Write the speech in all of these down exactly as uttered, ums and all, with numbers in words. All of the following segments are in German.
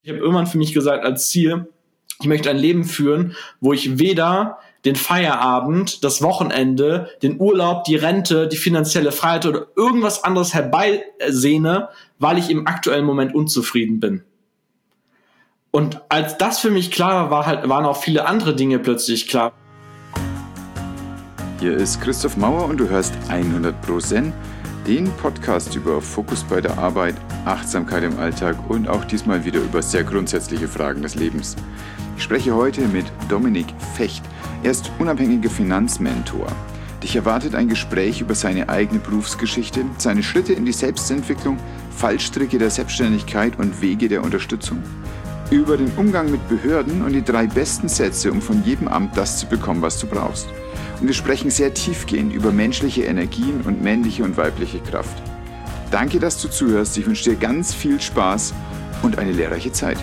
Ich habe irgendwann für mich gesagt als Ziel, ich möchte ein Leben führen, wo ich weder den Feierabend, das Wochenende, den Urlaub, die Rente, die finanzielle Freiheit oder irgendwas anderes herbeisehne, weil ich im aktuellen Moment unzufrieden bin. Und als das für mich klar war, halt, waren auch viele andere Dinge plötzlich klar. Hier ist Christoph Mauer und du hörst hundert Prozent Zen, den Podcast über Fokus bei der Arbeit, Achtsamkeit im Alltag und auch diesmal wieder über sehr grundsätzliche Fragen des Lebens. Ich spreche heute mit Dominik Fecht. Er ist unabhängiger Finanzmentor. Dich erwartet ein Gespräch über seine eigene Berufsgeschichte, seine Schritte in die Selbstentwicklung, Fallstricke der Selbstständigkeit und Wege der Unterstützung. Über den Umgang mit Behörden und die drei besten Sätze, um von jedem Amt das zu bekommen, was du brauchst. Und wir sprechen sehr tiefgehend über menschliche Energien und männliche und weibliche Kraft. Danke, dass du zuhörst. Ich wünsche dir ganz viel Spaß und eine lehrreiche Zeit.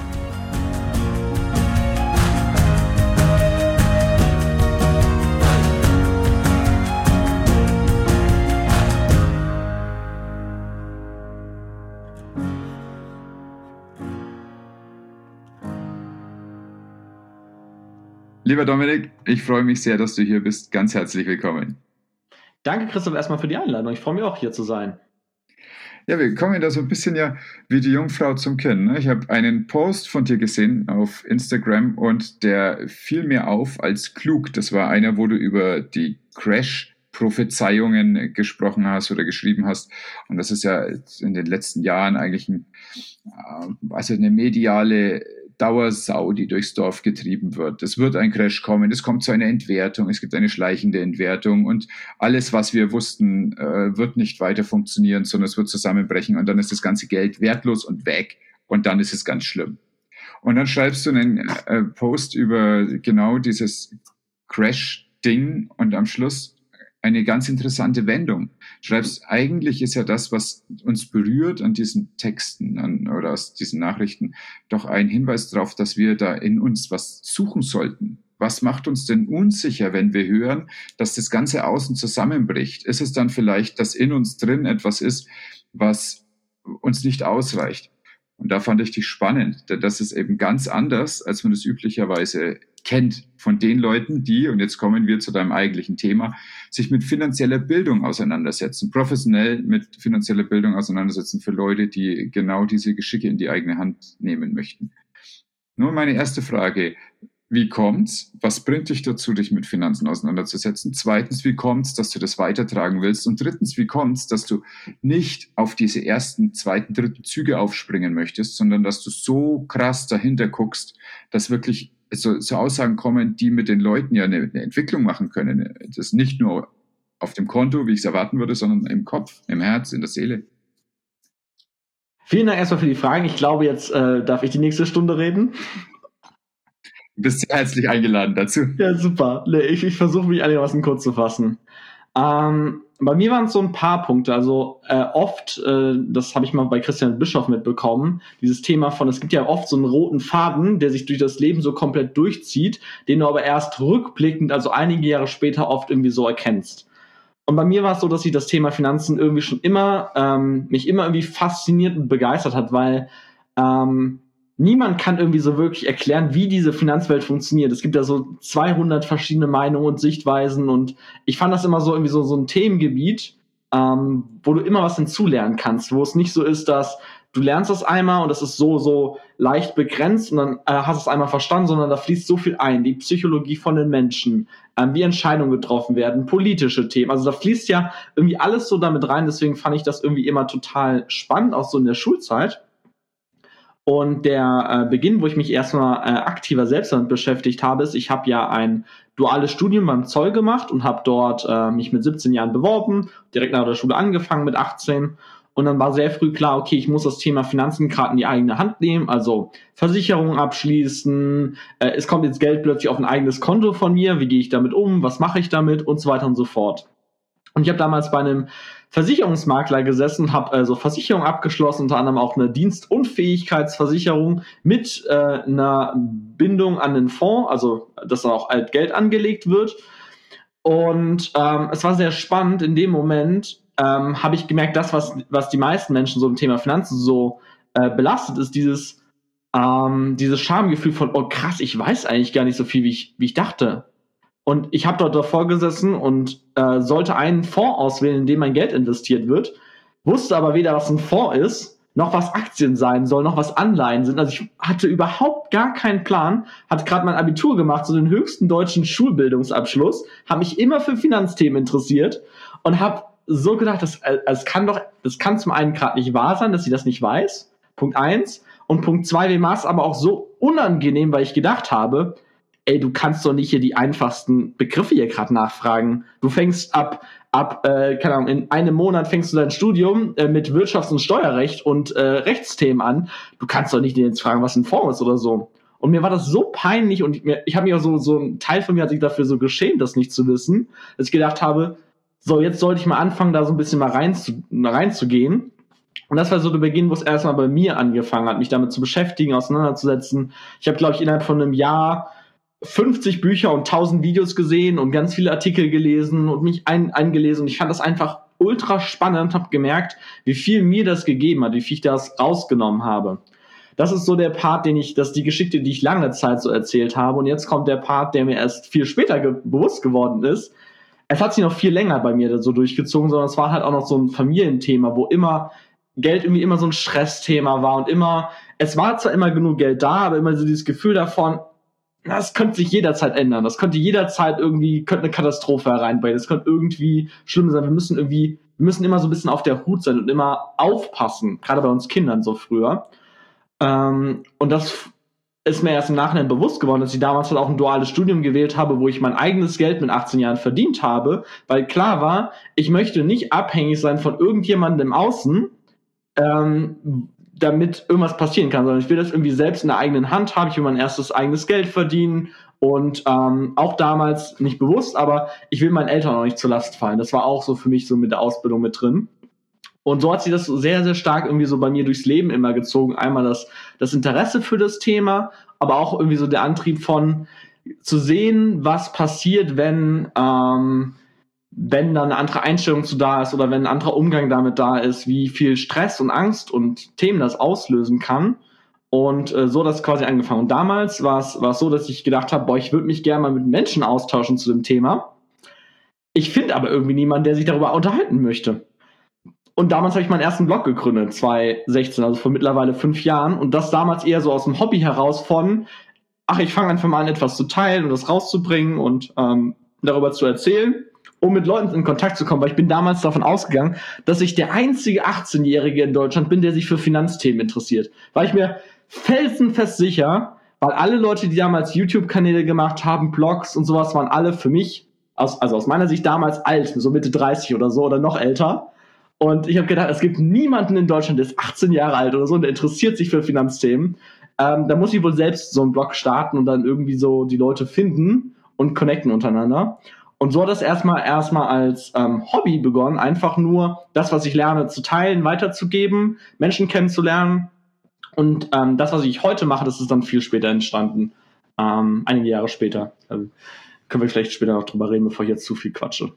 Lieber Dominik, ich freue mich sehr, dass du hier bist. Ganz herzlich willkommen. Danke, Christoph, erstmal für die Einladung. Ich freue mich auch, hier zu sein. Ja, wir kommen da so ein bisschen ja wie die Jungfrau zum Kind. Ich habe einen Post von dir gesehen auf Instagram und der fiel mir auf als klug. Das war einer, wo du über die Crash-Prophezeiungen gesprochen hast oder geschrieben hast. Und das ist ja in den letzten Jahren eigentlich ein, also eine mediale Dauersau, die durchs Dorf getrieben wird. Es wird ein Crash kommen, es kommt zu einer Entwertung, es gibt eine schleichende Entwertung und alles, was wir wussten, äh, wird nicht weiter funktionieren, sondern es wird zusammenbrechen und dann ist das ganze Geld wertlos und weg und dann ist es ganz schlimm. Und dann schreibst du einen äh, Post über genau dieses Crash-Ding und am Schluss eine ganz interessante Wendung. Schreibst, eigentlich ist ja das, was uns berührt an diesen Texten an, oder aus diesen Nachrichten, doch ein Hinweis darauf, dass wir da in uns was suchen sollten. Was macht uns denn unsicher, wenn wir hören, dass das ganze Außen zusammenbricht? Ist es dann vielleicht, dass in uns drin etwas ist, was uns nicht ausreicht? Und da fand ich dich spannend, denn das ist eben ganz anders, als man das üblicherweise kennt von den Leuten, die, und jetzt kommen wir zu deinem eigentlichen Thema, sich mit finanzieller Bildung auseinandersetzen, professionell mit finanzieller Bildung auseinandersetzen für Leute, die genau diese Geschicke in die eigene Hand nehmen möchten. Nur meine erste Frage: Wie kommt's? Was bringt dich dazu, dich mit Finanzen auseinanderzusetzen? Zweitens, wie kommt's, dass du das weitertragen willst? Und drittens, wie kommt's, dass du nicht auf diese ersten, zweiten, dritten Züge aufspringen möchtest, sondern dass du so krass dahinter guckst, dass wirklich so, so Aussagen kommen, die mit den Leuten ja eine, eine Entwicklung machen können. Das nicht nur auf dem Konto, wie ich es erwarten würde, sondern im Kopf, im Herz, in der Seele. Vielen Dank erstmal für die Fragen. Ich glaube, jetzt äh, darf ich die nächste Stunde reden. Du bist sehr herzlich eingeladen dazu. Ja, super. Ich, ich versuche mich einigermaßen kurz zu fassen. Ähm, bei mir waren es so ein paar Punkte. Also äh, oft, äh, das habe ich mal bei Christian Bischoff mitbekommen, dieses Thema von, es gibt ja oft so einen roten Faden, der sich durch das Leben so komplett durchzieht, den du aber erst rückblickend, also einige Jahre später oft irgendwie so erkennst. Und bei mir war es so, dass ich das Thema Finanzen irgendwie schon immer, ähm, mich immer irgendwie fasziniert und begeistert hat, weil ähm, niemand kann irgendwie so wirklich erklären, wie diese Finanzwelt funktioniert. Es gibt ja so zweihundert verschiedene Meinungen und Sichtweisen und ich fand das immer so irgendwie so, so ein Themengebiet, ähm, wo du immer was hinzulernen kannst, wo es nicht so ist, dass du lernst das einmal und das ist so, so leicht begrenzt und dann äh, hast du es einmal verstanden, sondern da fließt so viel ein. Die Psychologie von den Menschen, ähm, wie Entscheidungen getroffen werden, politische Themen. Also da fließt ja irgendwie alles so damit rein. Deswegen fand ich das irgendwie immer total spannend, auch so in der Schulzeit. Und der äh, Beginn, wo ich mich erstmal äh, aktiver selbst damit beschäftigt habe, ist, ich habe ja ein duales Studium beim Zoll gemacht und habe dort äh, mich mit siebzehn Jahren beworben, direkt nach der Schule angefangen mit achtzehn. Und dann war sehr früh klar, okay, ich muss das Thema Finanzen gerade in die eigene Hand nehmen, also Versicherungen abschließen, äh, es kommt jetzt Geld plötzlich auf ein eigenes Konto von mir, wie gehe ich damit um, was mache ich damit und so weiter und so fort. Und ich habe damals bei einem Versicherungsmakler gesessen und habe also Versicherungen abgeschlossen, unter anderem auch eine Dienstunfähigkeitsversicherung mit äh, einer Bindung an den Fonds, also dass da auch alt Geld angelegt wird. Und ähm, es war sehr spannend. In dem Moment ähm, habe ich gemerkt, das, was, was die meisten Menschen so im Thema Finanzen so äh, belastet, ist dieses ähm, dieses Schamgefühl von, oh krass, ich weiß eigentlich gar nicht so viel, wie ich, wie ich dachte. Und ich habe dort davor gesessen und äh, sollte einen Fonds auswählen, in dem mein Geld investiert wird, wusste aber weder, was ein Fonds ist, noch was Aktien sein soll, noch was Anleihen sind. Also ich hatte überhaupt gar keinen Plan, hatte gerade mein Abitur gemacht, so den höchsten deutschen Schulbildungsabschluss, habe mich immer für Finanzthemen interessiert und habe so gedacht, das, äh, das kann doch, das kann zum einen gerade nicht wahr sein, dass sie das nicht weiß, Punkt eins. Und Punkt zwei, mir war es aber auch so unangenehm, weil ich gedacht habe, ey, du kannst doch nicht hier die einfachsten Begriffe hier gerade nachfragen. Du fängst ab, ab äh, keine Ahnung, in einem Monat fängst du dein Studium äh, mit Wirtschafts- und Steuerrecht und äh, Rechtsthemen an. Du kannst doch nicht jetzt fragen, was ein Fonds ist oder so. Und mir war das so peinlich und ich, mir, ich habe mir auch so, so ein Teil von mir hat sich dafür so geschämt, das nicht zu wissen, dass ich gedacht habe, so, jetzt sollte ich mal anfangen, da so ein bisschen mal rein zu, reinzugehen. Und das war so der Beginn, wo es erstmal bei mir angefangen hat, mich damit zu beschäftigen, auseinanderzusetzen. Ich habe, glaube ich, innerhalb von einem Jahr fünfzig Bücher und tausend Videos gesehen und ganz viele Artikel gelesen und mich ein, eingelesen. Und ich fand das einfach ultra spannend und habe gemerkt, wie viel mir das gegeben hat, wie viel ich das rausgenommen habe. Das ist so der Part, den ich, das ist die Geschichte, die ich lange Zeit so erzählt habe. Und jetzt kommt der Part, der mir erst viel später ge- bewusst geworden ist. Es hat sich noch viel länger bei mir so durchgezogen, sondern es war halt auch noch so ein Familienthema, wo immer Geld irgendwie immer so ein Stressthema war und immer, es war zwar immer genug Geld da, aber immer so dieses Gefühl davon, das könnte sich jederzeit ändern, das könnte jederzeit irgendwie, könnte eine Katastrophe hereinbringen, das könnte irgendwie schlimm sein, wir müssen irgendwie, wir müssen immer so ein bisschen auf der Hut sein und immer aufpassen, gerade bei uns Kindern so früher. Ähm, und das ist mir erst im Nachhinein bewusst geworden, dass ich damals halt auch ein duales Studium gewählt habe, wo ich mein eigenes Geld mit achtzehn Jahren verdient habe, weil klar war, ich möchte nicht abhängig sein von irgendjemandem im Außen, ähm, damit irgendwas passieren kann, sondern ich will das irgendwie selbst in der eigenen Hand haben, ich will mein erstes eigenes Geld verdienen und ähm, auch damals nicht bewusst, aber ich will meinen Eltern auch nicht zur Last fallen. Das war auch so für mich so mit der Ausbildung mit drin. Und so hat sich das sehr, sehr stark irgendwie so bei mir durchs Leben immer gezogen. Einmal das, das Interesse für das Thema, aber auch irgendwie so der Antrieb von zu sehen, was passiert, wenn ähm, wenn da eine andere Einstellung zu da ist oder wenn ein anderer Umgang damit da ist, wie viel Stress und Angst und Themen das auslösen kann. Und äh, so hat das quasi angefangen. Und damals war es war es so, dass ich gedacht habe, boah, ich würde mich gerne mal mit Menschen austauschen zu dem Thema. Ich finde aber irgendwie niemanden, der sich darüber unterhalten möchte. Und damals habe ich meinen ersten Blog gegründet, zwanzig sechzehn, also vor mittlerweile fünf Jahren. Und das damals eher so aus dem Hobby heraus von, ach, ich fange einfach mal an, etwas zu teilen und das rauszubringen und ähm, darüber zu erzählen, um mit Leuten in Kontakt zu kommen, weil ich bin damals davon ausgegangen, dass ich der einzige achtzehnjährige in Deutschland bin, der sich für Finanzthemen interessiert. War ich mir felsenfest sicher, weil alle Leute, die damals YouTube-Kanäle gemacht haben, Blogs und sowas, waren alle für mich, aus, also aus meiner Sicht damals alt, so Mitte dreißig oder so oder noch älter. Und ich habe gedacht, es gibt niemanden in Deutschland, der ist achtzehn Jahre alt oder so und der interessiert sich für Finanzthemen. Ähm, da muss ich wohl selbst so einen Blog starten und dann irgendwie so die Leute finden und connecten untereinander. Und so hat das erstmal erstmal als ähm, Hobby begonnen, einfach nur das, was ich lerne, zu teilen, weiterzugeben, Menschen kennenzulernen. Und ähm, das, was ich heute mache, das ist dann viel später entstanden, ähm, einige Jahre später. Also können wir vielleicht später noch drüber reden, bevor ich jetzt zu viel quatsche.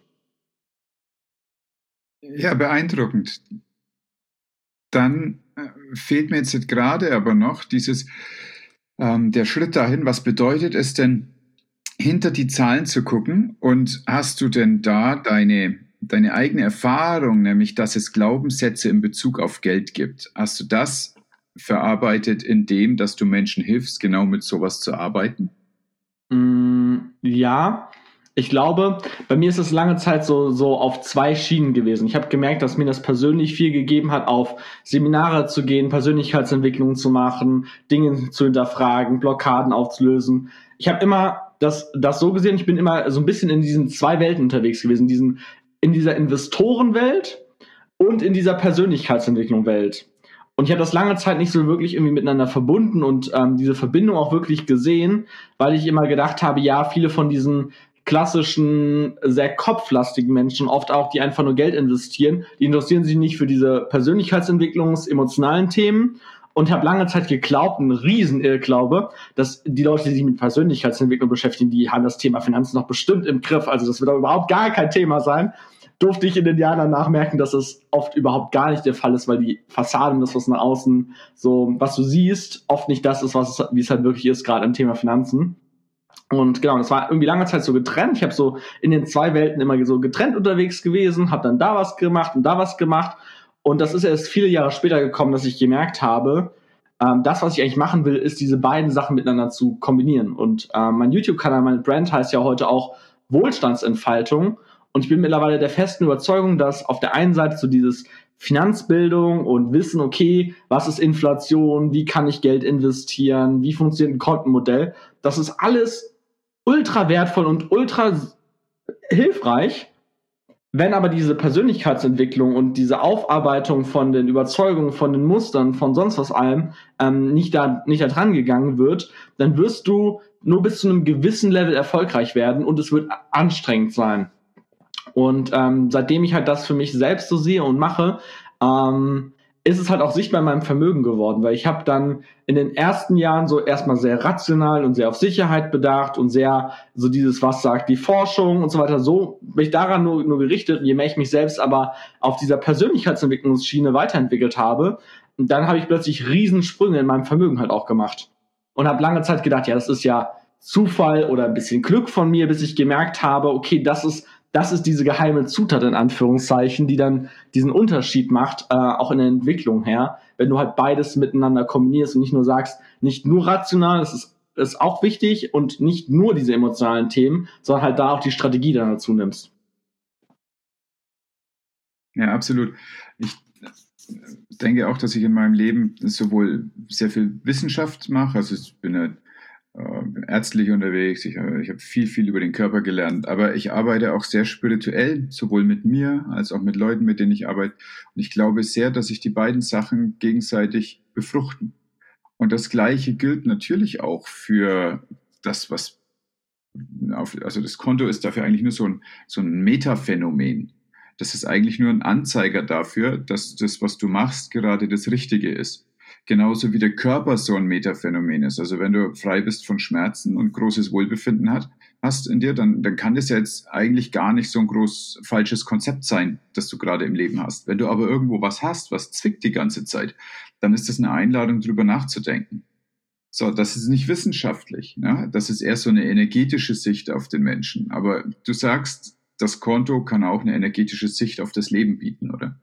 Ja, beeindruckend. Dann äh, fehlt mir jetzt gerade aber noch dieses, ähm, der Schritt dahin, was bedeutet es denn, hinter die Zahlen zu gucken, und hast du denn da deine, deine eigene Erfahrung, nämlich dass es Glaubenssätze in Bezug auf Geld gibt, hast du das verarbeitet in dem, dass du Menschen hilfst, genau mit sowas zu arbeiten? Mm, ja, ich glaube, bei mir ist es lange Zeit so, so auf zwei Schienen gewesen. Ich habe gemerkt, dass mir das persönlich viel gegeben hat, auf Seminare zu gehen, Persönlichkeitsentwicklung zu machen, Dinge zu hinterfragen, Blockaden aufzulösen. Ich habe immer das, das so gesehen, ich bin immer so ein bisschen in diesen zwei Welten unterwegs gewesen, diesen, in dieser Investorenwelt und in dieser Persönlichkeitsentwicklung-Welt. Und ich habe das lange Zeit nicht so wirklich irgendwie miteinander verbunden und ähm, diese Verbindung auch wirklich gesehen, weil ich immer gedacht habe, ja, viele von diesen klassischen, sehr kopflastigen Menschen, oft auch, die einfach nur Geld investieren, die interessieren sich nicht für diese Persönlichkeitsentwicklungs-, emotionalen Themen. Und habe lange Zeit geglaubt, ein Riesenirrglaube, dass die Leute, die sich mit Persönlichkeitsentwicklung beschäftigen, die haben das Thema Finanzen noch bestimmt im Griff. Also das wird auch überhaupt gar kein Thema sein. durfte ich in den Jahren danach merken, dass das oft überhaupt gar nicht der Fall ist, weil die Fassade, das, was nach außen so, was du siehst, oft nicht das ist, was es, wie es halt wirklich ist, gerade im Thema Finanzen. Und genau, das war irgendwie lange Zeit so getrennt. Ich habe so in den zwei Welten immer so getrennt unterwegs gewesen, habe dann da was gemacht und da was gemacht. Und das ist erst viele Jahre später gekommen, dass ich gemerkt habe, ähm, das, was ich eigentlich machen will, ist diese beiden Sachen miteinander zu kombinieren. Und ähm, mein YouTube-Kanal, meine Brand heißt ja heute auch Wohlstandsentfaltung. Und ich bin mittlerweile der festen Überzeugung, dass auf der einen Seite so dieses Finanzbildung und Wissen, okay, was ist Inflation, wie kann ich Geld investieren, wie funktioniert ein Kontenmodell, das ist alles ultra wertvoll und ultra hilfreich. Wenn aber diese Persönlichkeitsentwicklung und diese Aufarbeitung von den Überzeugungen, von den Mustern, von sonst was allem ähm, nicht da nicht da dran gegangen wird, dann wirst du nur bis zu einem gewissen Level erfolgreich werden und es wird anstrengend sein. Und ähm, seitdem ich halt das für mich selbst so sehe und mache, ähm, ist es halt auch sichtbar in meinem Vermögen geworden, weil ich habe dann in den ersten Jahren so erstmal sehr rational und sehr auf Sicherheit bedacht und sehr so dieses, was sagt die Forschung und so weiter, so bin ich daran nur, nur gerichtet. Und je mehr ich mich selbst aber auf dieser Persönlichkeitsentwicklungsschiene weiterentwickelt habe, dann habe ich plötzlich Riesensprünge in meinem Vermögen halt auch gemacht und habe lange Zeit gedacht, ja, das ist ja Zufall oder ein bisschen Glück von mir, bis ich gemerkt habe, okay, das ist Das ist diese geheime Zutat in Anführungszeichen, die dann diesen Unterschied macht, äh, auch in der Entwicklung her, wenn du halt beides miteinander kombinierst und nicht nur sagst, nicht nur rational, das ist, ist auch wichtig und nicht nur diese emotionalen Themen, sondern halt da auch die Strategie dann dazu nimmst. Ja, absolut. Ich denke auch, dass ich in meinem Leben sowohl sehr viel Wissenschaft mache, also ich bin ja bin ärztlich unterwegs, ich, ich habe viel, viel über den Körper gelernt, aber ich arbeite auch sehr spirituell, sowohl mit mir als auch mit Leuten, mit denen ich arbeite. Und ich glaube sehr, dass sich die beiden Sachen gegenseitig befruchten. Und das Gleiche gilt natürlich auch für das, was, auf, also das Konto ist dafür eigentlich nur so ein, so ein Metaphänomen. Das ist eigentlich nur ein Anzeiger dafür, dass das, was du machst, gerade das Richtige ist. Genauso wie der Körper so ein Metaphänomen ist. Also wenn du frei bist von Schmerzen und großes Wohlbefinden hat, hast in dir, dann, dann kann das ja jetzt eigentlich gar nicht so ein groß falsches Konzept sein, das du gerade im Leben hast. Wenn du aber irgendwo was hast, was zwickt die ganze Zeit, dann ist das eine Einladung, drüber nachzudenken. So, das ist nicht wissenschaftlich, ne? Das ist eher so eine energetische Sicht auf den Menschen. Aber du sagst, das Konto kann auch eine energetische Sicht auf das Leben bieten, oder?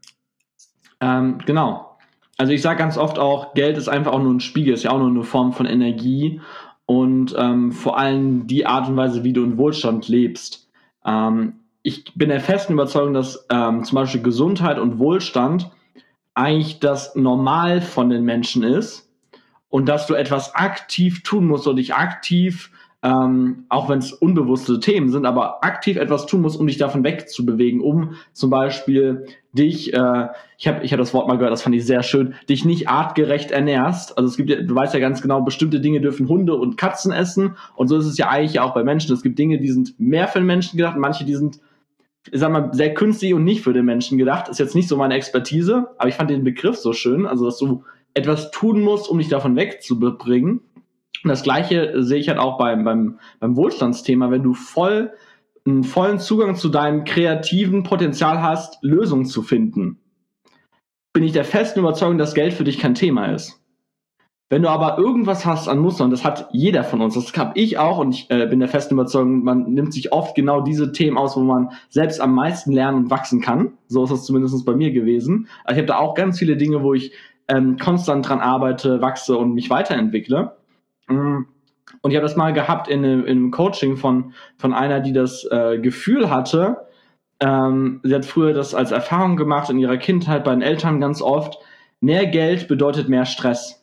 Ähm, genau. Also ich sage ganz oft auch, Geld ist einfach auch nur ein Spiegel, ist ja auch nur eine Form von Energie und ähm, vor allem die Art und Weise, wie du in Wohlstand lebst. Ähm, ich bin der festen Überzeugung, dass ähm, zum Beispiel Gesundheit und Wohlstand eigentlich das Normal von den Menschen ist und dass du etwas aktiv tun musst und dich aktiv, ähm, auch wenn es unbewusste Themen sind, aber aktiv etwas tun musst, um dich davon wegzubewegen, um zum Beispiel dich, äh, ich habe ich hab das Wort mal gehört, das fand ich sehr schön, dich nicht artgerecht ernährst. Also es gibt ja, du weißt ja ganz genau, bestimmte Dinge dürfen Hunde und Katzen essen und so ist es ja eigentlich auch bei Menschen. Es gibt Dinge, die sind mehr für den Menschen gedacht und manche, die sind, ich sag mal, sehr künstlich und nicht für den Menschen gedacht. Ist jetzt nicht so meine Expertise, aber ich fand den Begriff so schön, also dass du etwas tun musst, um dich davon wegzubringen. Und das Gleiche sehe ich halt auch beim, beim, beim Wohlstandsthema, wenn du voll einen vollen Zugang zu deinem kreativen Potenzial hast, Lösungen zu finden, bin ich der festen Überzeugung, dass Geld für dich kein Thema ist. Wenn du aber irgendwas hast an Mustern, das hat jeder von uns, das habe ich auch und ich äh, bin der festen Überzeugung, man nimmt sich oft genau diese Themen aus, wo man selbst am meisten lernen und wachsen kann. So ist es zumindest bei mir gewesen. Also ich habe da auch ganz viele Dinge, wo ich ähm, konstant dran arbeite, wachse und mich weiterentwickle. Und ich habe das mal gehabt in einem, in einem Coaching von, von einer, die das äh, Gefühl hatte, ähm, sie hat früher das als Erfahrung gemacht in ihrer Kindheit bei den Eltern ganz oft, mehr Geld bedeutet mehr Stress.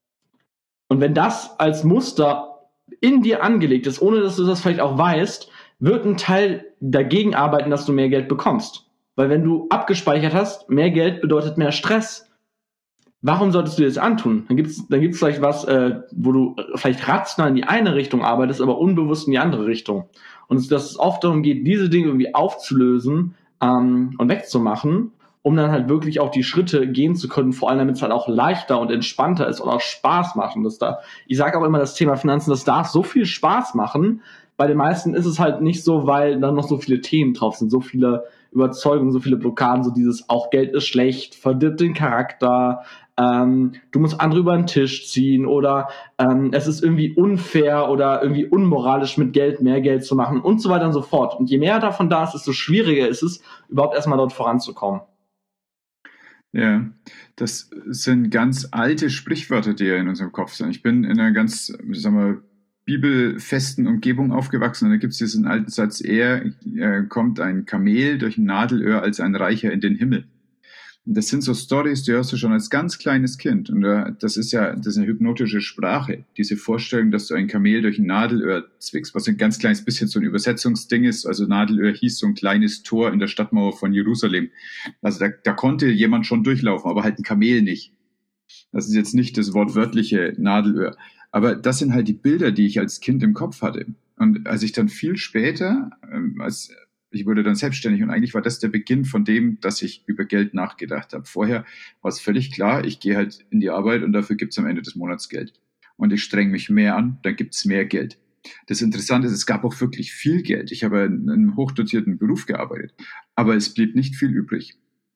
Und wenn das als Muster in dir angelegt ist, ohne dass du das vielleicht auch weißt, wird ein Teil dagegen arbeiten, dass du mehr Geld bekommst. Weil wenn du abgespeichert hast, mehr Geld bedeutet mehr Stress, warum solltest du dir das antun? Dann gibt es dann gibt's vielleicht was, äh, wo du vielleicht rational in die eine Richtung arbeitest, aber unbewusst in die andere Richtung. Und dass es oft darum geht, diese Dinge irgendwie aufzulösen ähm, und wegzumachen, um dann halt wirklich auch die Schritte gehen zu können, vor allem damit es halt auch leichter und entspannter ist und auch Spaß macht. Und das da, ich sage auch immer, das Thema Finanzen, das darf so viel Spaß machen. Bei den meisten ist es halt nicht so, weil da noch so viele Themen drauf sind, so viele Überzeugungen, so viele Blockaden, so dieses, auch Geld ist schlecht, verdirbt den Charakter, ähm, du musst andere über den Tisch ziehen oder ähm, es ist irgendwie unfair oder irgendwie unmoralisch, mit Geld mehr Geld zu machen und so weiter und so fort. Und je mehr davon da ist, desto schwieriger ist es, überhaupt erstmal dort voranzukommen. Ja, das sind ganz alte Sprichwörter, die ja in unserem Kopf sind. Ich bin in einer ganz, sagen wir, bibelfesten Umgebung aufgewachsen und da gibt es diesen alten Satz, eher äh, kommt ein Kamel durch ein Nadelöhr als ein Reicher in den Himmel. Und das sind so Storys, die hörst du schon als ganz kleines Kind. Und äh, das ist ja, das ist eine hypnotische Sprache. Diese Vorstellung, dass du ein Kamel durch ein Nadelöhr zwickst, was ein ganz kleines bisschen so ein Übersetzungsding ist. Also Nadelöhr hieß so ein kleines Tor in der Stadtmauer von Jerusalem. Also da, da konnte jemand schon durchlaufen, aber halt ein Kamel nicht. Das ist jetzt nicht das wortwörtliche Nadelöhr. Aber das sind halt die Bilder, die ich als Kind im Kopf hatte. Und als ich dann viel später, ähm, als ich wurde dann selbstständig und eigentlich war das der Beginn von dem, dass ich über Geld nachgedacht habe. Vorher war es völlig klar, ich gehe halt in die Arbeit und dafür gibt es am Ende des Monats Geld. Und ich streng mich mehr an, dann gibt es mehr Geld. Das Interessante ist, es gab auch wirklich viel Geld. Ich habe in einem hochdotierten Beruf gearbeitet, aber es blieb nicht viel übrig.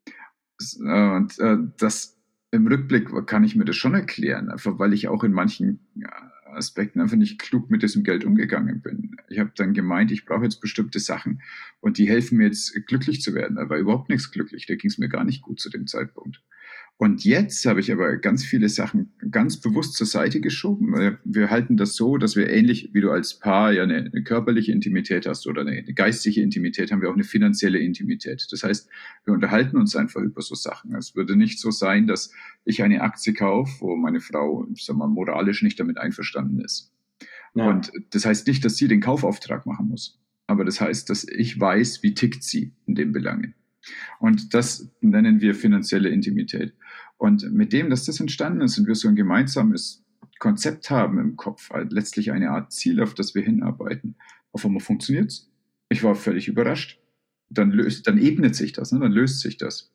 Und das im Rückblick kann ich mir das schon erklären, einfach weil ich auch in manchen Aspekten einfach nicht klug mit diesem Geld umgegangen bin. Ich habe dann gemeint, ich brauche jetzt bestimmte Sachen und die helfen mir jetzt glücklich zu werden. Da war überhaupt nichts glücklich, da ging es mir gar nicht gut zu dem Zeitpunkt. Und jetzt habe ich aber ganz viele Sachen ganz bewusst zur Seite geschoben. Wir halten das so, dass wir ähnlich wie du als Paar ja eine, eine körperliche Intimität hast oder eine, eine geistige Intimität, haben wir auch eine finanzielle Intimität. Das heißt, wir unterhalten uns einfach über so Sachen. Es würde nicht so sein, dass ich eine Aktie kaufe, wo meine Frau, sag mal, moralisch nicht damit einverstanden ist. Ja. Und das heißt nicht, dass sie den Kaufauftrag machen muss. Aber das heißt, dass ich weiß, wie tickt sie in den Belangen. Und das nennen wir finanzielle Intimität. Und mit dem, dass das entstanden ist und wir so ein gemeinsames Konzept haben im Kopf, halt letztlich eine Art Ziel, auf das wir hinarbeiten, auf einmal funktioniert's. Ich war völlig überrascht. Dann löst, dann ebnet sich das, ne? Dann löst sich das.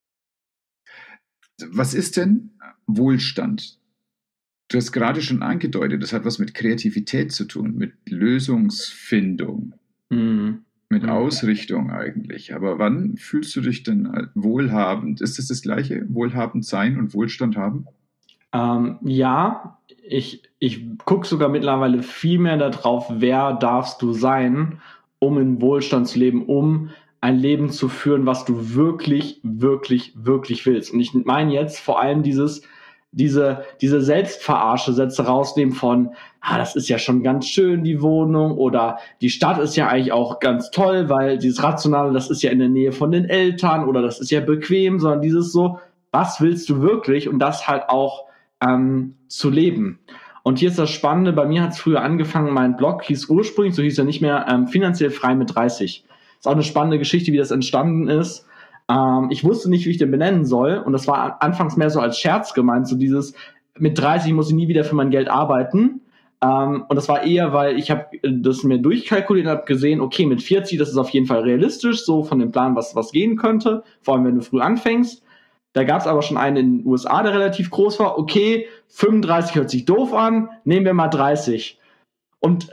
Was ist denn Wohlstand? Du hast gerade schon angedeutet, das hat was mit Kreativität zu tun, mit Lösungsfindung. Mhm. Mit Ausrichtung eigentlich. Aber wann fühlst du dich denn wohlhabend? Ist es das Gleiche, wohlhabend sein und Wohlstand haben? Ähm, ja, ich, ich gucke sogar mittlerweile viel mehr darauf, wer darfst du sein, um in Wohlstand zu leben, um ein Leben zu führen, was du wirklich, wirklich, wirklich willst. Und ich meine jetzt vor allem dieses diese, diese Selbstverarsche-Sätze rausnehmen von, ah, das ist ja schon ganz schön, die Wohnung, oder die Stadt ist ja eigentlich auch ganz toll, weil dieses Rationale, das ist ja in der Nähe von den Eltern oder das ist ja bequem, sondern dieses so, was willst du wirklich, und das halt auch ähm, zu leben. Und hier ist das Spannende, bei mir hat es früher angefangen, mein Blog hieß ursprünglich, so hieß er nicht mehr, ähm, finanziell frei mit dreißig. Ist auch eine spannende Geschichte, wie das entstanden ist. Ähm, ich wusste nicht, wie ich den benennen soll, und das war anfangs mehr so als Scherz gemeint, so dieses, mit dreißig muss ich nie wieder für mein Geld arbeiten. Ähm, und das war eher, weil ich habe das mir durchkalkuliert und habe gesehen, okay, mit vierzig, das ist auf jeden Fall realistisch, so von dem Plan, was, was gehen könnte, vor allem wenn du früh anfängst. Da gab es aber schon einen in den U S A, der relativ groß war. Okay, fünfunddreißig hört sich doof an, nehmen wir mal dreißig. Und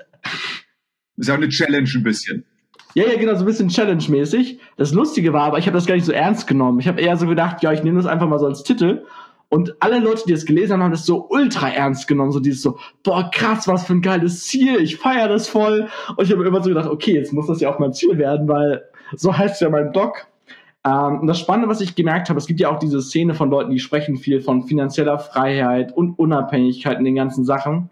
ist auch eine Challenge ein bisschen. Ja, ja, genau, so ein bisschen Challenge-mäßig. Das Lustige war aber, ich habe das gar nicht so ernst genommen. Ich habe eher so gedacht, ja, ich nehme das einfach mal so als Titel. Und alle Leute, die das gelesen haben, haben das so ultra ernst genommen. So dieses so, boah, krass, was für ein geiles Ziel. Ich feiere das voll. Und ich habe immer so gedacht, okay, jetzt muss das ja auch mein Ziel werden, weil so heißt ja mein Blog. Ähm, und das Spannende, was ich gemerkt habe, es gibt ja auch diese Szene von Leuten, die sprechen viel von finanzieller Freiheit und Unabhängigkeit in den ganzen Sachen.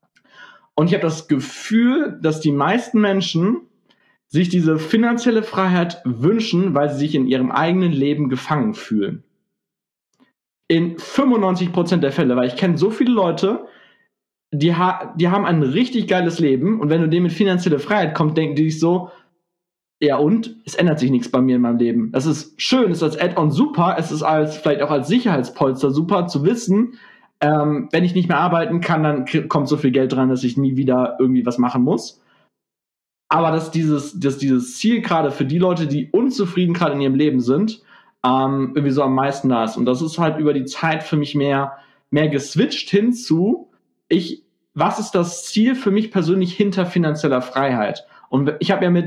Und ich habe das Gefühl, dass die meisten Menschen sich diese finanzielle Freiheit wünschen, weil sie sich in ihrem eigenen Leben gefangen fühlen. In fünfundneunzig Prozent der Fälle, weil ich kenne so viele Leute, die, ha- die haben ein richtig geiles Leben, und wenn du denen mit finanzieller Freiheit kommst, denken die sich so, ja und? Es ändert sich nichts bei mir in meinem Leben. Das ist schön, es ist als Add-on super, es ist als vielleicht auch als Sicherheitspolster super zu wissen, ähm, wenn ich nicht mehr arbeiten kann, dann k- kommt so viel Geld dran, dass ich nie wieder irgendwie was machen muss. Aber dass dieses, dass dieses Ziel gerade für die Leute, die unzufrieden gerade in ihrem Leben sind, ähm, irgendwie so am meisten da ist. Und das ist halt über die Zeit für mich mehr, mehr geswitcht hinzu, ich, was ist das Ziel für mich persönlich hinter finanzieller Freiheit? Und ich habe ja mit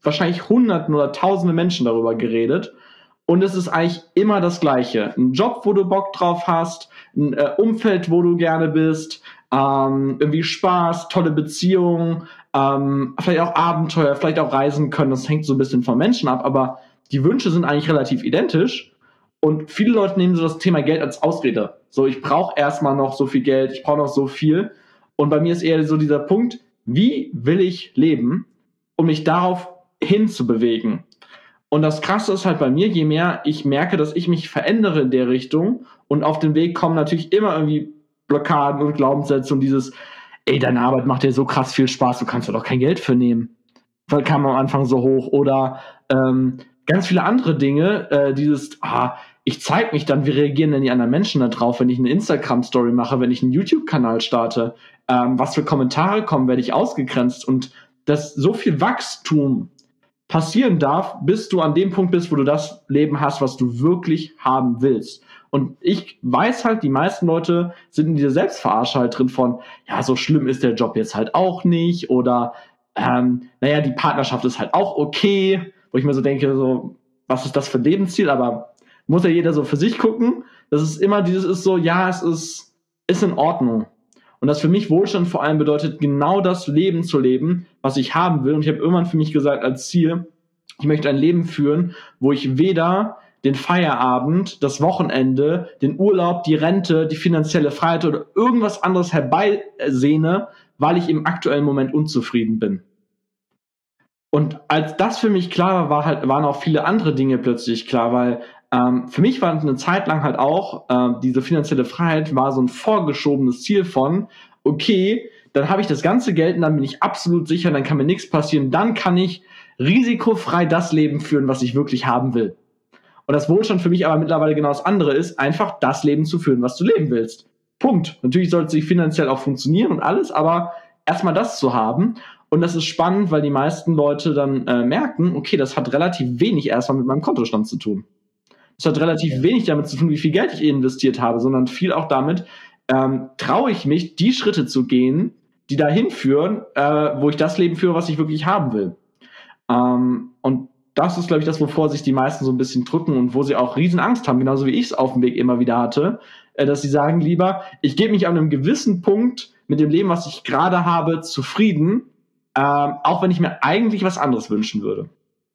wahrscheinlich Hunderten oder Tausende Menschen darüber geredet. Und es ist eigentlich immer das Gleiche. Ein Job, wo du Bock drauf hast, ein äh, Umfeld, wo du gerne bist, ähm, irgendwie Spaß, tolle Beziehungen, ähm, vielleicht auch Abenteuer, vielleicht auch reisen können. Das hängt so ein bisschen vom Menschen ab, aber die Wünsche sind eigentlich relativ identisch. Und viele Leute nehmen so das Thema Geld als Ausrede. So, ich brauche erstmal noch so viel Geld, ich brauche noch so viel. Und bei mir ist eher so dieser Punkt, wie will ich leben, um mich darauf hinzubewegen? Und das Krasse ist halt bei mir, je mehr ich merke, dass ich mich verändere in der Richtung und auf den Weg kommen natürlich immer irgendwie Blockaden und Glaubenssätze und dieses, ey, deine Arbeit macht dir so krass viel Spaß, du kannst da doch kein Geld für nehmen. Weil kam am Anfang so hoch. Oder ähm, ganz viele andere Dinge, äh, dieses, ah, ich zeige mich dann, wie reagieren denn die anderen Menschen da drauf, wenn ich eine Instagram-Story mache, wenn ich einen YouTube-Kanal starte, ähm, was für Kommentare kommen, werde ich ausgegrenzt und dass so viel Wachstum passieren darf, bis du an dem Punkt bist, wo du das Leben hast, was du wirklich haben willst. Und ich weiß halt, die meisten Leute sind in dieser Selbstverarsche halt drin von, ja, so schlimm ist der Job jetzt halt auch nicht oder ähm, naja, die Partnerschaft ist halt auch okay, wo ich mir so denke, so, was ist das für ein Lebensziel? Aber muss ja jeder so für sich gucken. Das ist immer dieses ist so, ja, es ist, ist in Ordnung. Und das für mich Wohlstand vor allem bedeutet, genau das Leben zu leben, was ich haben will. Und ich habe irgendwann für mich gesagt als Ziel, ich möchte ein Leben führen, wo ich weder den Feierabend, das Wochenende, den Urlaub, die Rente, die finanzielle Freiheit oder irgendwas anderes herbeisehne, weil ich im aktuellen Moment unzufrieden bin. Und als das für mich klar war, war halt, waren auch viele andere Dinge plötzlich klar, weil ähm, für mich war eine Zeit lang halt auch, äh, diese finanzielle Freiheit war so ein vorgeschobenes Ziel von, okay, dann habe ich das ganze Geld und dann bin ich absolut sicher, dann kann mir nichts passieren, dann kann ich risikofrei das Leben führen, was ich wirklich haben will. Und das Wohlstand für mich aber mittlerweile genau das andere ist, einfach das Leben zu führen, was du leben willst. Punkt. Natürlich sollte es finanziell auch funktionieren und alles, aber erstmal das zu haben. Und das ist spannend, weil die meisten Leute dann äh, merken, okay, das hat relativ wenig erstmal mit meinem Kontostand zu tun. Das hat relativ wenig damit zu tun, wie viel Geld ich investiert habe, sondern viel auch damit, ähm, traue ich mich, die Schritte zu gehen, die dahin führen, äh, wo ich das Leben führe, was ich wirklich haben will. Ähm, und das ist, glaube ich, das, wovor sich die meisten so ein bisschen drücken und wo sie auch riesen Angst haben, genauso wie ich es auf dem Weg immer wieder hatte, äh, dass sie sagen lieber, ich gebe mich an einem gewissen Punkt mit dem Leben, was ich gerade habe, zufrieden, ähm, auch wenn ich mir eigentlich was anderes wünschen würde.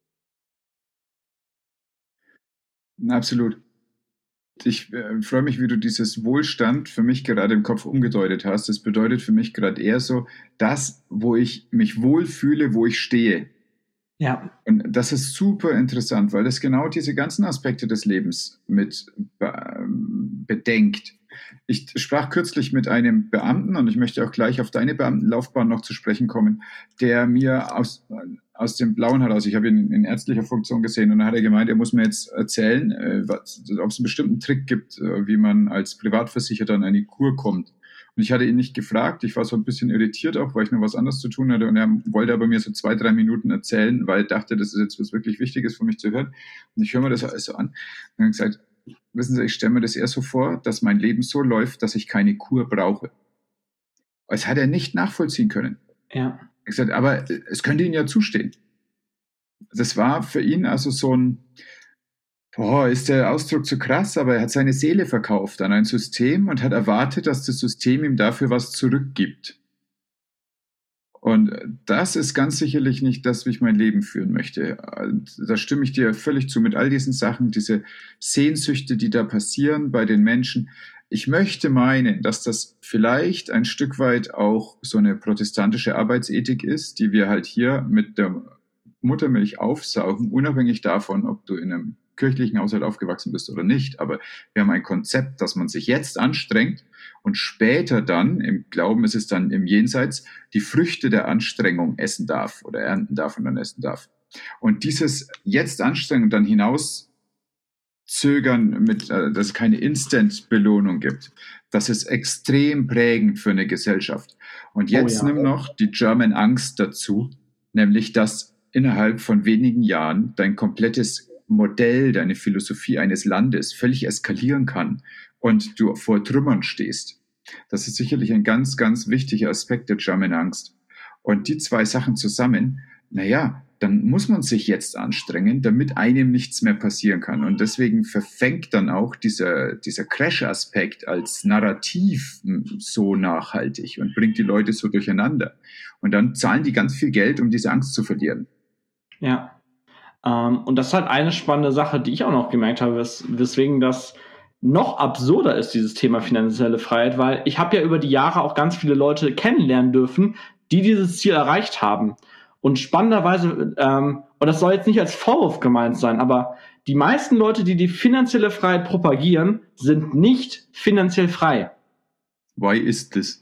Absolut. Ich äh, freue mich, wie du dieses Wohlstand für mich gerade im Kopf umgedeutet hast. Das bedeutet für mich gerade eher so, das, wo ich mich wohlfühle, wo ich stehe. Ja. Und das ist super interessant, weil das genau diese ganzen Aspekte des Lebens mit be- bedenkt. Ich sprach kürzlich mit einem Beamten, und ich möchte auch gleich auf deine Beamtenlaufbahn noch zu sprechen kommen, der mir aus, aus dem Blauen heraus, ich habe ihn in ärztlicher Funktion gesehen, und dann hat er gemeint, er muss mir jetzt erzählen, äh, was, ob es einen bestimmten Trick gibt, äh, wie man als Privatversicherter an eine Kur kommt. Und ich hatte ihn nicht gefragt, ich war so ein bisschen irritiert auch, weil ich noch was anderes zu tun hatte, und er wollte aber mir so zwei, drei Minuten erzählen, weil er dachte, das ist jetzt was wirklich Wichtiges für mich zu hören. Und ich höre mir das alles so an und dann gesagt, wissen Sie, ich stelle mir das eher so vor, dass mein Leben so läuft, dass ich keine Kur brauche. Das hat er nicht nachvollziehen können. Ja. Ich gesagt, aber es könnte Ihnen ja zustehen. Das war für ihn also so ein, boah, ist der Ausdruck zu krass, aber er hat seine Seele verkauft an ein System und hat erwartet, dass das System ihm dafür was zurückgibt. Und das ist ganz sicherlich nicht das, wie ich mein Leben führen möchte. Da stimme ich dir völlig zu mit all diesen Sachen, diese Sehnsüchte, die da passieren bei den Menschen. Ich möchte meinen, dass das vielleicht ein Stück weit auch so eine protestantische Arbeitsethik ist, die wir halt hier mit der Muttermilch aufsaugen, unabhängig davon, ob du in einem kirchlichen Haushalt aufgewachsen bist oder nicht. Aber wir haben ein Konzept, dass man sich jetzt anstrengt und später dann, im Glauben ist es dann im Jenseits, die Früchte der Anstrengung essen darf oder ernten darf und dann essen darf. Und dieses jetzt anstrengen und dann hinaus zögern, mit, äh, dass es keine Instant-Belohnung gibt, das ist extrem prägend für eine Gesellschaft. Und jetzt Oh ja. nimm noch die German Angst dazu, nämlich dass innerhalb von wenigen Jahren dein komplettes Modell, deine Philosophie eines Landes völlig eskalieren kann und du vor Trümmern stehst. Das ist sicherlich ein ganz, ganz wichtiger Aspekt der German Angst. Und die zwei Sachen zusammen, naja, dann muss man sich jetzt anstrengen, damit einem nichts mehr passieren kann. Und deswegen verfängt dann auch dieser, dieser Crash-Aspekt als Narrativ so nachhaltig und bringt die Leute so durcheinander. Und dann zahlen die ganz viel Geld, um diese Angst zu verlieren. Ja. Ähm, und das ist halt eine spannende Sache, die ich auch noch gemerkt habe, wes- weswegen das noch absurder ist, dieses Thema finanzielle Freiheit, weil ich habe ja über die Jahre auch ganz viele Leute kennenlernen dürfen, die dieses Ziel erreicht haben. Und spannenderweise, ähm, und das soll jetzt nicht als Vorwurf gemeint sein, aber die meisten Leute, die die finanzielle Freiheit propagieren, sind nicht finanziell frei. Why ist das?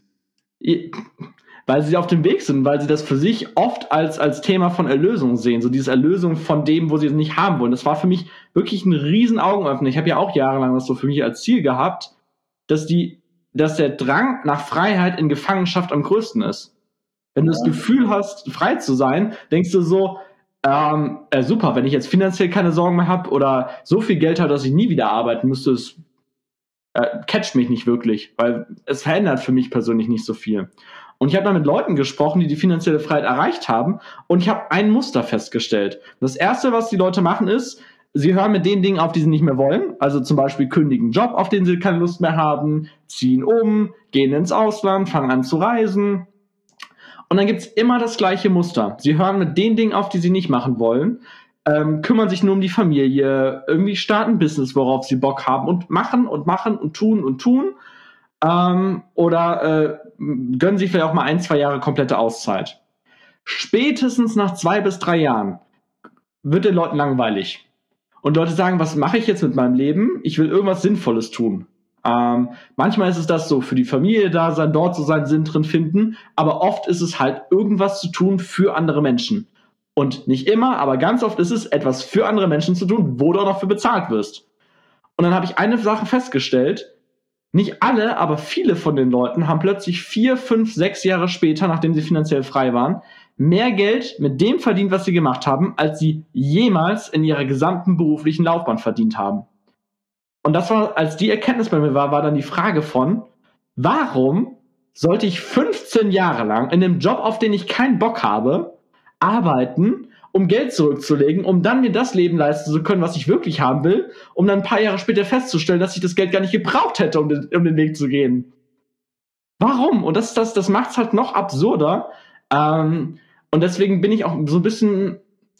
Weil sie auf dem Weg sind, weil sie das für sich oft als, als Thema von Erlösung sehen. So diese Erlösung von dem, wo sie es nicht haben wollen. Das war für mich wirklich ein riesen Augenöffner. Ich habe ja auch jahrelang das so für mich als Ziel gehabt, dass die, dass der Drang nach Freiheit in Gefangenschaft am größten ist. Wenn du das Gefühl hast, frei zu sein, denkst du so, ähm, äh, super, wenn ich jetzt finanziell keine Sorgen mehr habe oder so viel Geld habe, dass ich nie wieder arbeiten müsste, es äh, catcht mich nicht wirklich, weil es verändert für mich persönlich nicht so viel. Und ich habe da mit Leuten gesprochen, die die finanzielle Freiheit erreicht haben, und ich habe ein Muster festgestellt. Das Erste, was die Leute machen, ist, sie hören mit den Dingen auf, die sie nicht mehr wollen. Also zum Beispiel kündigen Job, auf den sie keine Lust mehr haben, ziehen um, gehen ins Ausland, fangen an zu reisen. Und dann gibt's immer das gleiche Muster. Sie hören mit den Dingen auf, die sie nicht machen wollen, ähm, kümmern sich nur um die Familie, irgendwie starten ein Business, worauf sie Bock haben, und machen und machen und tun und tun. Ähm, oder äh, gönnen sich vielleicht auch mal ein, zwei Jahre komplette Auszeit. Spätestens nach zwei bis drei Jahren wird den Leuten langweilig. Und Leute sagen, was mache ich jetzt mit meinem Leben? Ich will irgendwas Sinnvolles tun. Ähm, manchmal ist es das so, für die Familie da sein, dort so seinen Sinn drin finden, aber oft ist es halt irgendwas zu tun für andere Menschen. Und nicht immer, aber ganz oft ist es etwas für andere Menschen zu tun, wo du auch noch für bezahlt wirst. Und dann habe ich eine Sache festgestellt: Nicht alle, aber viele von den Leuten haben plötzlich vier, fünf, sechs Jahre später, nachdem sie finanziell frei waren, mehr Geld mit dem verdient, was sie gemacht haben, als sie jemals in ihrer gesamten beruflichen Laufbahn verdient haben. Und das war, als die Erkenntnis bei mir war, war dann die Frage von, warum sollte ich fünfzehn Jahre lang in einem Job, auf den ich keinen Bock habe, arbeiten, um Geld zurückzulegen, um dann mir das Leben leisten zu können, was ich wirklich haben will, um dann ein paar Jahre später festzustellen, dass ich das Geld gar nicht gebraucht hätte, um den, um den Weg zu gehen. Warum? Und das, das, das macht es halt noch absurder. Ähm, und deswegen bin ich auch so ein bisschen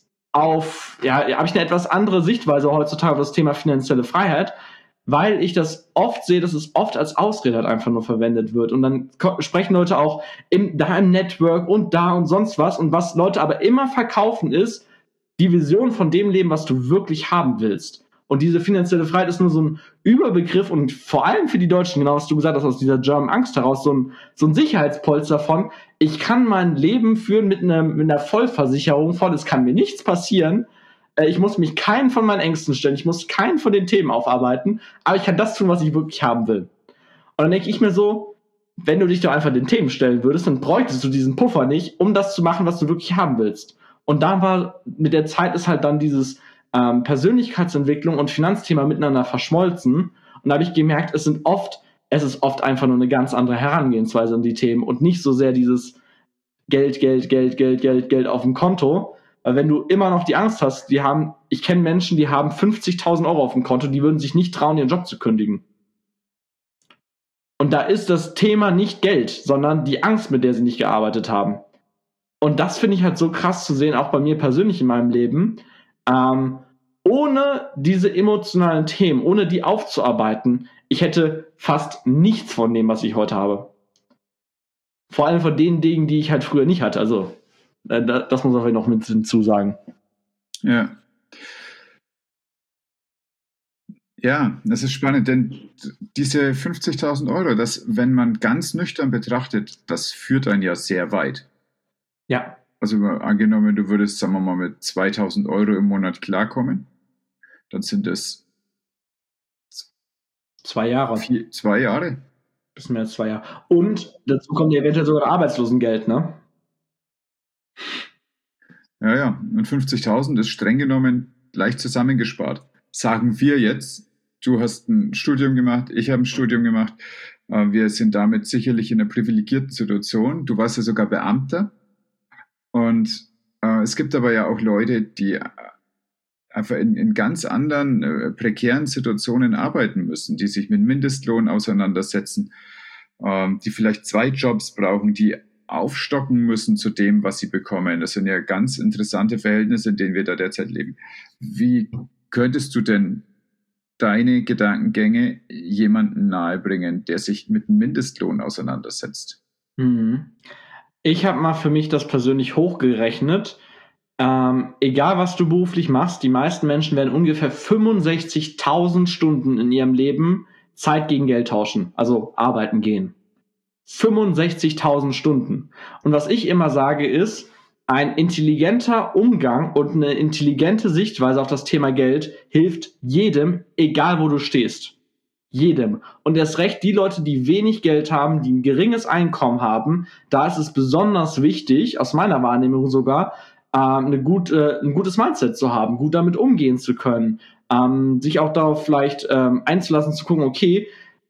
auf, ja, habe ich eine etwas andere Sichtweise heutzutage auf das Thema finanzielle Freiheit, weil ich das oft sehe, dass es oft als Ausrede halt einfach nur verwendet wird. Und dann ko- sprechen Leute auch im, da im Network und da und sonst was. Und was Leute aber immer verkaufen, ist die Vision von dem Leben, was du wirklich haben willst. Und diese finanzielle Freiheit ist nur so ein Überbegriff, und vor allem für die Deutschen, genau was du gesagt hast, aus dieser German Angst heraus, so ein, so ein Sicherheitspolster von, ich kann mein Leben führen mit einer, mit einer Vollversicherung von, es kann mir nichts passieren, äh, ich muss mich keinen von meinen Ängsten stellen, ich muss keinen von den Themen aufarbeiten, aber ich kann das tun, was ich wirklich haben will. Und dann denke ich mir so, wenn du dich doch einfach den Themen stellen würdest, dann bräuchtest du diesen Puffer nicht, um das zu machen, was du wirklich haben willst. Und da war, mit der Zeit ist halt dann dieses ähm, Persönlichkeitsentwicklung und Finanzthema miteinander verschmolzen. Und da habe ich gemerkt, es sind oft, es ist oft einfach nur eine ganz andere Herangehensweise an die Themen und nicht so sehr dieses Geld, Geld, Geld, Geld, Geld, Geld auf dem Konto. Weil wenn du immer noch die Angst hast, die haben, ich kenne Menschen, die haben fünfzigtausend Euro auf dem Konto, die würden sich nicht trauen, ihren Job zu kündigen. Und da ist das Thema nicht Geld, sondern die Angst, mit der sie nicht gearbeitet haben. Und das finde ich halt so krass zu sehen, auch bei mir persönlich in meinem Leben. Ähm, ohne diese emotionalen Themen, ohne die aufzuarbeiten, ich hätte fast nichts von dem, was ich heute habe. Vor allem von den Dingen, die ich halt früher nicht hatte. Also, äh, das muss man noch mit hinzusagen. Ja. Ja, das ist spannend, denn diese fünfzigtausend Euro, das, wenn man ganz nüchtern betrachtet, das führt einen ja sehr weit. Ja. Also angenommen, du würdest, sagen wir mal, mit zweitausend Euro im Monat klarkommen, dann sind das zwei Jahre. Vier, zwei Jahre. Bisschen mehr als zwei Jahre. Und dazu kommt ja eventuell sogar Arbeitslosengeld, ne? Ja, ja. Und fünfzigtausend ist streng genommen leicht zusammengespart. Sagen wir jetzt, du hast ein Studium gemacht, ich habe ein Studium gemacht, wir sind damit sicherlich in einer privilegierten Situation. Du warst ja sogar Beamter. Und Äh, es gibt aber ja auch Leute, die einfach in, in ganz anderen äh, prekären Situationen arbeiten müssen, die sich mit Mindestlohn auseinandersetzen, ähm, die vielleicht zwei Jobs brauchen, die aufstocken müssen zu dem, was sie bekommen. Das sind ja ganz interessante Verhältnisse, in denen wir da derzeit leben. Wie könntest du denn deine Gedankengänge jemandem nahebringen, der sich mit Mindestlohn auseinandersetzt? Mhm. Ich habe mal für mich das persönlich hochgerechnet. Ähm, egal, was du beruflich machst, die meisten Menschen werden ungefähr fünfundsechzigtausend Stunden in ihrem Leben Zeit gegen Geld tauschen, also arbeiten gehen. fünfundsechzigtausend Stunden. Und was ich immer sage ist, ein intelligenter Umgang und eine intelligente Sichtweise auf das Thema Geld hilft jedem, egal wo du stehst. Jedem. Und erst recht die Leute, die wenig Geld haben, die ein geringes Einkommen haben, da ist es besonders wichtig, aus meiner Wahrnehmung sogar, ähm, eine gut, äh, ein gutes Mindset zu haben, gut damit umgehen zu können, ähm, sich auch darauf vielleicht ähm, einzulassen, zu gucken, okay,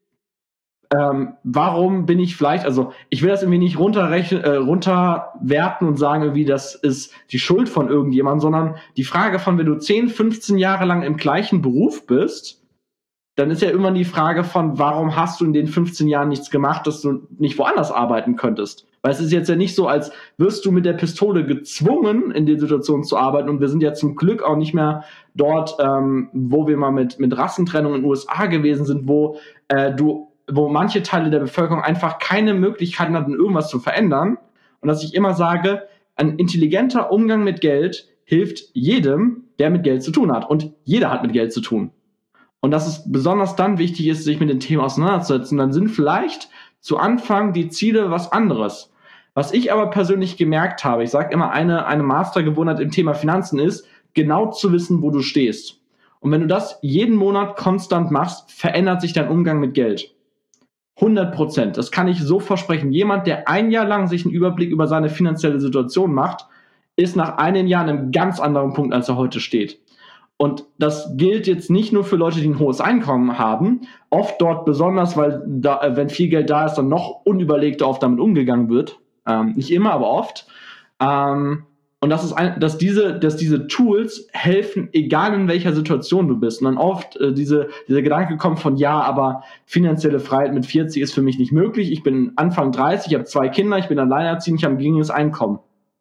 ähm, warum bin ich vielleicht, also ich will das irgendwie nicht runterrechnen, äh, runterwerten und sagen, irgendwie, das ist die Schuld von irgendjemandem, sondern die Frage von, wenn du zehn, fünfzehn Jahre lang im gleichen Beruf bist, dann ist ja immer die Frage von, warum hast du in den fünfzehn Jahren nichts gemacht, dass du nicht woanders arbeiten könntest? Weil es ist jetzt ja nicht so, als wirst du mit der Pistole gezwungen, in der Situation zu arbeiten. Und wir sind ja zum Glück auch nicht mehr dort, ähm, wo wir mal mit, mit Rassentrennung in den U S A gewesen sind, wo äh, du, wo manche Teile der Bevölkerung einfach keine Möglichkeiten hatten, irgendwas zu verändern. Und dass ich immer sage, ein intelligenter Umgang mit Geld hilft jedem, der mit Geld zu tun hat. Und jeder hat mit Geld zu tun. Und dass es besonders dann wichtig ist, sich mit den Themen auseinanderzusetzen, dann sind vielleicht zu Anfang die Ziele was anderes. Was ich aber persönlich gemerkt habe, ich sage immer, eine, eine Mastergewohnheit im Thema Finanzen ist, genau zu wissen, wo du stehst. Und wenn du das jeden Monat konstant machst, verändert sich dein Umgang mit Geld. hundert Prozent. Das kann ich so versprechen. Jemand, der ein Jahr lang sich einen Überblick über seine finanzielle Situation macht, ist nach einem Jahr an einem ganz anderen Punkt, als er heute steht. Und das gilt jetzt nicht nur für Leute, die ein hohes Einkommen haben, oft dort besonders, weil da, wenn viel Geld da ist, dann noch unüberlegter oft damit umgegangen wird. Ähm, nicht immer, aber oft. Ähm, und das ist ein, dass diese, dass diese Tools helfen, egal in welcher Situation du bist. Und dann oft äh, diese, dieser Gedanke kommt von, ja, aber finanzielle Freiheit mit vierzig ist für mich nicht möglich. Ich bin Anfang dreißig, ich habe zwei Kinder, ich bin alleinerziehend, ich habe ein geringes Einkommen.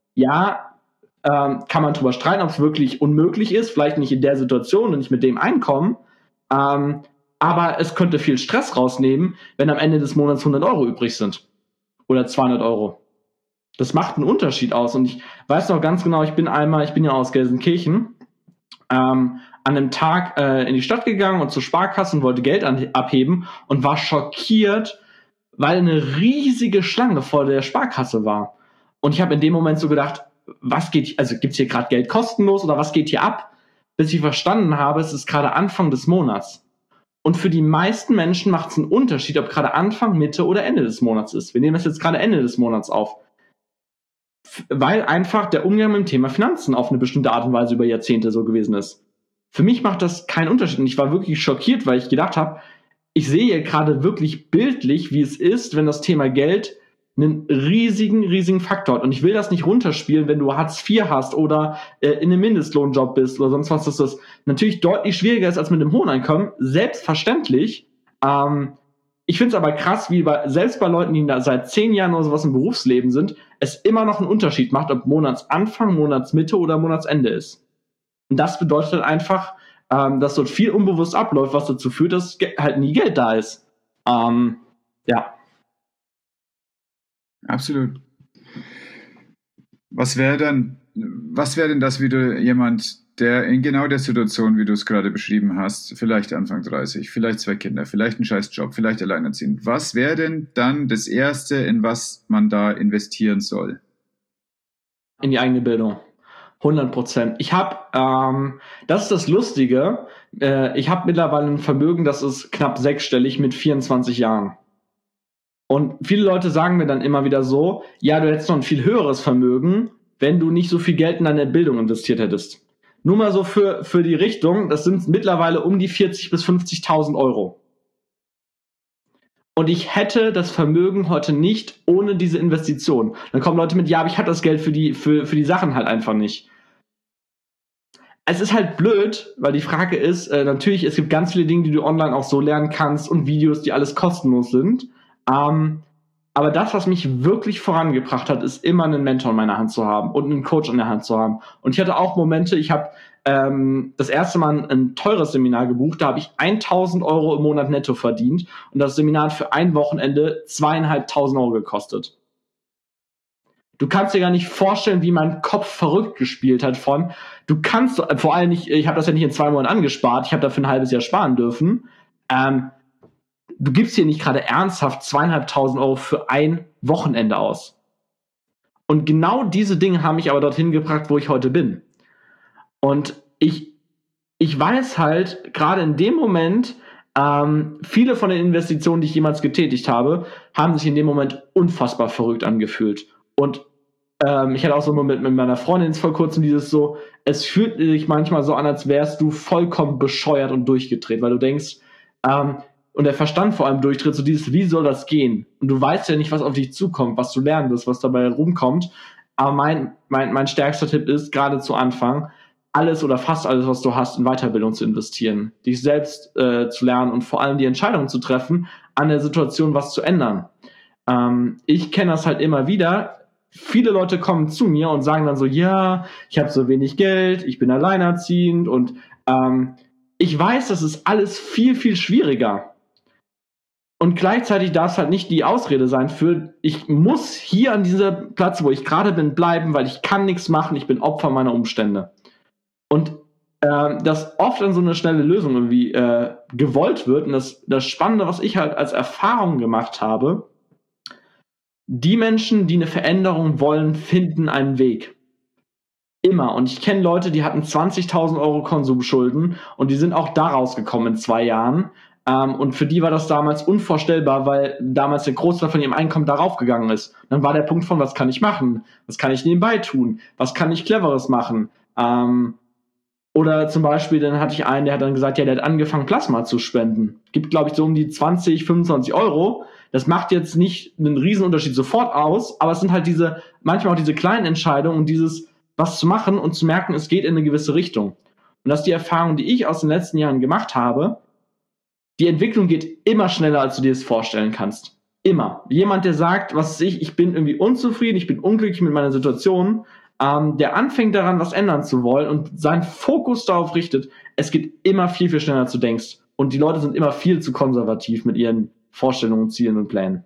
Ja, ähm, kann man drüber streiten, ob es wirklich unmöglich ist, vielleicht nicht in der Situation und nicht mit dem Einkommen, ähm, aber es könnte viel Stress rausnehmen, wenn am Ende des Monats hundert Euro übrig sind oder zweihundert Euro. Das macht einen Unterschied aus und ich weiß noch ganz genau, ich bin einmal, ich bin ja aus Gelsenkirchen, ähm, an einem Tag äh, in die Stadt gegangen und zur Sparkasse und wollte Geld an, abheben und war schockiert, weil eine riesige Schlange vor der Sparkasse war. Und ich habe in dem Moment so gedacht, was geht, also gibt's hier gerade Geld kostenlos oder was geht hier ab? Bis ich verstanden habe, es ist gerade Anfang des Monats. Und für die meisten Menschen macht es einen Unterschied, ob gerade Anfang, Mitte oder Ende des Monats ist. Wir nehmen das jetzt gerade Ende des Monats auf. Weil einfach der Umgang mit dem Thema Finanzen auf eine bestimmte Art und Weise über Jahrzehnte so gewesen ist. Für mich macht das keinen Unterschied. Und ich war wirklich schockiert, weil ich gedacht habe, ich sehe gerade wirklich bildlich, wie es ist, wenn das Thema Geld einen riesigen, riesigen Faktor hat. Und ich will das nicht runterspielen, wenn du Hartz vier hast oder äh, in einem Mindestlohnjob bist oder sonst was, dass das natürlich deutlich schwieriger ist als mit einem hohen Einkommen. Selbstverständlich. Ähm, ich finde es aber krass, wie bei, selbst bei Leuten, die da seit zehn Jahren oder sowas im Berufsleben sind, es immer noch einen Unterschied macht, ob Monatsanfang, Monatsmitte oder Monatsende ist. Und das bedeutet halt einfach, ähm, dass dort viel unbewusst abläuft, was dazu führt, dass ge- halt nie Geld da ist. Ähm, ja. Absolut. Was wäre dann, was wäre denn das, wie du jemand, der in genau der Situation, wie du es gerade beschrieben hast, vielleicht Anfang dreißig, vielleicht zwei Kinder, vielleicht einen scheiß Job, vielleicht alleinerziehend, was wäre denn dann das Erste, in was man da investieren soll? In die eigene Bildung. hundert Prozent. Ich habe, ähm, das ist das Lustige, äh, ich habe mittlerweile ein Vermögen, das ist knapp sechsstellig mit vierundzwanzig Jahren. Und viele Leute sagen mir dann immer wieder so, ja, du hättest noch ein viel höheres Vermögen, wenn du nicht so viel Geld in deine Bildung investiert hättest. Nur mal so für, für die Richtung, das sind mittlerweile um die vierzig bis fünfzigtausend Euro. Und ich hätte das Vermögen heute nicht ohne diese Investition. Dann kommen Leute mit, ja, aber ich habe das Geld für die, für, für die Sachen halt einfach nicht. Es ist halt blöd, weil die Frage ist, äh, natürlich, es gibt ganz viele Dinge, die du online auch so lernen kannst und Videos, die alles kostenlos sind. Ähm, aber das, was mich wirklich vorangebracht hat, ist immer einen Mentor in meiner Hand zu haben und einen Coach in der Hand zu haben. Und ich hatte auch Momente, ich habe ähm, das erste Mal ein, ein teures Seminar gebucht, da habe ich eintausend Euro im Monat netto verdient und das Seminar hat für ein Wochenende zweieinhalbtausend Euro gekostet. Du kannst dir gar nicht vorstellen, wie mein Kopf verrückt gespielt hat von, du kannst, vor allem nicht, ich habe das ja nicht in zwei Monaten angespart, ich habe dafür ein halbes Jahr sparen dürfen, ähm, du gibst hier nicht gerade ernsthaft zweieinhalbtausend Euro für ein Wochenende aus. Und genau diese Dinge haben mich aber dorthin gebracht, wo ich heute bin. Und ich, ich weiß halt, gerade in dem Moment, ähm, viele von den Investitionen, die ich jemals getätigt habe, haben sich in dem Moment unfassbar verrückt angefühlt. Und ähm, ich hatte auch so einen Moment mit meiner Freundin vor kurzem dieses so, es fühlt sich manchmal so an, als wärst du vollkommen bescheuert und durchgedreht, weil du denkst, ähm, und der Verstand vor allem durchdreht, so dieses, wie soll das gehen? Und du weißt ja nicht, was auf dich zukommt, was du lernen wirst, was dabei rumkommt. Aber mein, mein, mein stärkster Tipp ist, gerade zu Anfang, alles oder fast alles, was du hast, in Weiterbildung zu investieren, dich selbst äh, zu lernen und vor allem die Entscheidung zu treffen, an der Situation was zu ändern. Ähm, ich kenne das halt immer wieder. Viele Leute kommen zu mir und sagen dann so, ja, ich habe so wenig Geld, ich bin alleinerziehend und ähm, ich weiß, das ist alles viel, viel schwieriger. Und gleichzeitig darf es halt nicht die Ausrede sein für, ich muss hier an diesem Platz, wo ich gerade bin, bleiben, weil ich kann nichts machen, ich bin Opfer meiner Umstände. Und äh, dass oft dann so eine schnelle Lösung irgendwie äh, gewollt wird. Und das, das Spannende, was ich halt als Erfahrung gemacht habe, die Menschen, die eine Veränderung wollen, finden einen Weg. Immer. Und ich kenne Leute, die hatten zwanzigtausend Euro Konsumschulden und die sind auch da rausgekommen in zwei Jahren. Um, und für die war das damals unvorstellbar, weil damals der Großteil von ihrem Einkommen darauf gegangen ist. Dann war der Punkt von, was kann ich machen? Was kann ich nebenbei tun? Was kann ich Cleveres machen? Um, oder zum Beispiel, dann hatte ich einen, der hat dann gesagt, ja, der hat angefangen, Plasma zu spenden. Gibt, glaube ich, so um die zwanzig, fünfundzwanzig Euro. Das macht jetzt nicht einen Riesenunterschied sofort aus, aber es sind halt diese, manchmal auch diese kleinen Entscheidungen und dieses, was zu machen und zu merken, es geht in eine gewisse Richtung. Und das ist die Erfahrung, die ich aus den letzten Jahren gemacht habe. Die Entwicklung geht immer schneller, als du dir das vorstellen kannst. Immer. Jemand, der sagt, was weiß ich, ich bin irgendwie unzufrieden, ich bin unglücklich mit meiner Situation, ähm, der anfängt daran, was ändern zu wollen und seinen Fokus darauf richtet, es geht immer viel, viel schneller, als du denkst. Und die Leute sind immer viel zu konservativ mit ihren Vorstellungen, Zielen und Plänen.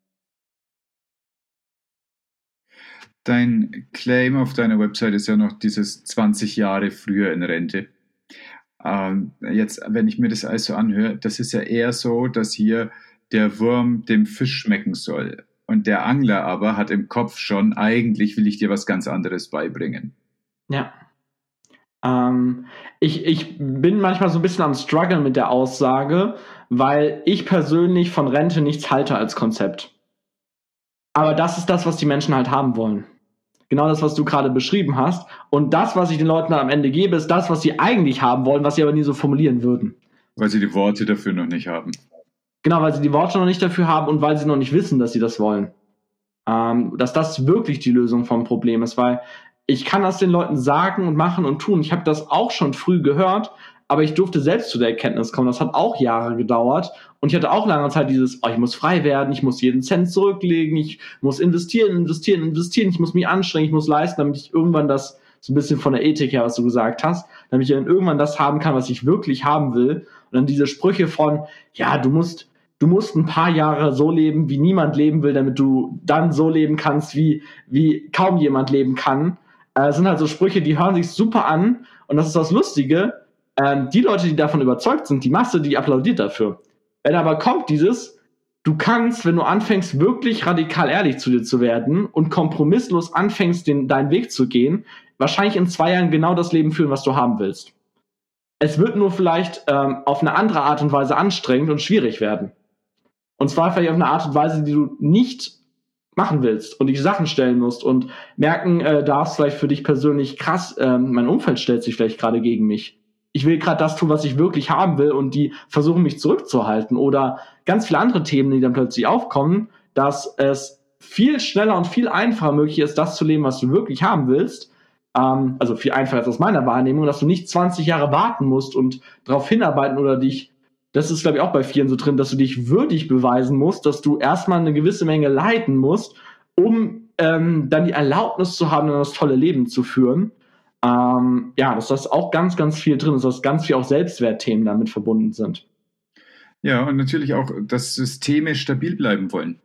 Dein Claim auf deiner Website ist ja noch dieses zwanzig Jahre früher in Rente. Ähm, jetzt, wenn ich mir das alles so anhöre, das ist ja eher so, dass hier der Wurm dem Fisch schmecken soll. Und der Angler aber hat im Kopf schon, eigentlich will ich dir was ganz anderes beibringen. Ja. Ähm, ich, ich bin manchmal so ein bisschen am Struggle mit der Aussage, weil ich persönlich von Rente nichts halte als Konzept. Aber das ist das, was die Menschen halt haben wollen. Genau das, was du gerade beschrieben hast. Und das, was ich den Leuten dann am Ende gebe, ist das, was sie eigentlich haben wollen, was sie aber nie so formulieren würden. Weil sie die Worte dafür noch nicht haben. Genau, weil sie die Worte noch nicht dafür haben und weil sie noch nicht wissen, dass sie das wollen. Ähm, dass das wirklich die Lösung vom Problem ist, weil ich kann das den Leuten sagen und machen und tun. Ich habe das auch schon früh gehört, aber ich durfte selbst zu der Erkenntnis kommen. Das hat auch Jahre gedauert. Und ich hatte auch lange Zeit dieses, oh, ich muss frei werden, ich muss jeden Cent zurücklegen, ich muss investieren, investieren, investieren, ich muss mich anstrengen, ich muss leisten, damit ich irgendwann das, so ein bisschen von der Ethik her, was du gesagt hast, damit ich dann irgendwann das haben kann, was ich wirklich haben will. Und dann diese Sprüche von, ja, du musst, du musst ein paar Jahre so leben, wie niemand leben will, damit du dann so leben kannst, wie, wie kaum jemand leben kann. Äh, sind halt so Sprüche, die hören sich super an. Und das ist das Lustige. Ähm, die Leute, die davon überzeugt sind, die Masse, die applaudiert dafür. Wenn aber kommt dieses, du kannst, wenn du anfängst, wirklich radikal ehrlich zu dir zu werden und kompromisslos anfängst, den, deinen Weg zu gehen, wahrscheinlich in zwei Jahren genau das Leben führen, was du haben willst. Es wird nur vielleicht ähm, auf eine andere Art und Weise anstrengend und schwierig werden. Und zwar vielleicht auf eine Art und Weise, die du nicht machen willst und dich Sachen stellen musst und merken äh, darfst vielleicht für dich persönlich, krass, äh, mein Umfeld stellt sich vielleicht gerade gegen mich. ich will gerade das tun, was ich wirklich haben will und die versuchen mich zurückzuhalten. Oder ganz viele andere Themen, die dann plötzlich aufkommen, dass es viel schneller und viel einfacher möglich ist, das zu leben, was du wirklich haben willst. Ähm, also viel einfacher als aus meiner Wahrnehmung, dass du nicht zwanzig Jahre warten musst und darauf hinarbeiten oder dich, das ist glaube ich auch bei vielen so drin, dass du dich würdig beweisen musst, dass du erstmal eine gewisse Menge leiden musst, um ähm, dann die Erlaubnis zu haben, das tolle Leben zu führen. Ähm, ja, dass das auch ganz, ganz viel drin ist, dass ganz viel auch Selbstwertthemen damit verbunden sind. Ja, und natürlich auch, dass Systeme stabil bleiben wollen.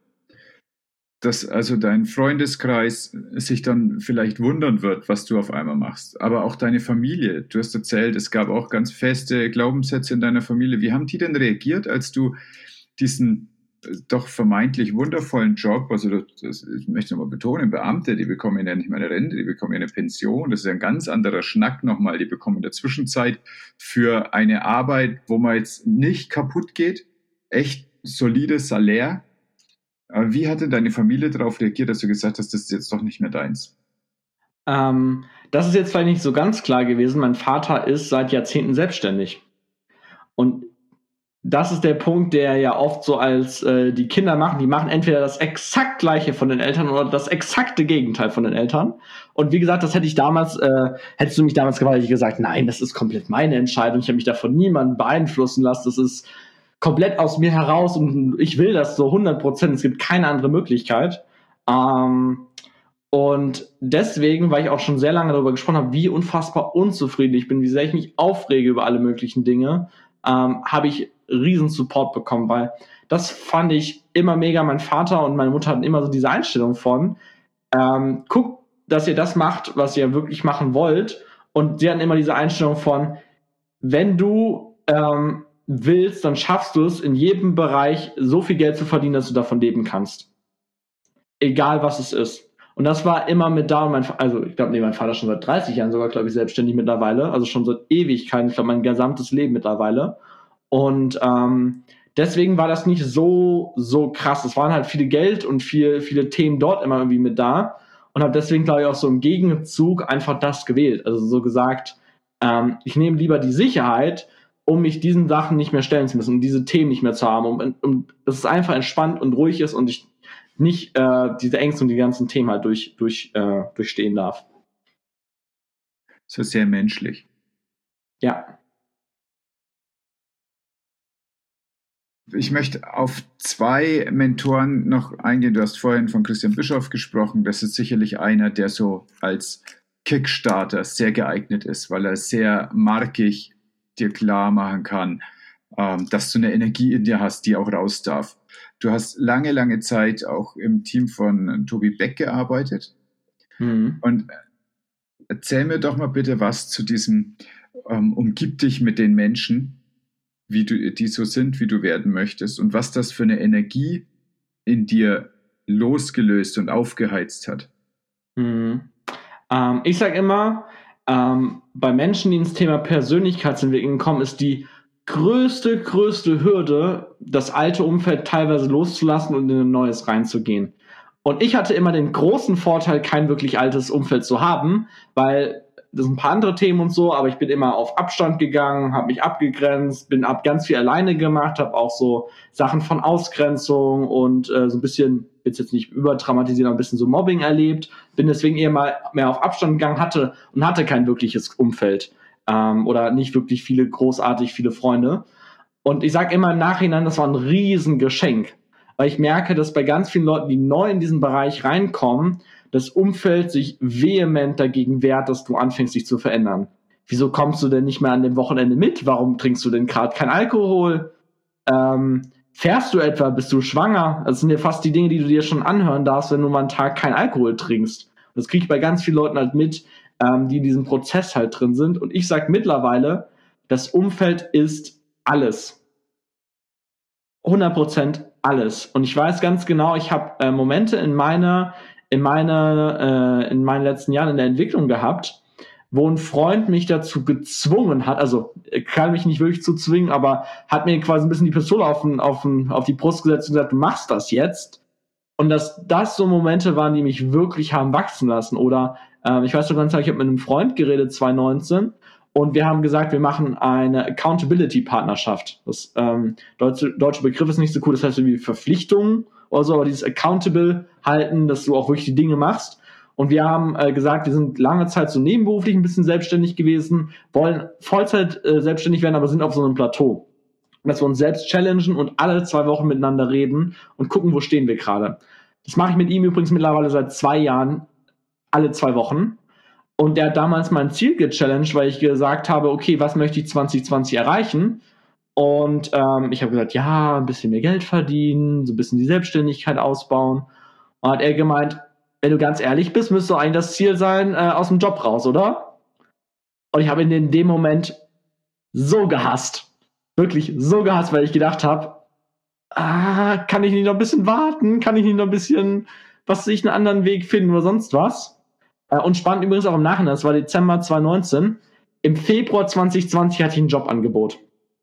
Dass also dein Freundeskreis sich dann vielleicht wundern wird, was du auf einmal machst. Aber auch deine Familie. Du hast erzählt, es gab auch ganz feste Glaubenssätze in deiner Familie. Wie haben die denn reagiert, als du diesen doch vermeintlich wundervollen Job, also das, ich möchte nochmal betonen, Beamte, die bekommen ja nicht mehr eine Rente, die bekommen ja eine Pension, das ist ein ganz anderer Schnack nochmal, die bekommen in der Zwischenzeit für eine Arbeit, wo man jetzt nicht kaputt geht, echt solides Salär. Aber wie hat denn deine Familie darauf reagiert, dass du gesagt hast, das ist jetzt doch nicht mehr deins? Ähm, das ist jetzt vielleicht nicht so ganz klar gewesen. Mein Vater ist seit Jahrzehnten selbstständig. Und das ist der Punkt, der ja oft so als äh, die Kinder machen, die machen entweder das exakt Gleiche von den Eltern oder das exakte Gegenteil von den Eltern. Und wie gesagt, das hätte ich damals, äh, hättest du mich damals gefragt, hätte ich gesagt, nein, das ist komplett meine Entscheidung. Ich habe mich davon niemanden beeinflussen lassen. Das ist komplett aus mir heraus und ich will das so hundert Prozent. Es gibt keine andere Möglichkeit. Ähm, und deswegen, weil ich auch schon sehr lange darüber gesprochen habe, wie unfassbar unzufrieden ich bin, wie sehr ich mich aufrege über alle möglichen Dinge, ähm, habe ich riesen Support bekommen, weil das fand ich immer mega. Mein Vater und meine Mutter hatten immer so diese Einstellung von, ähm, guckt, dass ihr das macht, was ihr wirklich machen wollt. Und sie hatten immer diese Einstellung von, wenn du ähm, willst, dann schaffst du es, in jedem Bereich so viel Geld zu verdienen, dass du davon leben kannst. Egal, was es ist. Und das war immer mit da. Und mein, also ich glaube, nee, mein Vater schon seit dreißig Jahren sogar, glaube ich, selbstständig mittlerweile. Also schon seit Ewigkeiten. Ich glaube, mein gesamtes Leben mittlerweile. Und ähm, deswegen war das nicht so, so krass. Es waren halt viele Geld und viel, viele Themen dort immer irgendwie mit da. Und habe deswegen, glaube ich, auch so im Gegenzug einfach das gewählt. Also so gesagt, ähm, ich nehme lieber die Sicherheit, um mich diesen Sachen nicht mehr stellen zu müssen, um diese Themen nicht mehr zu haben. Um, um, dass es einfach entspannt und ruhig ist und ich nicht äh, diese Ängste und die ganzen Themen halt durch, durch, äh, durchstehen darf. Das ist sehr menschlich. Ja. Ich möchte auf zwei Mentoren noch eingehen. Du hast vorhin von Christian Bischoff gesprochen. Das ist sicherlich einer, der so als Kickstarter sehr geeignet ist, weil er sehr markig dir klar machen kann, ähm, dass du eine Energie in dir hast, die auch raus darf. Du hast lange, lange Zeit auch im Team von Tobi Beck gearbeitet. Mhm. Und erzähl mir doch mal bitte was zu diesem ähm, umgib dich mit den Menschen, wie du, die so sind, wie du werden möchtest und was das für eine Energie in dir losgelöst und aufgeheizt hat. Mhm. Ähm, ich sage immer, ähm, bei Menschen, die ins Thema Persönlichkeitsentwicklung kommen, ist die größte, größte Hürde, das alte Umfeld teilweise loszulassen und in ein neues reinzugehen. Und ich hatte immer den großen Vorteil, kein wirklich altes Umfeld zu haben, weil das sind ein paar andere Themen und so, aber ich bin immer auf Abstand gegangen, habe mich abgegrenzt, bin ab ganz viel alleine gemacht, habe auch so Sachen von Ausgrenzung und äh, so ein bisschen, will jetzt nicht überdramatisieren, aber ein bisschen so Mobbing erlebt, bin deswegen eher mal mehr auf Abstand gegangen, hatte und hatte kein wirkliches Umfeld ähm, oder nicht wirklich viele, großartig viele Freunde. Und ich sage immer im Nachhinein, das war ein Riesengeschenk, weil ich merke, dass bei ganz vielen Leuten, die neu in diesen Bereich reinkommen, das Umfeld sich vehement dagegen wehrt, dass du anfängst, dich zu verändern. Wieso kommst du denn nicht mehr an dem Wochenende mit? Warum trinkst du denn gerade kein Alkohol? Ähm, fährst du etwa? Bist du schwanger? Das sind ja fast die Dinge, die du dir schon anhören darfst, wenn du mal einen Tag kein Alkohol trinkst. Und das kriege ich bei ganz vielen Leuten halt mit, ähm, die in diesem Prozess halt drin sind. Und ich sage mittlerweile, das Umfeld ist alles. hundert Prozent alles. Und ich weiß ganz genau, ich habe äh, Momente in meiner in meiner, äh, in meinen letzten Jahren in der Entwicklung gehabt, wo ein Freund mich dazu gezwungen hat, also er kann mich nicht wirklich zu zwingen, aber hat mir quasi ein bisschen die Pistole auf, den, auf, den, auf die Brust gesetzt und gesagt, du machst das jetzt. Und dass das so Momente waren, die mich wirklich haben wachsen lassen. Oder äh, ich weiß noch ganz klar, ich habe mit einem Freund geredet, zwanzig neunzehn, Und wir haben gesagt, wir machen eine Accountability-Partnerschaft. Das ähm, deutsche, deutsche Begriff ist nicht so cool, das heißt irgendwie Verpflichtungen oder so, aber dieses Accountable halten, dass du auch wirklich die Dinge machst. Und wir haben äh, gesagt, wir sind lange Zeit so nebenberuflich ein bisschen selbstständig gewesen, wollen Vollzeit äh, selbstständig werden, aber sind auf so einem Plateau. Und dass wir uns selbst challengen und alle zwei Wochen miteinander reden und gucken, wo stehen wir gerade. Das mache ich mit ihm übrigens mittlerweile seit zwei Jahren, alle zwei Wochen. Und der hat damals mein Ziel gechallenged, weil ich gesagt habe, okay, was möchte ich zwanzig zwanzig erreichen? Und ähm, ich habe gesagt, ja, ein bisschen mehr Geld verdienen, so ein bisschen die Selbstständigkeit ausbauen. Und hat er gemeint, wenn du ganz ehrlich bist, müsste doch eigentlich das Ziel sein, äh, aus dem Job raus, oder? Und ich habe ihn in dem Moment so gehasst. Wirklich so gehasst, weil ich gedacht habe, ah, kann ich nicht noch ein bisschen warten? Kann ich nicht noch ein bisschen, was weiß ich, einen anderen Weg finden oder sonst was? Und spannend übrigens auch im Nachhinein, das war Dezember zwanzig neunzehn. Im Februar zwanzig zwanzig hatte ich ein Jobangebot.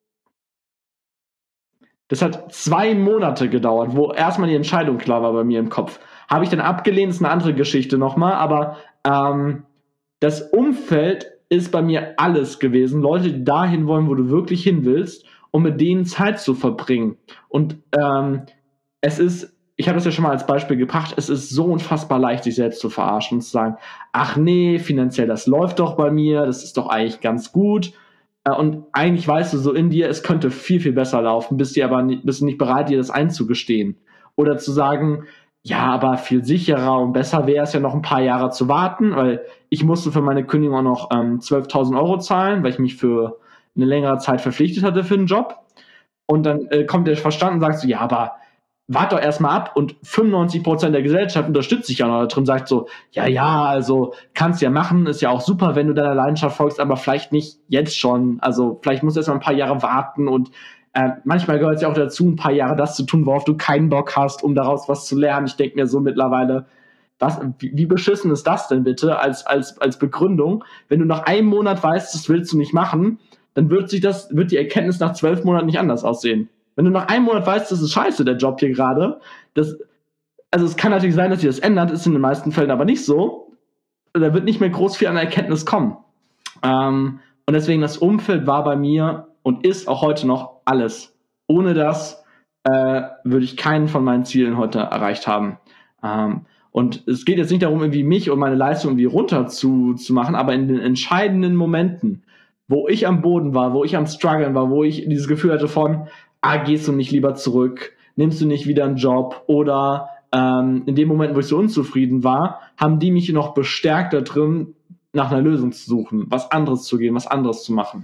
Das hat zwei Monate gedauert, wo erstmal die Entscheidung klar war bei mir im Kopf. Habe ich dann abgelehnt, ist eine andere Geschichte nochmal, aber ähm, das Umfeld ist bei mir alles gewesen. Leute, die dahin wollen, wo du wirklich hin willst, um mit denen Zeit zu verbringen. Und ähm, es ist, ich habe das ja schon mal als Beispiel gebracht, es ist so unfassbar leicht, sich selbst zu verarschen und zu sagen, ach nee, finanziell, das läuft doch bei mir, das ist doch eigentlich ganz gut. Und eigentlich weißt du so in dir, es könnte viel, viel besser laufen, bist dir aber nicht, bist nicht bereit, dir das einzugestehen. Oder zu sagen, ja, aber viel sicherer und besser wäre es ja noch ein paar Jahre zu warten, weil ich musste für meine Kündigung auch noch ähm, zwölftausend Euro zahlen, weil ich mich für eine längere Zeit verpflichtet hatte für einen Job. Und dann äh, kommt der Verstand und sagt so, ja, aber wart doch erstmal ab, und fünfundneunzig Prozent der Gesellschaft unterstützt sich ja noch da drin, sagt so, ja, ja, also kannst ja machen, ist ja auch super, wenn du deiner Leidenschaft folgst, aber vielleicht nicht jetzt schon, also vielleicht musst du erst mal ein paar Jahre warten, und äh, manchmal gehört es ja auch dazu, ein paar Jahre das zu tun, worauf du keinen Bock hast, um daraus was zu lernen. Ich denke mir so mittlerweile, was, wie, wie beschissen ist das denn bitte als, als, als Begründung? Wenn du nach einem Monat weißt, das willst du nicht machen, dann wird sich das, wird die Erkenntnis nach zwölf Monaten nicht anders aussehen. Wenn du nach einem Monat weißt, das ist scheiße, der Job hier gerade, das, also es kann natürlich sein, dass sich das ändert, ist in den meisten Fällen aber nicht so. Da wird nicht mehr groß viel an Erkenntnis kommen. Ähm, und deswegen, das Umfeld war bei mir und ist auch heute noch alles. Ohne das äh, würde ich keinen von meinen Zielen heute erreicht haben. Ähm, und es geht jetzt nicht darum, irgendwie mich und meine Leistung irgendwie runter zu, zu machen, aber in den entscheidenden Momenten, wo ich am Boden war, wo ich am Struggeln war, wo ich dieses Gefühl hatte von, ah, gehst du nicht lieber zurück, nimmst du nicht wieder einen Job, oder ähm, in dem Moment, wo ich so unzufrieden war, haben die mich noch bestärkt da drin, nach einer Lösung zu suchen, was anderes zu gehen, was anderes zu machen.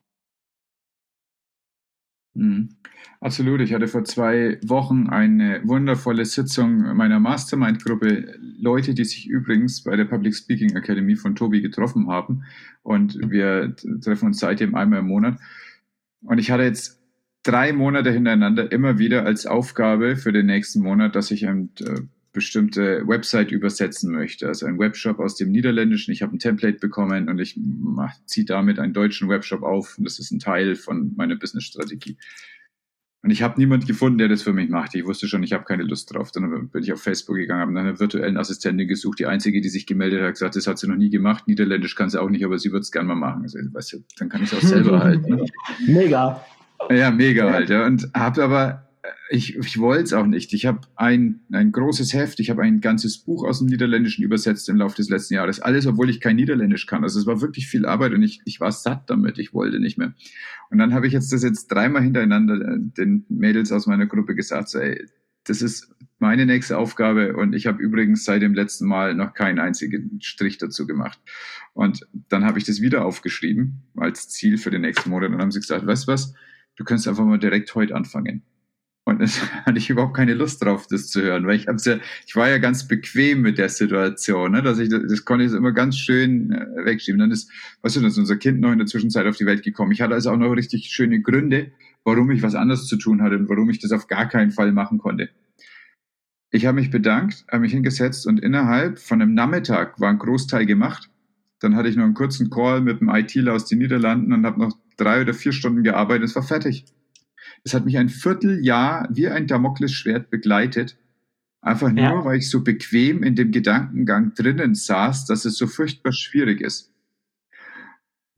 Mhm. Absolut. Ich hatte vor zwei Wochen eine wundervolle Sitzung meiner Mastermind-Gruppe. Leute, die sich übrigens bei der Public Speaking Academy von Tobi getroffen haben. Und wir treffen uns seitdem einmal im Monat. Und ich hatte jetzt drei Monate hintereinander immer wieder als Aufgabe für den nächsten Monat, dass ich eine äh, bestimmte Website übersetzen möchte. Also ein Webshop aus dem Niederländischen. Ich habe ein Template bekommen und ich ziehe damit einen deutschen Webshop auf. Und das ist ein Teil von meiner Business-Strategie. Und ich habe niemanden gefunden, der das für mich macht. Ich wusste schon, ich habe keine Lust drauf. Dann bin ich auf Facebook gegangen, habe nach einer virtuellen Assistentin gesucht. Die einzige, die sich gemeldet hat, gesagt, das hat sie noch nie gemacht. Niederländisch kann sie auch nicht, aber sie würde es gerne mal machen. Also, weißt du, dann kann ich es auch selber halten. Ne? Mega. Ja, mega halt. Ja. Und habe aber, ich, ich wollte es auch nicht. Ich habe ein, ein großes Heft, ich habe ein ganzes Buch aus dem Niederländischen übersetzt im Laufe des letzten Jahres. Alles, obwohl ich kein Niederländisch kann. Also es war wirklich viel Arbeit und ich, ich war satt damit. Ich wollte nicht mehr. Und dann habe ich jetzt das jetzt dreimal hintereinander den Mädels aus meiner Gruppe gesagt, so, ey, das ist meine nächste Aufgabe, und ich habe übrigens seit dem letzten Mal noch keinen einzigen Strich dazu gemacht. Und dann habe ich das wieder aufgeschrieben als Ziel für den nächsten Monat, und dann haben sie gesagt, weißt du was, du kannst einfach mal direkt heute anfangen. Und das hatte ich überhaupt keine Lust drauf, das zu hören, weil ich hab's ja, ich war ja ganz bequem mit der Situation, ne, dass ich, das konnte ich immer ganz schön äh, wegschieben. Dann ist, weißt du, dann ist unser Kind noch in der Zwischenzeit auf die Welt gekommen. Ich hatte also auch noch richtig schöne Gründe, warum ich was anderes zu tun hatte und warum ich das auf gar keinen Fall machen konnte. Ich habe mich bedankt, habe mich hingesetzt, und innerhalb von einem Nachmittag war ein Großteil gemacht. Dann hatte ich noch einen kurzen Call mit einem ITler aus den Niederlanden und habe noch drei oder vier Stunden gearbeitet. Es war fertig. Es hat mich ein Vierteljahr wie ein Damoklesschwert begleitet. Einfach nur, ja. weil ich so bequem in dem Gedankengang drinnen saß, dass es so furchtbar schwierig ist.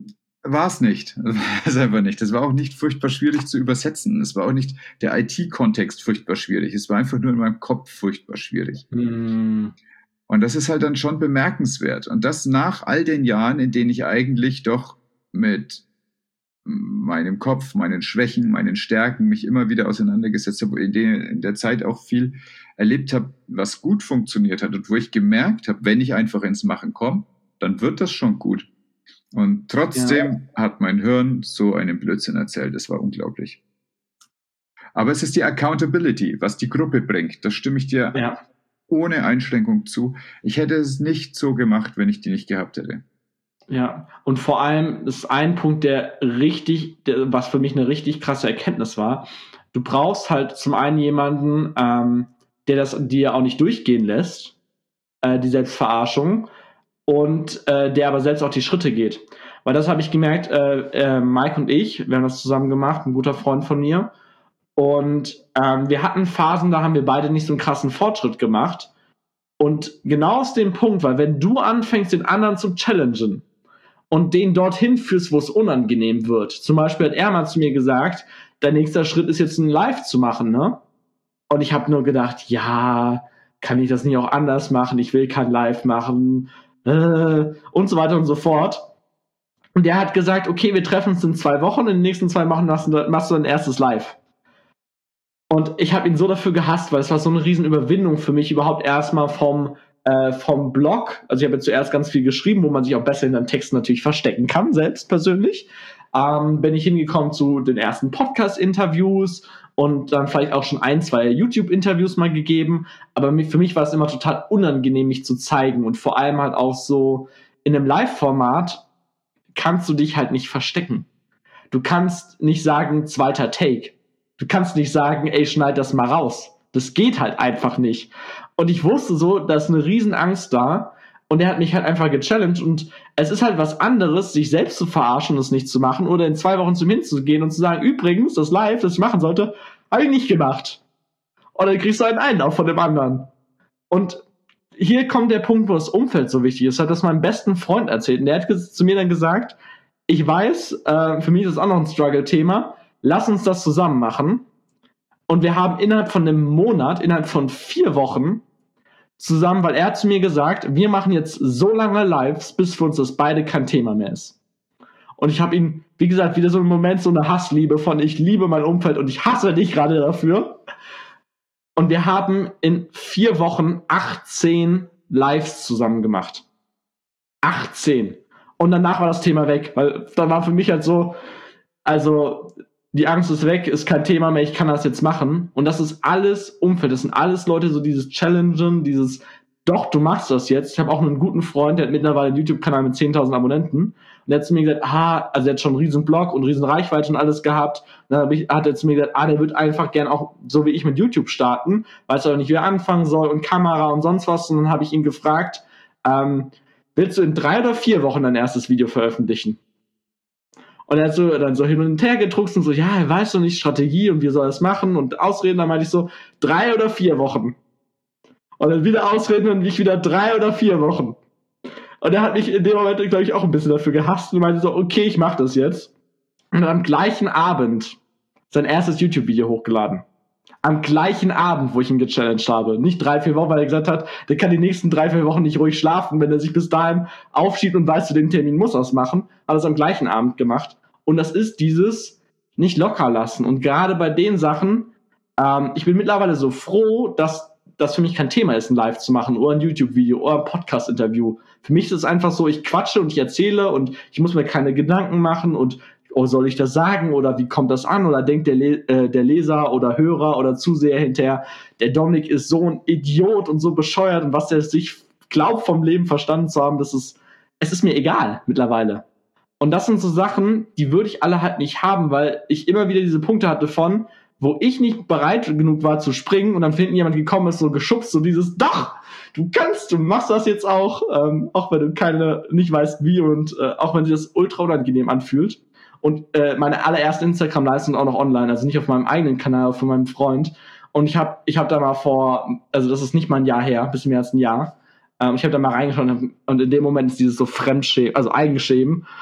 war es nicht. War es einfach nicht. Das war auch nicht furchtbar schwierig zu übersetzen. Es war auch nicht der I T-Kontext furchtbar schwierig. Es war einfach nur in meinem Kopf furchtbar schwierig. Mm. Und das ist halt dann schon bemerkenswert. Und das nach all den Jahren, in denen ich eigentlich doch mit meinem Kopf, meinen Schwächen, meinen Stärken mich immer wieder auseinandergesetzt habe, in der, in der Zeit auch viel erlebt habe, was gut funktioniert hat und wo ich gemerkt habe, wenn ich einfach ins Machen komme, dann wird das schon gut. Und trotzdem ja. hat mein Hirn so einen Blödsinn erzählt. Das war unglaublich. Aber es ist die Accountability, was die Gruppe bringt. Das stimme ich dir ja. ohne Einschränkung zu. Ich hätte es nicht so gemacht, wenn ich die nicht gehabt hätte. Ja, und vor allem ist ein Punkt, der richtig, der, was für mich eine richtig krasse Erkenntnis war. Du brauchst halt zum einen jemanden, ähm, der das dir auch nicht durchgehen lässt, äh, die Selbstverarschung, und äh, der aber selbst auch die Schritte geht. Weil das habe ich gemerkt, äh, äh, Mike und ich, wir haben das zusammen gemacht, ein guter Freund von mir, und ähm, wir hatten Phasen, da haben wir beide nicht so einen krassen Fortschritt gemacht. Und genau aus dem Punkt, weil wenn du anfängst, den anderen zu challengen und den dorthin führst, wo es unangenehm wird. Zum Beispiel hat er mal zu mir gesagt, dein nächster Schritt ist jetzt ein Live zu machen, ne? Und ich habe nur gedacht, ja, kann ich das nicht auch anders machen? Ich will kein Live machen äh, und so weiter und so fort. Und der hat gesagt, okay, wir treffen uns in zwei Wochen, in den nächsten zwei Wochen machst du, machst du ein erstes Live. Und ich habe ihn so dafür gehasst, weil es war so eine riesen Überwindung für mich, überhaupt erstmal vom Äh, vom Blog, also ich habe jetzt zuerst ganz viel geschrieben, wo man sich auch besser in den Texten natürlich verstecken kann, selbst persönlich, ähm, bin ich hingekommen zu den ersten Podcast-Interviews und dann vielleicht auch schon ein, zwei YouTube-Interviews mal gegeben, aber für mich war es immer total unangenehm, mich zu zeigen und vor allem halt auch so in einem Live-Format kannst du dich halt nicht verstecken. Du kannst nicht sagen, zweiter Take. Du kannst nicht sagen, ey, schneid das mal raus. Das geht halt einfach nicht. Und ich wusste so, da ist eine Riesenangst da. Und er hat mich halt einfach gechallenged. Und es ist halt was anderes, sich selbst zu verarschen und es nicht zu machen. Oder in zwei Wochen zum hinzugehen und zu sagen, übrigens, das Live, das ich machen sollte, habe ich nicht gemacht. Und dann kriegst du einen Einlauf von dem anderen. Und hier kommt der Punkt, wo das Umfeld so wichtig ist. Hat das meinem besten Freund erzählt. Und der hat zu mir dann gesagt, ich weiß, äh, für mich ist das auch noch ein Struggle-Thema. Lass uns das zusammen machen. Und wir haben innerhalb von einem Monat, innerhalb von vier Wochen zusammen, weil er hat zu mir gesagt, wir machen jetzt so lange Lives, bis für uns das beide kein Thema mehr ist. Und ich habe ihn, wie gesagt, wieder so einen Moment, so eine Hassliebe von ich liebe mein Umfeld und ich hasse dich gerade dafür. Und wir haben in vier Wochen achtzehn Lives zusammen gemacht. achtzehn. Und danach war das Thema weg, weil dann war für mich halt so, also die Angst ist weg, ist kein Thema mehr, ich kann das jetzt machen. Und das ist alles Umfeld, das sind alles Leute, so dieses Challengen, dieses, doch, du machst das jetzt. Ich habe auch einen guten Freund, der hat mittlerweile einen YouTube-Kanal mit zehntausend Abonnenten. Und der hat zu mir gesagt, ah, also der hat schon einen riesen Blog und riesen Reichweite und alles gehabt. Und dann hat er zu mir gesagt, ah, der wird einfach gern auch, so wie ich, mit YouTube starten, weiß aber nicht, wie er anfangen soll und Kamera und sonst was. Und dann habe ich ihn gefragt, ähm, willst du in drei oder vier Wochen dein erstes Video veröffentlichen? Und er hat so, dann so hin und her gedruckt und so, ja, er weiß doch nicht Strategie und wie soll er das machen und Ausreden, dann meinte ich so, drei oder vier Wochen. Und dann wieder Ausreden und ich wieder drei oder vier Wochen. Und er hat mich in dem Moment, glaube ich, auch ein bisschen dafür gehasst und meinte so, okay, ich mach das jetzt. Und dann am gleichen Abend sein erstes YouTube-Video hochgeladen. Am gleichen Abend, wo ich ihn gechallenged habe. Nicht drei, vier Wochen, weil er gesagt hat, der kann die nächsten drei, vier Wochen nicht ruhig schlafen, wenn er sich bis dahin aufschiebt und weiß, zu dem Termin muss er es machen. Hat er es am gleichen Abend gemacht. Und das ist dieses nicht locker lassen. Und gerade bei den Sachen, ähm, ich bin mittlerweile so froh, dass das für mich kein Thema ist, ein Live zu machen oder ein YouTube-Video oder ein Podcast-Interview. Für mich ist es einfach so, ich quatsche und ich erzähle und ich muss mir keine Gedanken machen und oh, soll ich das sagen oder wie kommt das an oder denkt der, Le- äh, der Leser oder Hörer oder Zuseher hinterher, der Dominik ist so ein Idiot und so bescheuert und was der sich glaubt vom Leben verstanden zu haben, das ist, es ist mir egal mittlerweile. Und das sind so Sachen, die würde ich alle halt nicht haben, weil ich immer wieder diese Punkte hatte von, wo ich nicht bereit genug war zu springen und dann hinten jemand gekommen ist, so geschubst, so dieses, doch, du kannst, du machst das jetzt auch, ähm, auch wenn du keine, nicht weißt wie und äh, auch wenn sich das ultra unangenehm anfühlt. Und äh, meine allererste Instagram-Live sind auch noch online, also nicht auf meinem eigenen Kanal, aber von meinem Freund. Und ich habe ich hab da mal vor, also das ist nicht mal ein Jahr her, ein bisschen mehr als ein Jahr, ähm, ich habe da mal reingeschaut und in dem Moment ist dieses so Fremdschämen, also Eigenschämen.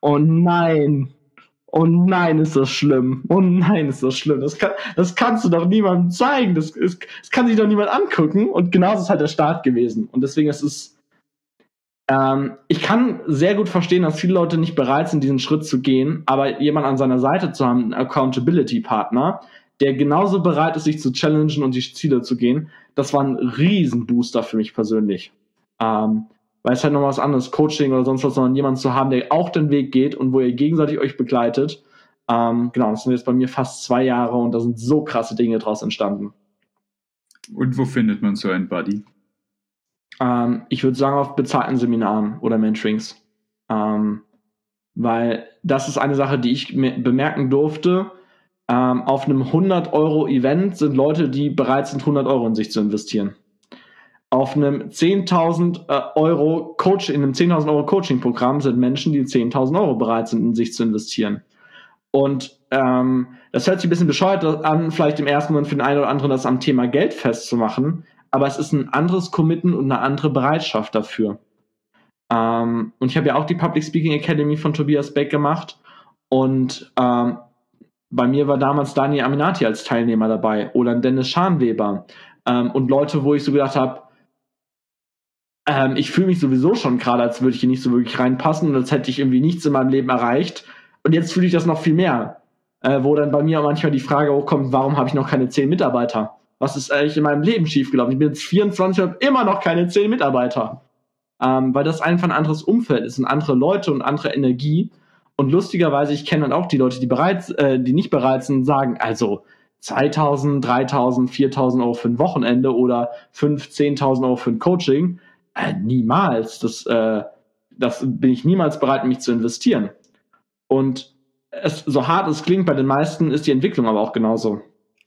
Oh nein. Oh nein, ist das schlimm. Oh nein, ist das schlimm. Das, kann, das kannst du doch niemandem zeigen. Das, ist, das kann sich doch niemand angucken. Und genauso ist halt der Start gewesen. Und deswegen ist es. Ähm, ich kann sehr gut verstehen, dass viele Leute nicht bereit sind, diesen Schritt zu gehen. Aber jemand an seiner Seite zu haben, einen Accountability-Partner, der genauso bereit ist, sich zu challengen und die Ziele zu gehen, das war ein Riesenbooster für mich persönlich. Ähm, weil es halt noch was anderes, Coaching oder sonst was, sondern jemanden zu haben, der auch den Weg geht und wo ihr gegenseitig euch begleitet. Ähm, genau, das sind jetzt bei mir fast zwei Jahre und da sind so krasse Dinge draus entstanden. Und wo findet man so einen Buddy? Ähm, ich würde sagen auf bezahlten Seminaren oder Mentorings. Ähm, weil das ist eine Sache, die ich bemerken durfte. Ähm, auf einem hundert-Euro-Event sind Leute, die bereit sind, hundert Euro in sich zu investieren. Auf einem zehntausend Euro Coach, in einem zehntausend Euro Coaching-Programm sind Menschen, die zehntausend Euro bereit sind, in sich zu investieren. Und ähm, das hört sich ein bisschen bescheuert an, vielleicht im ersten Moment für den einen oder anderen das am Thema Geld festzumachen, aber es ist ein anderes Commitment und eine andere Bereitschaft dafür. Ähm, und ich habe ja auch die Public Speaking Academy von Tobias Beck gemacht und ähm, bei mir war damals Daniel Aminati als Teilnehmer dabei oder Dennis Scharnweber ähm, und Leute, wo ich so gedacht habe, ähm, ich fühle mich sowieso schon gerade, als würde ich hier nicht so wirklich reinpassen und als hätte ich irgendwie nichts in meinem Leben erreicht. Und jetzt fühle ich das noch viel mehr, äh, wo dann bei mir manchmal die Frage hochkommt, warum habe ich noch keine zehn Mitarbeiter? Was ist eigentlich in meinem Leben schiefgelaufen? Ich bin jetzt vierundzwanzig und habe immer noch keine zehn Mitarbeiter. Ähm, weil das einfach ein anderes Umfeld ist, sind andere Leute und andere Energie. Und lustigerweise, ich kenne dann auch die Leute, die bereit, äh, die nicht bereit sind, sagen, also zweitausend, dreitausend, viertausend Euro für ein Wochenende oder fünftausend, zehntausend Euro für ein Coaching. Äh, niemals. Das, äh, das bin ich niemals bereit, mich zu investieren. Und es, so hart es klingt, bei den meisten ist die Entwicklung aber auch genauso.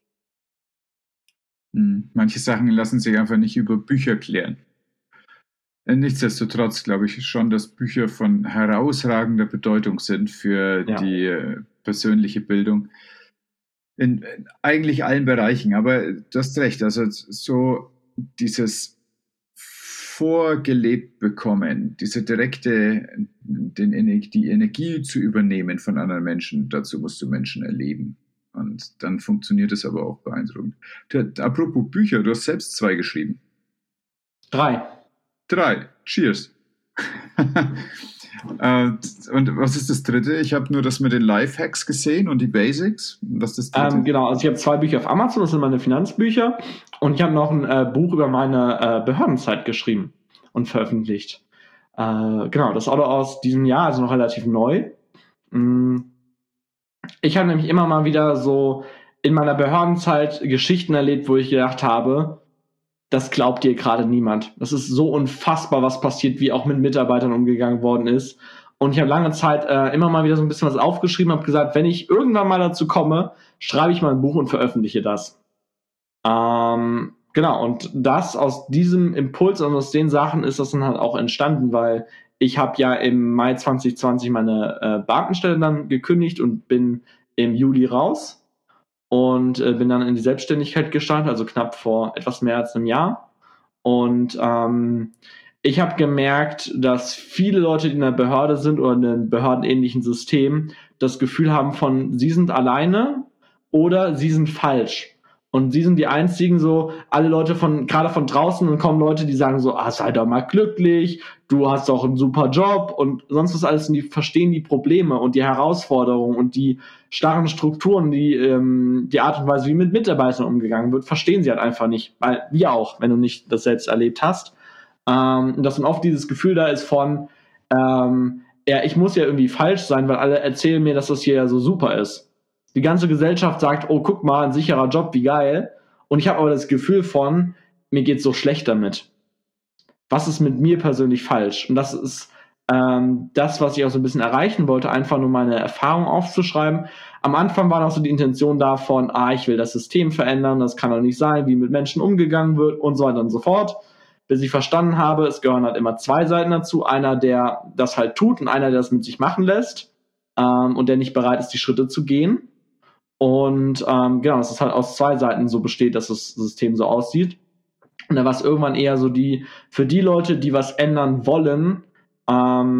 Hm. Manche Sachen lassen sich einfach nicht über Bücher klären. Nichtsdestotrotz glaube ich schon, dass Bücher von herausragender Bedeutung sind für ja. die äh, persönliche Bildung in, in eigentlich allen Bereichen. Aber du hast recht, also so dieses vorgelebt bekommen, diese direkte, den, die Energie zu übernehmen von anderen Menschen, dazu musst du Menschen erleben. Und dann funktioniert es aber auch beeindruckend. Apropos Bücher, du hast selbst zwei geschrieben. Drei. Drei. Cheers. Und was ist das dritte? Ich habe nur das mit den Lifehacks gesehen und die Basics. Was ist das dritte? Ähm, genau, also ich habe zwei Bücher auf Amazon, das sind meine Finanzbücher. Und ich habe noch ein äh, Buch über meine äh, Behördenzeit geschrieben und veröffentlicht. Äh, genau, das Auto aus diesem Jahr, also noch relativ neu. Ich habe nämlich immer mal wieder so in meiner Behördenzeit Geschichten erlebt, wo ich gedacht habe, das glaubt dir gerade niemand. Das ist so unfassbar, was passiert, wie auch mit Mitarbeitern umgegangen worden ist. Und ich habe lange Zeit äh, immer mal wieder so ein bisschen was aufgeschrieben, habe gesagt, wenn ich irgendwann mal dazu komme, schreibe ich mal ein Buch und veröffentliche das. Ähm, genau, und das aus diesem Impuls und aus den Sachen ist das dann halt auch entstanden, weil ich habe ja im Mai zwanzig zwanzig meine äh, Beamtenstelle dann gekündigt und bin im Juli raus. Und äh, bin dann in die Selbstständigkeit gestartet, also knapp vor etwas mehr als einem Jahr. Und ähm, ich habe gemerkt, dass viele Leute, die in der Behörde sind oder in einem behördenähnlichen System, das Gefühl haben von, sie sind alleine oder sie sind falsch. Und sie sind die einzigen so, alle Leute von, gerade von draußen, und kommen Leute, die sagen so, ah, sei doch mal glücklich, du hast doch einen super Job und sonst was alles, und die verstehen die Probleme und die Herausforderungen und die starren Strukturen, die, ähm, die Art und Weise, wie mit Mitarbeitern umgegangen wird, verstehen sie halt einfach nicht, weil wir auch, wenn du nicht das selbst erlebt hast. Ähm, und dass dann oft dieses Gefühl da ist von, ähm, ja, ich muss ja irgendwie falsch sein, weil alle erzählen mir, dass das hier ja so super ist. Die ganze Gesellschaft sagt, oh, guck mal, ein sicherer Job, wie geil. Und ich habe aber das Gefühl von, mir geht's so schlecht damit. Was ist mit mir persönlich falsch? Und das ist ähm, das, was ich auch so ein bisschen erreichen wollte, einfach nur meine Erfahrung aufzuschreiben. Am Anfang war noch so die Intention davon, ah, ich will das System verändern, das kann doch nicht sein, wie mit Menschen umgegangen wird und so weiter und so fort. Bis ich verstanden habe, es gehören halt immer zwei Seiten dazu. Einer, der das halt tut und einer, der das mit sich machen lässt ähm, und der nicht bereit ist, die Schritte zu gehen. Und ähm, genau, dass es halt aus zwei Seiten so besteht, dass das System so aussieht. Und da war es irgendwann eher so die, für die Leute, die was ändern wollen, ähm,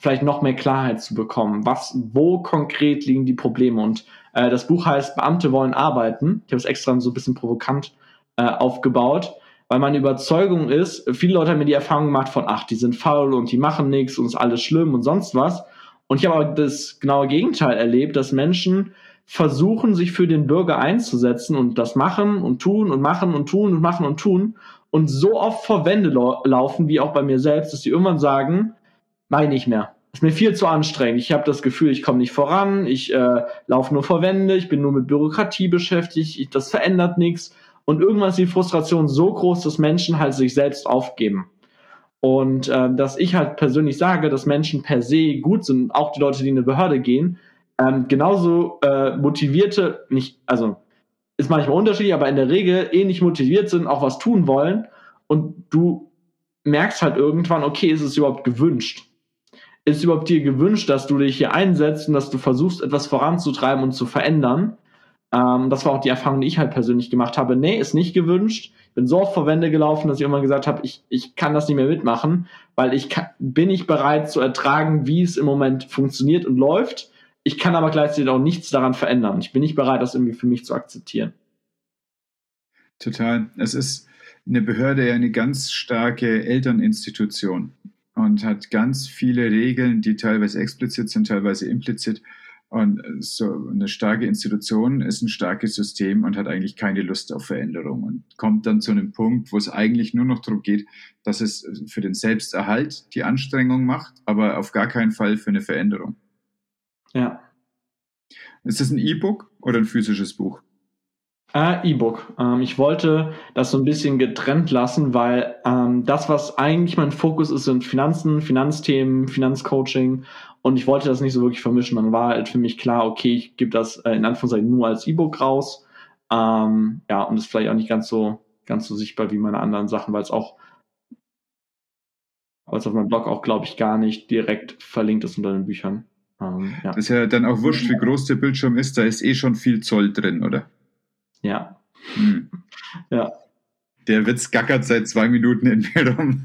vielleicht noch mehr Klarheit zu bekommen. Was, wo konkret liegen die Probleme? Und äh, das Buch heißt Beamte wollen arbeiten. Ich habe es extra so ein bisschen provokant äh, aufgebaut, weil meine Überzeugung ist, viele Leute haben mir die Erfahrung gemacht von, ach, die sind faul und die machen nichts und ist alles schlimm und sonst was. Und ich habe aber das genaue Gegenteil erlebt, dass Menschen versuchen, sich für den Bürger einzusetzen und das machen und tun und machen und tun und machen und tun und so oft vor Wände lau- laufen, wie auch bei mir selbst, dass die irgendwann sagen, mach ich nicht mehr. Ist mir viel zu anstrengend. Ich habe das Gefühl, ich komme nicht voran, ich äh, laufe nur vor Wände, ich bin nur mit Bürokratie beschäftigt, ich, das verändert nichts. Und irgendwann ist die Frustration so groß, dass Menschen halt sich selbst aufgeben. Und äh, dass ich halt persönlich sage, dass Menschen per se gut sind, auch die Leute, die in eine Behörde gehen, ähm, genauso äh, motivierte, nicht, also ist manchmal unterschiedlich, aber in der Regel ähnlich motiviert sind, auch was tun wollen. Und du merkst halt irgendwann, okay, ist es überhaupt gewünscht? Ist es überhaupt dir gewünscht, dass du dich hier einsetzt und dass du versuchst, etwas voranzutreiben und zu verändern? Ähm, das war auch die Erfahrung, die ich halt persönlich gemacht habe. Nee, ist nicht gewünscht. Ich bin so oft vor Wände gelaufen, dass ich immer gesagt habe, ich, ich kann das nicht mehr mitmachen, weil ich kann, bin nicht bereit zu ertragen, wie es im Moment funktioniert und läuft. Ich kann aber gleichzeitig auch nichts daran verändern. Ich bin nicht bereit, das irgendwie für mich zu akzeptieren. Total. Es ist eine Behörde ja eine ganz starke Elterninstitution und hat ganz viele Regeln, die teilweise explizit sind, teilweise implizit. Und so eine starke Institution ist ein starkes System und hat eigentlich keine Lust auf Veränderung und kommt dann zu einem Punkt, wo es eigentlich nur noch darum geht, dass es für den Selbsterhalt die Anstrengung macht, aber auf gar keinen Fall für eine Veränderung. Ja. Ist das ein E-Book oder ein physisches Buch? Äh, E-Book. Ähm, ich wollte das so ein bisschen getrennt lassen, weil ähm, das, was eigentlich mein Fokus ist, sind Finanzen, Finanzthemen, Finanzcoaching. Und ich wollte das nicht so wirklich vermischen. Dann war halt für mich klar, okay, ich gebe das äh, in Anführungszeichen nur als E-Book raus. Ähm, ja, und ist vielleicht auch nicht ganz so, ganz so sichtbar wie meine anderen Sachen, weil es auch, weil es auf meinem Blog auch, glaube ich, gar nicht direkt verlinkt ist unter den Büchern. Ähm, ja. Das ist ja dann auch wurscht, wie groß der Bildschirm ist, da ist eh schon viel Zoll drin, oder? Ja. Hm. Ja. Der Witz gackert seit zwei Minuten in mir rum.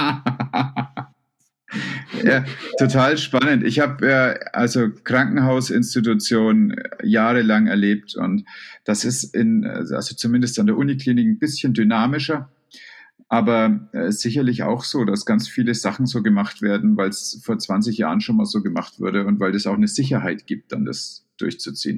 Ja, total spannend. Ich habe ja also Krankenhausinstitutionen jahrelang erlebt und das ist in, also zumindest an der Uniklinik ein bisschen dynamischer, aber äh, sicherlich auch so, dass ganz viele Sachen so gemacht werden, weil es vor zwanzig Jahren schon mal so gemacht wurde und weil das auch eine Sicherheit gibt, dann das durchzuziehen.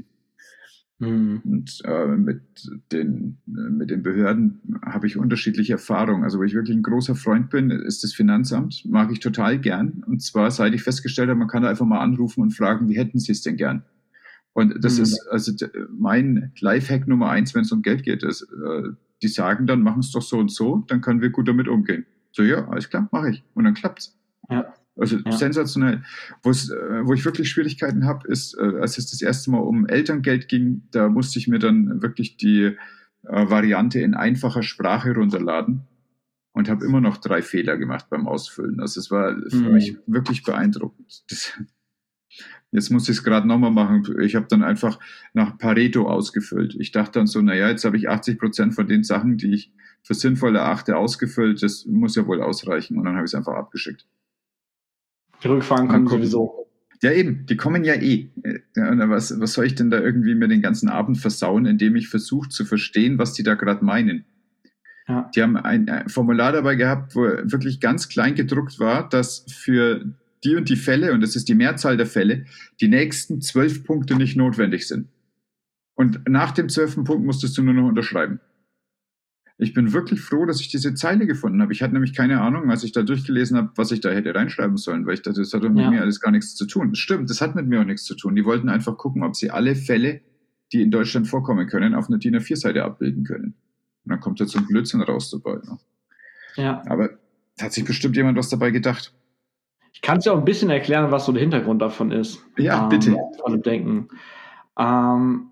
Mhm. Und äh, mit den mit den Behörden habe ich unterschiedliche Erfahrungen. Also wo ich wirklich ein großer Freund bin, ist das Finanzamt. Mag ich total gern. Und zwar, seit ich festgestellt habe, man kann da einfach mal anrufen und fragen, wie hätten Sie es denn gern? Und das mhm. ist also mein Lifehack Nummer eins, wenn es um Geld geht. Ist, äh, die sagen dann, machen es doch so und so, dann können wir gut damit umgehen. So, ja, alles klar, mache ich. Und dann klappt's. Ja. Also ja. sensationell. Wo's, äh, wo ich wirklich Schwierigkeiten habe, ist, äh, als es das erste Mal um Elterngeld ging, da musste ich mir dann wirklich die äh, Variante in einfacher Sprache runterladen und habe immer noch drei Fehler gemacht beim Ausfüllen. Also es war für mhm. mich wirklich beeindruckend. Das, jetzt muss ich es gerade nochmal machen. Ich habe dann einfach nach Pareto ausgefüllt. Ich dachte dann so, naja, jetzt habe ich achtzig Prozent von den Sachen, die ich für sinnvoll erachte, ausgefüllt. Das muss ja wohl ausreichen. Und dann habe ich es einfach abgeschickt. Die Rückfragen kommen sowieso. Ja, eben, die kommen ja eh. Ja, was, was soll ich denn da irgendwie mir den ganzen Abend versauen, indem ich versuche zu verstehen, was die da gerade meinen? Ja. Die haben ein, ein Formular dabei gehabt, wo wirklich ganz klein gedruckt war, dass für die und die Fälle, und das ist die Mehrzahl der Fälle, die nächsten zwölf Punkte nicht notwendig sind. Und nach dem zwölften Punkt musstest du nur noch unterschreiben. Ich bin wirklich froh, dass ich diese Zeile gefunden habe. Ich hatte nämlich keine Ahnung, als ich da durchgelesen habe, was ich da hätte reinschreiben sollen, weil ich dachte, das hat doch mit ja. mir alles gar nichts zu tun. Das stimmt, das hat mit mir auch nichts zu tun. Die wollten einfach gucken, ob sie alle Fälle, die in Deutschland vorkommen können, auf einer D I N A vier Seite abbilden können. Und dann kommt da so ein Blödsinn raus dabei. Ne? Ja. Aber hat sich bestimmt jemand was dabei gedacht. Ich kann es ja auch ein bisschen erklären, was so der Hintergrund davon ist. Ja, ähm, bitte. Von dem Denken. Ähm,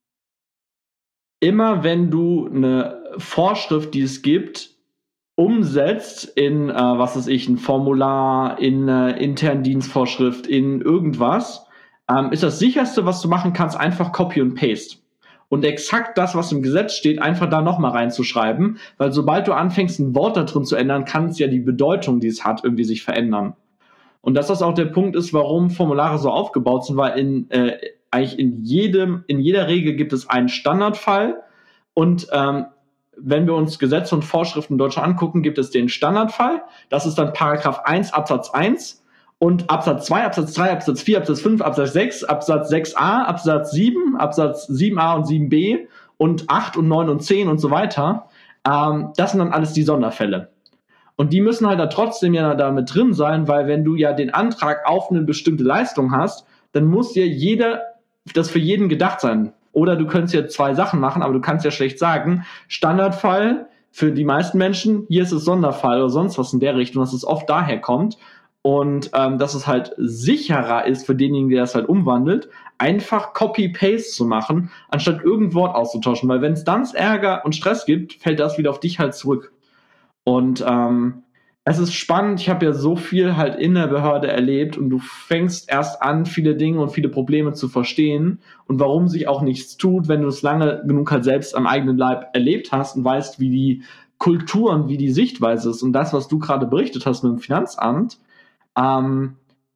immer wenn du eine Vorschrift, die es gibt, umsetzt in, äh, was weiß ich, ein Formular, in eine internen Dienstvorschrift, in irgendwas, ähm, ist das sicherste, was du machen kannst, einfach Copy und Paste. Und exakt das, was im Gesetz steht, einfach da nochmal reinzuschreiben, weil sobald du anfängst, ein Wort da drin zu ändern, kann es ja die Bedeutung, die es hat, irgendwie sich verändern. Und dass das auch der Punkt ist, warum Formulare so aufgebaut sind, weil in, äh, eigentlich in jedem, in jeder Regel gibt es einen Standardfall und ähm, wenn wir uns Gesetze und Vorschriften in Deutschland angucken, gibt es den Standardfall. Das ist dann Paragraph eins Absatz eins und Absatz zwei, Absatz drei, Absatz vier, Absatz fünf, Absatz sechs, Absatz sechs a, Absatz sieben, Absatz sieben a und sieben b und acht und neun und zehn und so weiter. Ähm, das sind dann alles die Sonderfälle. Und die müssen halt da trotzdem ja da mit drin sein, weil wenn du ja den Antrag auf eine bestimmte Leistung hast, dann muss ja jeder, das für jeden gedacht sein. Oder du könntest ja zwei Sachen machen, aber du kannst ja schlecht sagen, Standardfall für die meisten Menschen, hier ist es Sonderfall oder sonst was in der Richtung, dass es oft daher kommt. Und ähm, dass es halt sicherer ist für denjenigen, der das halt umwandelt, einfach Copy-Paste zu machen, anstatt irgendein Wort auszutauschen. Weil wenn es dann Ärger und Stress gibt, fällt das wieder auf dich halt zurück. Und ähm, es ist spannend, ich habe ja so viel halt in der Behörde erlebt und du fängst erst an, viele Dinge und viele Probleme zu verstehen und warum sich auch nichts tut, wenn du es lange genug halt selbst am eigenen Leib erlebt hast und weißt, wie die Kultur und wie die Sichtweise ist. Und das, was du gerade berichtet hast mit dem Finanzamt, ähm,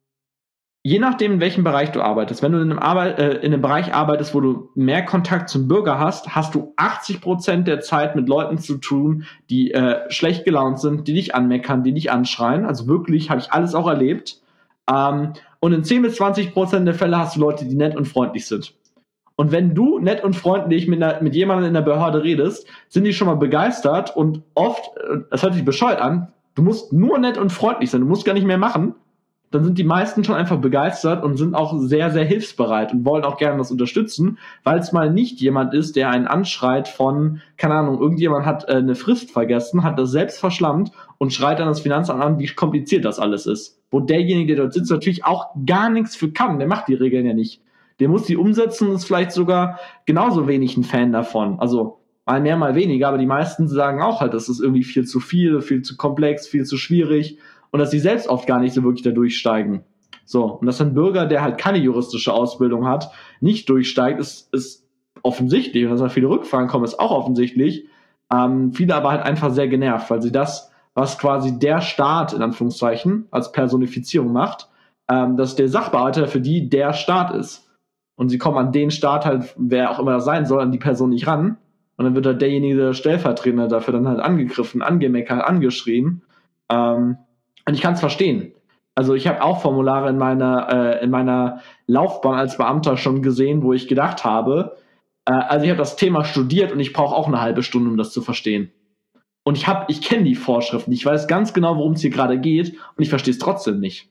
je nachdem, in welchem Bereich du arbeitest, wenn du in einem, Arbeit, äh, in einem Bereich arbeitest, wo du mehr Kontakt zum Bürger hast, hast du achtzig Prozent der Zeit mit Leuten zu tun, die äh, schlecht gelaunt sind, die dich anmeckern, die dich anschreien. Also wirklich, habe ich alles auch erlebt. Ähm, und in zehn bis zwanzig Prozent der Fälle hast du Leute, die nett und freundlich sind. Und wenn du nett und freundlich mit, einer, mit jemandem in der Behörde redest, sind die schon mal begeistert und oft, das hört sich bescheuert an, du musst nur nett und freundlich sein, du musst gar nicht mehr machen. Dann sind die meisten schon einfach begeistert und sind auch sehr, sehr hilfsbereit und wollen auch gerne das unterstützen, weil es mal nicht jemand ist, der einen anschreit von, keine Ahnung, irgendjemand hat äh, eine Frist vergessen, hat das selbst verschlammt und schreit dann das Finanzamt an, wie kompliziert das alles ist. Wo derjenige, der dort sitzt, natürlich auch gar nichts für kann, der macht die Regeln ja nicht. Der muss die umsetzen und ist vielleicht sogar genauso wenig ein Fan davon. Also mal mehr, mal weniger, aber die meisten sagen auch halt, das ist irgendwie viel zu viel, viel zu komplex, viel zu schwierig. Und dass sie selbst oft gar nicht so wirklich da durchsteigen. So, und dass ein Bürger, der halt keine juristische Ausbildung hat, nicht durchsteigt, ist, ist offensichtlich. Und dass da viele Rückfragen kommen, ist auch offensichtlich. Ähm, viele aber halt einfach sehr genervt, weil sie das, was quasi der Staat, in Anführungszeichen, als Personifizierung macht, ähm, dass der Sachbearbeiter für die der Staat ist. Und sie kommen an den Staat halt, wer auch immer das sein soll, an die Person nicht ran. Und dann wird halt derjenige, der Stellvertreter dafür dann halt angegriffen, angemeckert, angeschrien. Ähm, Und ich kann es verstehen. Also ich habe auch Formulare in meiner äh, in meiner Laufbahn als Beamter schon gesehen, wo ich gedacht habe, äh, also ich habe das Thema studiert und ich brauche auch eine halbe Stunde, um das zu verstehen. Und ich habe, ich kenne die Vorschriften, ich weiß ganz genau, worum es hier gerade geht und ich verstehe es trotzdem nicht.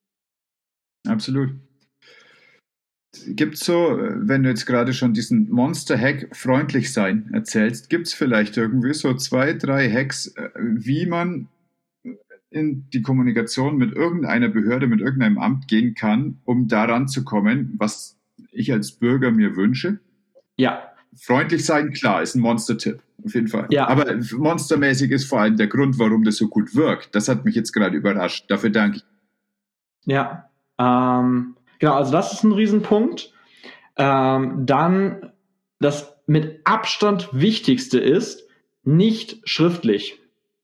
Absolut. Gibt es so, wenn du jetzt gerade schon diesen Monster-Hack freundlich sein erzählst, gibt es vielleicht irgendwie so zwei, drei Hacks, wie man in die Kommunikation mit irgendeiner Behörde, mit irgendeinem Amt gehen kann, um daran zu kommen, was ich als Bürger mir wünsche? Ja. Freundlich sein, klar, ist ein Monster-Tipp, auf jeden Fall. Ja. Aber monstermäßig ist vor allem der Grund, warum das so gut wirkt. Das hat mich jetzt gerade überrascht. Dafür danke ich. Ja, ähm, genau, also das ist ein Riesenpunkt. Ähm, dann das mit Abstand Wichtigste ist, nicht schriftlich.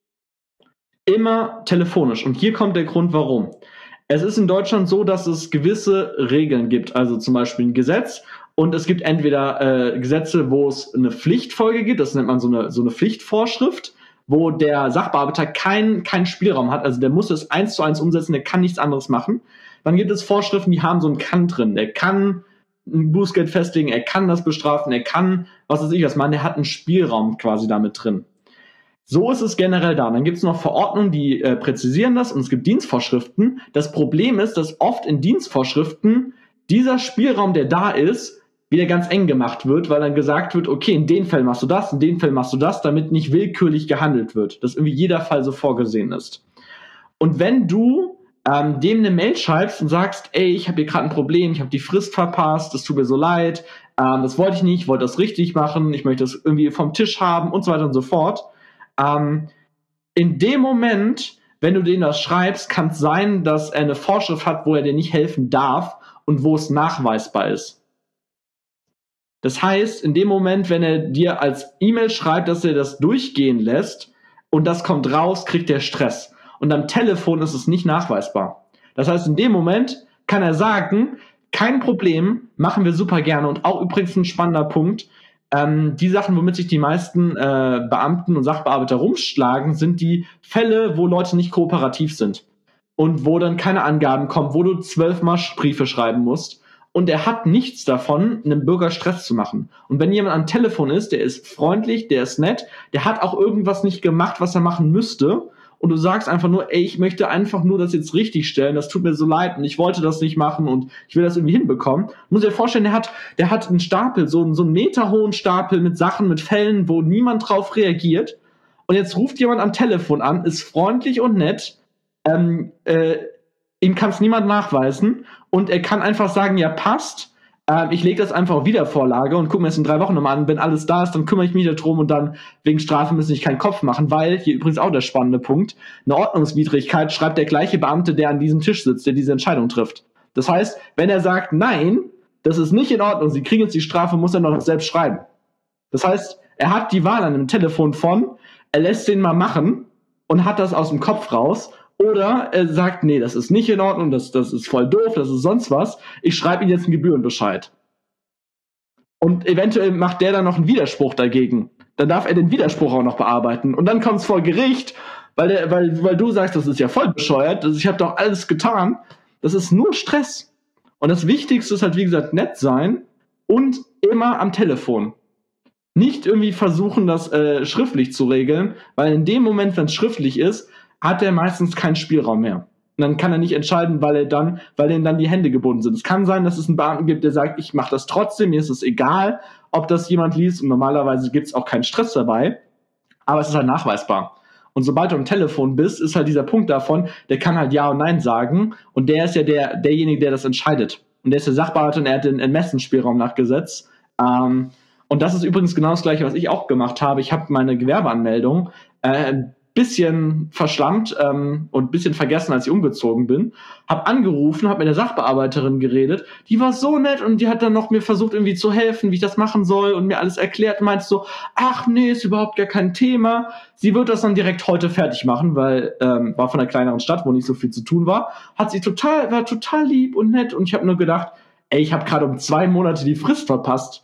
Immer telefonisch. Und hier kommt der Grund, warum. Es ist in Deutschland so, dass es gewisse Regeln gibt, also zum Beispiel ein Gesetz, und es gibt entweder äh, Gesetze, wo es eine Pflichtfolge gibt, das nennt man so eine, so eine Pflichtvorschrift, wo der Sachbearbeiter keinen keinen Spielraum hat, also der muss es eins zu eins umsetzen, der kann nichts anderes machen. Dann gibt es Vorschriften, die haben so einen Kann drin, der kann ein Bußgeld festlegen, er kann das bestrafen, er kann, was weiß ich was machen, der hat einen Spielraum quasi damit drin. So ist es generell da. Dann gibt es noch Verordnungen, die äh, präzisieren das, und es gibt Dienstvorschriften. Das Problem ist, dass oft in Dienstvorschriften dieser Spielraum, der da ist, wieder ganz eng gemacht wird, weil dann gesagt wird, okay, in den Fällen machst du das, in den Fällen machst du das, damit nicht willkürlich gehandelt wird, dass irgendwie jeder Fall so vorgesehen ist. Und wenn du ähm, dem eine Mail schreibst und sagst, ey, ich habe hier gerade ein Problem, ich habe die Frist verpasst, das tut mir so leid, ähm, das wollte ich nicht, ich wollte das richtig machen, ich möchte das irgendwie vom Tisch haben und so weiter und so fort, Ähm, in dem Moment, wenn du denen das schreibst, kann es sein, dass er eine Vorschrift hat, wo er dir nicht helfen darf und wo es nachweisbar ist. Das heißt, in dem Moment, wenn er dir als E-Mail schreibt, dass er das durchgehen lässt und das kommt raus, kriegt er Stress. Und am Telefon ist es nicht nachweisbar. Das heißt, in dem Moment kann er sagen, kein Problem, machen wir super gerne. Und auch übrigens ein spannender Punkt, ähm, die Sachen, womit sich die meisten äh, Beamten und Sachbearbeiter rumschlagen, sind die Fälle, wo Leute nicht kooperativ sind und wo dann keine Angaben kommen, wo du zwölfmal Briefe schreiben musst. Und er hat nichts davon, einem Bürger Stress zu machen. Und wenn jemand am Telefon ist, der ist freundlich, der ist nett, der hat auch irgendwas nicht gemacht, was er machen müsste, und du sagst einfach nur, ey, ich möchte einfach nur das jetzt richtig stellen, das tut mir so leid und ich wollte das nicht machen und ich will das irgendwie hinbekommen. Du musst dir vorstellen, der hat, der hat einen Stapel, so einen, so einen meterhohen Stapel mit Sachen, mit Fällen, wo niemand drauf reagiert. Und jetzt ruft jemand am Telefon an, ist freundlich und nett, ähm, äh, ihm kann es niemand nachweisen und er kann einfach sagen, ja, passt, äh, ich lege das einfach auf Wiedervorlage und gucke mir das in drei Wochen nochmal an. Wenn alles da ist, dann kümmere ich mich darum und dann wegen Strafe müssen ich keinen Kopf machen, weil, hier übrigens auch der spannende Punkt, eine Ordnungswidrigkeit schreibt der gleiche Beamte, der an diesem Tisch sitzt, der diese Entscheidung trifft. Das heißt, wenn er sagt, nein, das ist nicht in Ordnung, Sie kriegen jetzt die Strafe, muss er noch selbst schreiben. Das heißt, er hat die Wahl an dem Telefon von, er lässt den mal machen und hat das aus dem Kopf raus. Oder er sagt, nee, das ist nicht in Ordnung, das, das ist voll doof, das ist sonst was. Ich schreibe Ihnen jetzt einen Gebührenbescheid. Und eventuell macht der dann noch einen Widerspruch dagegen. Dann darf er den Widerspruch auch noch bearbeiten. Und dann kommt es vor Gericht, weil, der, weil, weil du sagst, das ist ja voll bescheuert, ich habe doch alles getan. Das ist nur Stress. Und das Wichtigste ist halt, wie gesagt, nett sein und immer am Telefon. Nicht irgendwie versuchen, das äh, schriftlich zu regeln, weil in dem Moment, wenn es schriftlich ist, hat er meistens keinen Spielraum mehr. Und dann kann er nicht entscheiden, weil er dann, weil ihm dann die Hände gebunden sind. Es kann sein, dass es einen Beamten gibt, der sagt, ich mache das trotzdem, mir ist es egal, ob das jemand liest, und normalerweise gibt es auch keinen Stress dabei, aber es ist halt nachweisbar. Und sobald du am Telefon bist, ist halt dieser Punkt davon, der kann halt Ja und Nein sagen, und der ist ja der, derjenige, der das entscheidet. Und der ist der Sachbearbeiter und er hat den Ermessensspielraum nach Gesetz. Ähm, und das ist übrigens genau das Gleiche, was ich auch gemacht habe. Ich habe meine Gewerbeanmeldung äh, bisschen verschlammt ähm, und bisschen vergessen, als ich umgezogen bin. Hab angerufen, hab mit der Sachbearbeiterin geredet. Die war so nett und die hat dann noch mir versucht, irgendwie zu helfen, wie ich das machen soll, und mir alles erklärt. Meint so, ach nee, ist überhaupt gar kein Thema. Sie wird das dann direkt heute fertig machen, weil ähm, war von einer kleineren Stadt, wo nicht so viel zu tun war. Hat sie total, war total lieb und nett, und ich habe nur gedacht, ey, ich habe gerade um zwei Monate die Frist verpasst.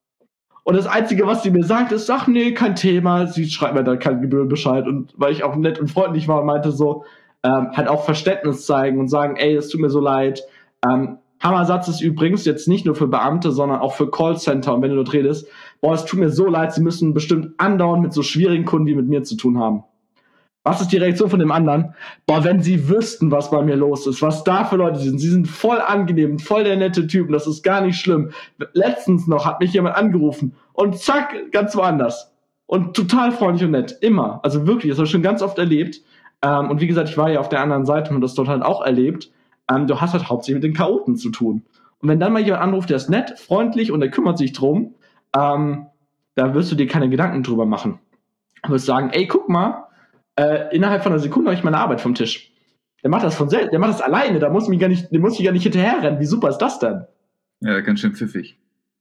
Und das Einzige, was sie mir sagt, ist, ach nee, kein Thema, sie schreibt mir da keinen Gebührenbescheid. Und weil ich auch nett und freundlich war und meinte so, ähm, halt auch Verständnis zeigen und sagen, ey, es tut mir so leid. Ähm, Hammersatz ist übrigens jetzt nicht nur für Beamte, sondern auch für Callcenter. Und wenn du dort redest, boah, es tut mir so leid, sie müssen bestimmt andauernd mit so schwierigen Kunden, die mit mir zu tun haben. Was ist die Reaktion von dem anderen? Boah, wenn sie wüssten, was bei mir los ist, was da für Leute sind. Sie sind voll angenehm, voll der nette Typ, das ist gar nicht schlimm. Letztens noch hat mich jemand angerufen und zack, ganz woanders. Und total freundlich und nett, immer. Also wirklich, das habe ich schon ganz oft erlebt. Ähm, und wie gesagt, ich war ja auf der anderen Seite und das dort halt auch erlebt. Ähm, du hast halt hauptsächlich mit den Chaoten zu tun. Und wenn dann mal jemand anruft, der ist nett, freundlich und der kümmert sich drum, ähm, da wirst du dir keine Gedanken drüber machen. Du wirst sagen, ey, guck mal, Äh, innerhalb von einer Sekunde habe ich meine Arbeit vom Tisch. Der macht das von selbst, der macht das alleine, da muss mich gar nicht, der muss ich gar nicht hinterherrennen. Wie super ist das denn? Ja, ganz schön pfiffig.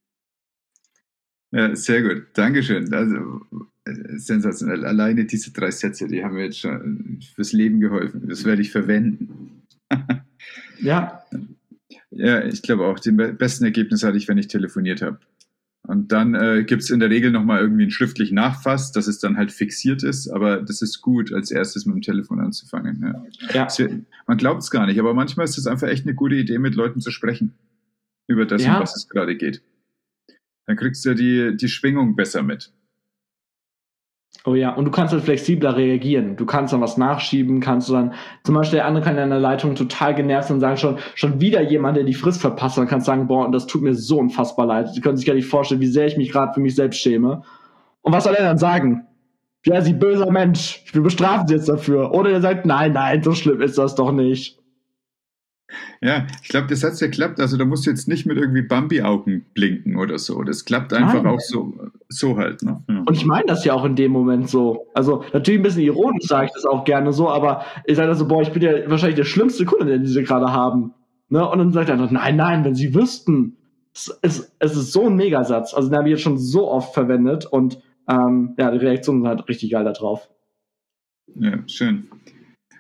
Ja, sehr gut. Dankeschön. Also, sensationell. Alleine diese drei Sätze, die haben mir jetzt schon fürs Leben geholfen. Das werde ich verwenden. Ja. Ja, ich glaube auch, die besten Ergebnisse hatte ich, wenn ich telefoniert habe. Und dann äh, gibt es in der Regel nochmal irgendwie einen schriftlichen Nachfass, dass es dann halt fixiert ist, aber das ist gut, als erstes mit dem Telefon anzufangen. Ja. Ja. Das, man glaubt es gar nicht, aber manchmal ist es einfach echt eine gute Idee, mit Leuten zu sprechen über das, ja, um was es gerade geht. Dann kriegst du die, die Schwingung besser mit. Oh ja, und du kannst halt flexibler reagieren. Du kannst dann was nachschieben, kannst du dann, zum Beispiel der andere kann ja in der Leitung total genervt sein und sagen, schon, schon wieder jemand, der die Frist verpasst, dann kannst du sagen, boah, das tut mir so unfassbar leid. Sie können sich gar nicht vorstellen, wie sehr ich mich gerade für mich selbst schäme. Und was soll er dann sagen? Ja, Sie böser Mensch, wir bestrafen Sie jetzt dafür. Oder er sagt, nein, nein, so schlimm ist das doch nicht. Ja, ich glaube, der Satz, der klappt, also da musst du jetzt nicht mit irgendwie Bambi-Augen blinken oder so. Das klappt einfach Nein. auch so, so halt. Ne? Ja. Und ich meine das ja auch in dem Moment so. Also natürlich ein bisschen ironisch sage ich das auch gerne so, aber ich sage so, boah, ich bin ja wahrscheinlich der schlimmste Kunde, den sie gerade haben. Ne? Und dann sagt er einfach, nein, nein, wenn sie wüssten. Es, es, es ist so ein Megasatz. Also den habe ich jetzt schon so oft verwendet und ähm, ja, die Reaktionen sind halt richtig geil da drauf. Ja, schön.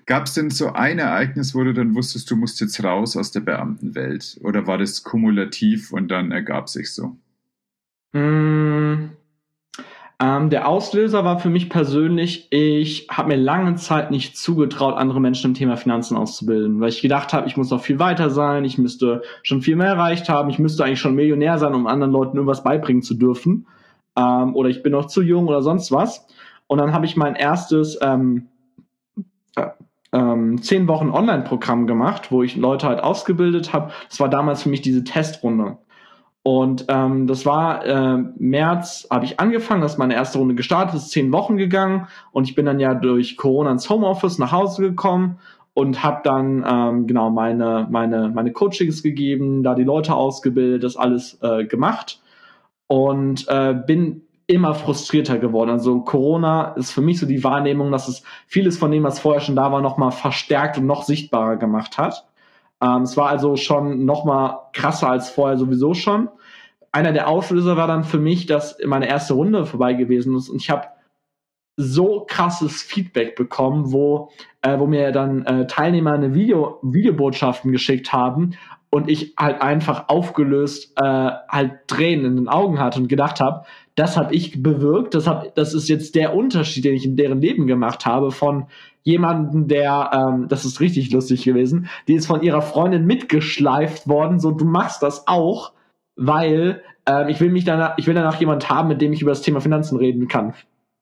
Gab es denn so ein Ereignis, wo du dann wusstest, du musst jetzt raus aus der Beamtenwelt? Oder war das kumulativ und dann ergab sich so? Mm, ähm, der Auslöser war für mich persönlich, ich habe mir lange Zeit nicht zugetraut, andere Menschen im Thema Finanzen auszubilden, weil ich gedacht habe, ich muss noch viel weiter sein, ich müsste schon viel mehr erreicht haben, ich müsste eigentlich schon Millionär sein, um anderen Leuten irgendwas beibringen zu dürfen. Ähm, oder ich bin noch zu jung oder sonst was. Und dann habe ich mein erstes ähm, äh, ähm, zehn Wochen Online-Programm gemacht, wo ich Leute halt ausgebildet habe. Das war damals für mich diese Testrunde. Und ähm, das war äh, März, habe ich angefangen, das ist meine erste Runde gestartet, ist zehn Wochen gegangen und ich bin dann ja durch Corona ins Homeoffice nach Hause gekommen und habe dann ähm, genau meine meine meine Coachings gegeben, da die Leute ausgebildet, das alles äh, gemacht und äh, bin immer frustrierter geworden. Also Corona ist für mich so die Wahrnehmung, dass es vieles von dem, was vorher schon da war, nochmal verstärkt und noch sichtbarer gemacht hat. Ähm, es war also schon nochmal krasser als vorher sowieso schon. Einer der Auslöser war dann für mich, dass meine erste Runde vorbei gewesen ist und ich habe so krasses Feedback bekommen, wo, äh, wo mir dann äh, Teilnehmer eine Video, Videobotschaften geschickt haben und ich halt einfach aufgelöst äh, halt Tränen in den Augen hatte und gedacht habe, das habe ich bewirkt, das, hab, das ist jetzt der Unterschied, den ich in deren Leben gemacht habe, von jemanden, der, ähm, das ist richtig lustig gewesen, die ist von ihrer Freundin mitgeschleift worden, so du machst das auch, weil ähm, ich will mich danach, ich will danach jemand haben, mit dem ich über das Thema Finanzen reden kann.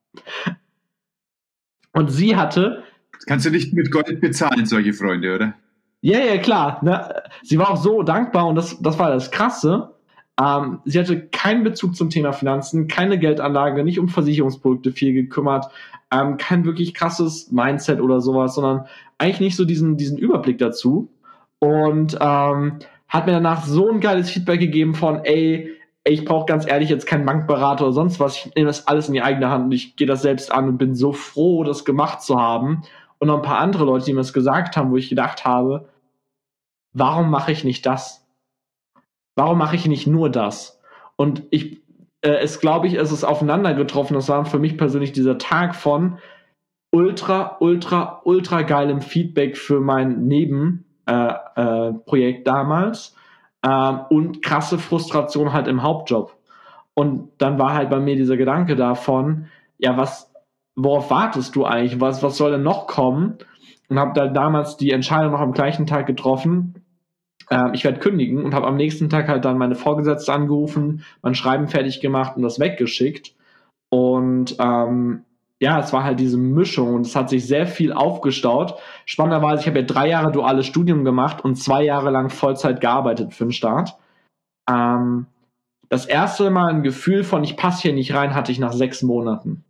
Und sie hatte. Das kannst du nicht mit Gold bezahlen, solche Freunde, oder? Ja, ja, klar. Ne? Sie war auch so dankbar und das, das war das Krasse. Ähm, sie hatte keinen Bezug zum Thema Finanzen, keine Geldanlage, nicht um Versicherungsprodukte viel gekümmert, ähm, kein wirklich krasses Mindset oder sowas, sondern eigentlich nicht so diesen, diesen Überblick dazu. Und ähm, hat mir danach so ein geiles Feedback gegeben von, ey, ich brauche ganz ehrlich jetzt keinen Bankberater oder sonst was. Ich nehme das alles in die eigene Hand und ich gehe das selbst an und bin so froh, das gemacht zu haben. Und noch ein paar andere Leute, die mir das gesagt haben, wo ich gedacht habe, warum mache ich nicht das? Warum mache ich nicht nur das? Und ich, äh, es glaube ich, es ist aufeinander getroffen. Das war für mich persönlich dieser Tag von ultra, ultra, ultra geilem Feedback für mein Nebenprojekt äh, äh, damals. Ähm, und krasse Frustration halt im Hauptjob. Und dann war halt bei mir dieser Gedanke davon, ja, was, worauf wartest du eigentlich? Was, was soll denn noch kommen? Und habe dann damals die Entscheidung noch am gleichen Tag getroffen, äh, ich werde kündigen und habe am nächsten Tag halt dann meine Vorgesetzte angerufen, mein Schreiben fertig gemacht und das weggeschickt. Und ähm, ja, es war halt diese Mischung und es hat sich sehr viel aufgestaut. Spannenderweise, ich habe ja drei Jahre duales Studium gemacht und zwei Jahre lang Vollzeit gearbeitet für den Staat. Ähm, das erste Mal ein Gefühl von, ich passe hier nicht rein, hatte ich nach sechs Monaten.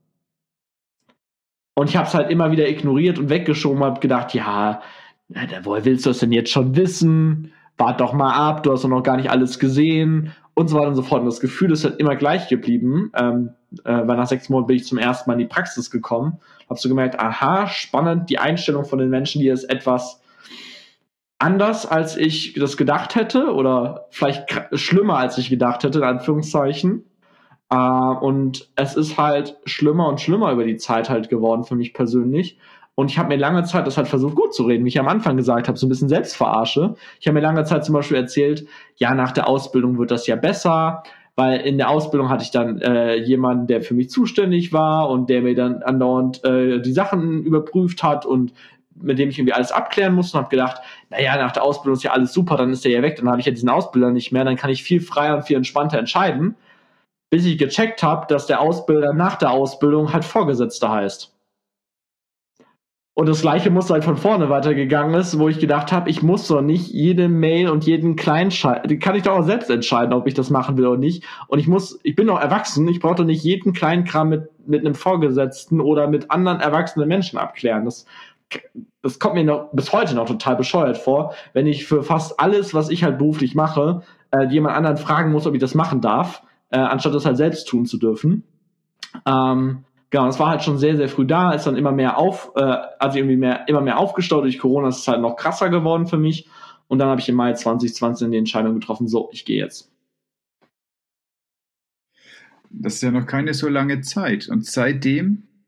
Und ich habe es halt immer wieder ignoriert und weggeschoben, habe gedacht, ja, woher willst du das denn jetzt schon wissen? Wart doch mal ab, du hast doch noch gar nicht alles gesehen und so weiter und so fort. Und das Gefühl ist halt immer gleich geblieben, ähm, äh, weil nach sechs Monaten bin ich zum ersten Mal in die Praxis gekommen. Hab so gemerkt, aha, spannend, die Einstellung von den Menschen, die ist etwas anders, als ich das gedacht hätte oder vielleicht kr- schlimmer, als ich gedacht hätte, in Anführungszeichen. Äh, und es ist halt schlimmer und schlimmer über die Zeit halt geworden für mich persönlich. Und ich habe mir lange Zeit das halt versucht gut zu reden, wie ich am Anfang gesagt habe, so ein bisschen Selbstverarsche. Ich habe mir lange Zeit zum Beispiel erzählt, ja, nach der Ausbildung wird das ja besser, weil in der Ausbildung hatte ich dann äh, jemanden, der für mich zuständig war und der mir dann andauernd äh, die Sachen überprüft hat und mit dem ich irgendwie alles abklären musste und habe gedacht, naja, nach der Ausbildung ist ja alles super, dann ist der ja weg, dann habe ich ja diesen Ausbilder nicht mehr, dann kann ich viel freier und viel entspannter entscheiden, bis ich gecheckt habe, dass der Ausbilder nach der Ausbildung halt Vorgesetzter heißt. Und das gleiche Muster halt von vorne weitergegangen ist, wo ich gedacht habe, ich muss doch nicht jede Mail und jeden Kleinscheiß, die kann ich doch auch selbst entscheiden, ob ich das machen will oder nicht. Und ich muss, ich bin doch erwachsen, ich brauche doch nicht jeden Kleinkram mit, mit einem Vorgesetzten oder mit anderen erwachsenen Menschen abklären. Das, das kommt mir noch bis heute noch total bescheuert vor, wenn ich für fast alles, was ich halt beruflich mache, äh, jemand anderen fragen muss, ob ich das machen darf, äh, anstatt das halt selbst tun zu dürfen. Ähm, Genau, das war halt schon sehr, sehr früh da, ist dann immer mehr auf, äh, also irgendwie mehr, immer mehr aufgestaut. Durch Corona ist es halt noch krasser geworden für mich. Und dann habe ich im Mai zwanzig zwanzig die Entscheidung getroffen, so, ich gehe jetzt. Das ist ja noch keine so lange Zeit. Und seitdem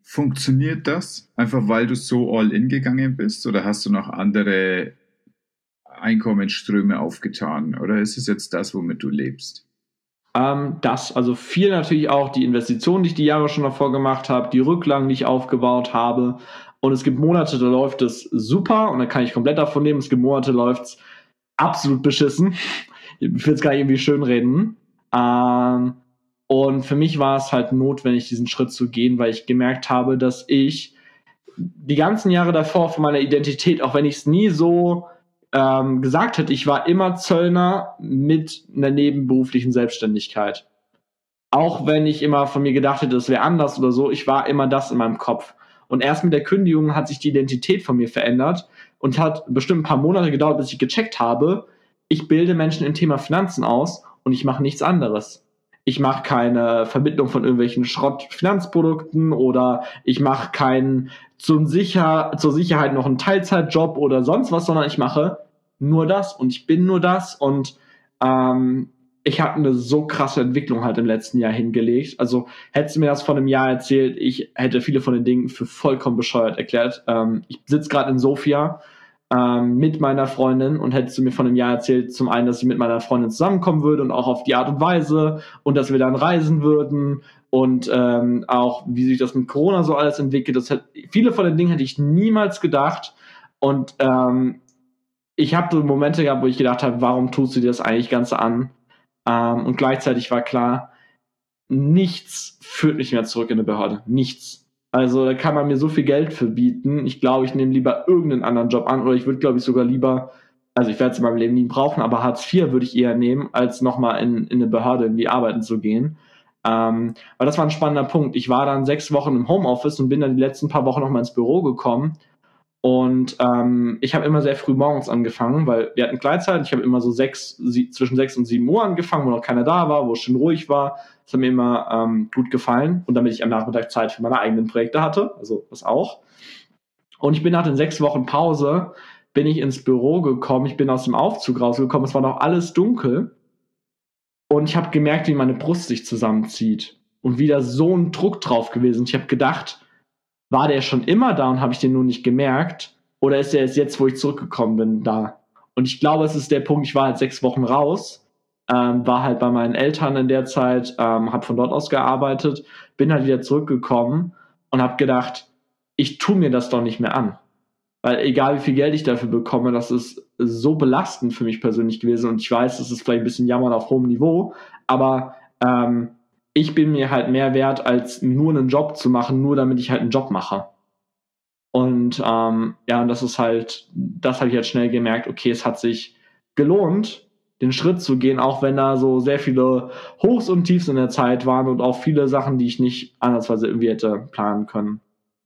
Funktioniert das? Einfach weil du so all in gegangen bist? Oder hast du noch andere Einkommensströme aufgetan? Oder ist es jetzt das, womit du lebst? Ähm, das, also viel natürlich auch die Investitionen, die ich die Jahre schon davor gemacht habe, die Rücklagen, die ich aufgebaut habe. Und es gibt Monate, da läuft es super und dann kann ich komplett davon leben. Es gibt Monate, da läuft es absolut beschissen. Ich will es gar nicht irgendwie schönreden. Ähm, und für mich war es halt notwendig, diesen Schritt zu gehen, weil ich gemerkt habe, dass ich die ganzen Jahre davor von meiner Identität, auch wenn ich es nie so ähm, gesagt hätte, ich war immer Zöllner mit einer nebenberuflichen Selbstständigkeit. Auch wenn ich immer von mir gedacht hätte, das wäre anders oder so, ich war immer das in meinem Kopf. Und erst mit der Kündigung hat sich die Identität von mir verändert und hat bestimmt ein paar Monate gedauert, bis ich gecheckt habe, ich bilde Menschen im Thema Finanzen aus und ich mache nichts anderes. Ich mache keine Vermittlung von irgendwelchen Schrott-Finanzprodukten oder ich mache keinen zum Sicher- zur Sicherheit noch einen Teilzeitjob oder sonst was, sondern ich mache nur das und ich bin nur das und ähm, ich habe eine so krasse Entwicklung halt im letzten Jahr hingelegt. Also hättest du mir das vor einem Jahr erzählt, ich hätte viele von den Dingen für vollkommen bescheuert erklärt. Ähm, ich sitze gerade in Sofia ähm, mit meiner Freundin und hättest du mir vor einem Jahr erzählt, zum einen, dass ich mit meiner Freundin zusammenkommen würde und auch auf die Art und Weise und dass wir dann reisen würden und ähm, auch wie sich das mit Corona so alles entwickelt. Das hat, viele von den Dingen hätte ich niemals gedacht und ähm, ich habe so Momente gehabt, wo ich gedacht habe, warum tust du dir das eigentlich Ganze an? Ähm, und gleichzeitig war klar, nichts führt mich mehr zurück in eine Behörde. Nichts. Also da kann man mir so viel Geld für bieten. Ich glaube, ich nehme lieber irgendeinen anderen Job an oder ich würde, glaube ich, sogar lieber, also ich werde es in meinem Leben nie brauchen, aber Hartz vier würde ich eher nehmen, als nochmal in, in eine Behörde irgendwie arbeiten zu gehen. Ähm, weil das war ein spannender Punkt. Ich war dann sechs Wochen im Homeoffice und bin dann die letzten paar Wochen nochmal ins Büro gekommen. Und ähm, ich habe immer sehr früh morgens angefangen, weil wir hatten Gleitzeit. Ich habe immer so sechs, sie, zwischen sechs und sieben Uhr angefangen, wo noch keiner da war, wo es schön ruhig war. Das hat mir immer ähm, gut gefallen. Und damit ich am Nachmittag Zeit für meine eigenen Projekte hatte, also das auch. Und ich bin nach den sechs Wochen Pause, bin ich ins Büro gekommen. Ich bin aus dem Aufzug rausgekommen. Es war noch alles dunkel. Und ich habe gemerkt, wie meine Brust sich zusammenzieht. Und wieder so ein Druck drauf gewesen. Ich habe gedacht, war der schon immer da und habe ich den nur nicht gemerkt? Oder ist er erst jetzt, wo ich zurückgekommen bin, da? Und ich glaube, es ist der Punkt, ich war halt sechs Wochen raus, ähm, war halt bei meinen Eltern in der Zeit, ähm, habe von dort aus gearbeitet, bin halt wieder zurückgekommen und habe gedacht, ich tue mir das doch nicht mehr an. Weil egal wie viel Geld ich dafür bekomme, das ist so belastend für mich persönlich gewesen. Und ich weiß, das ist vielleicht ein bisschen Jammern auf hohem Niveau, aber ähm, ich bin mir halt mehr wert, als nur einen Job zu machen, nur damit ich halt einen Job mache. Und ähm, ja, und das ist halt, das habe ich halt schnell gemerkt, okay, es hat sich gelohnt, den Schritt zu gehen, auch wenn da so sehr viele Hochs und Tiefs in der Zeit waren und auch viele Sachen, die ich nicht ansatzweise irgendwie hätte planen können.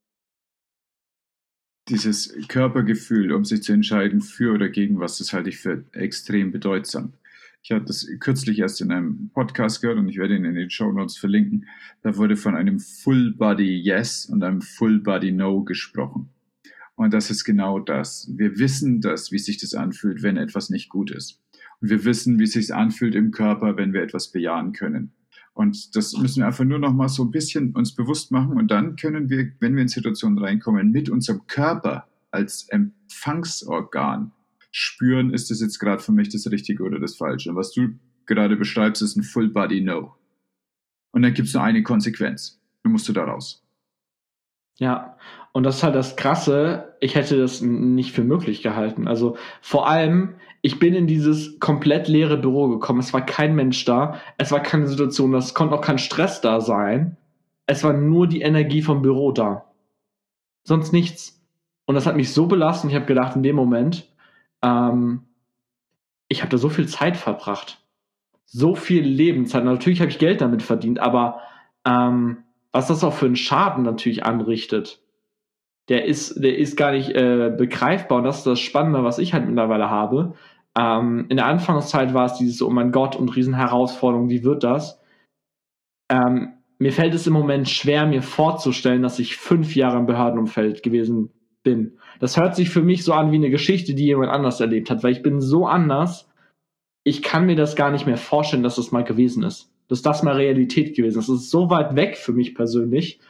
Dieses Körpergefühl, um sich zu entscheiden für oder gegen was, das halte ich für extrem bedeutsam. Ich habe das kürzlich erst in einem Podcast gehört und ich werde ihn in den Shownotes verlinken. Da wurde von einem Full Body Yes und einem Full Body No gesprochen. Und das ist genau das. Wir wissen das, wie sich das anfühlt, wenn etwas nicht gut ist. Und wir wissen, wie es sich anfühlt im Körper, wenn wir etwas bejahen können. Und das müssen wir einfach nur noch mal so ein bisschen uns bewusst machen. Und dann können wir, wenn wir in Situationen reinkommen, mit unserem Körper als Empfangsorgan spüren, ist das jetzt gerade für mich das Richtige oder das Falsche. Und was du gerade beschreibst, ist ein Full Body No. Und dann gibt es nur eine Konsequenz. Dann musst du da raus. Ja, und das ist halt das Krasse, ich hätte das nicht für möglich gehalten. Also vor allem, ich bin in dieses komplett leere Büro gekommen. Es war kein Mensch da. Es war keine Situation, es konnte auch kein Stress da sein. Es war nur die Energie vom Büro da. Sonst nichts. Und das hat mich so belastet. Ich habe gedacht, in dem Moment, ähm, ich habe da so viel Zeit verbracht. So viel Lebenszeit. Natürlich habe ich Geld damit verdient, aber ähm, was das auch für einen Schaden natürlich anrichtet, der ist, der ist gar nicht äh, begreifbar. Und das ist das Spannende, was ich halt mittlerweile habe. Ähm, in der Anfangszeit war es dieses, oh mein Gott, und Riesenherausforderung, wie wird das? Ähm, mir fällt es im Moment schwer, mir vorzustellen, dass ich fünf Jahre im Behördenumfeld gewesen bin. Das hört sich für mich so an wie eine Geschichte, die jemand anders erlebt hat, weil ich bin so anders, ich kann mir das gar nicht mehr vorstellen, dass das mal gewesen ist. Dass das mal Realität gewesen ist. Das ist so weit weg für mich persönlich.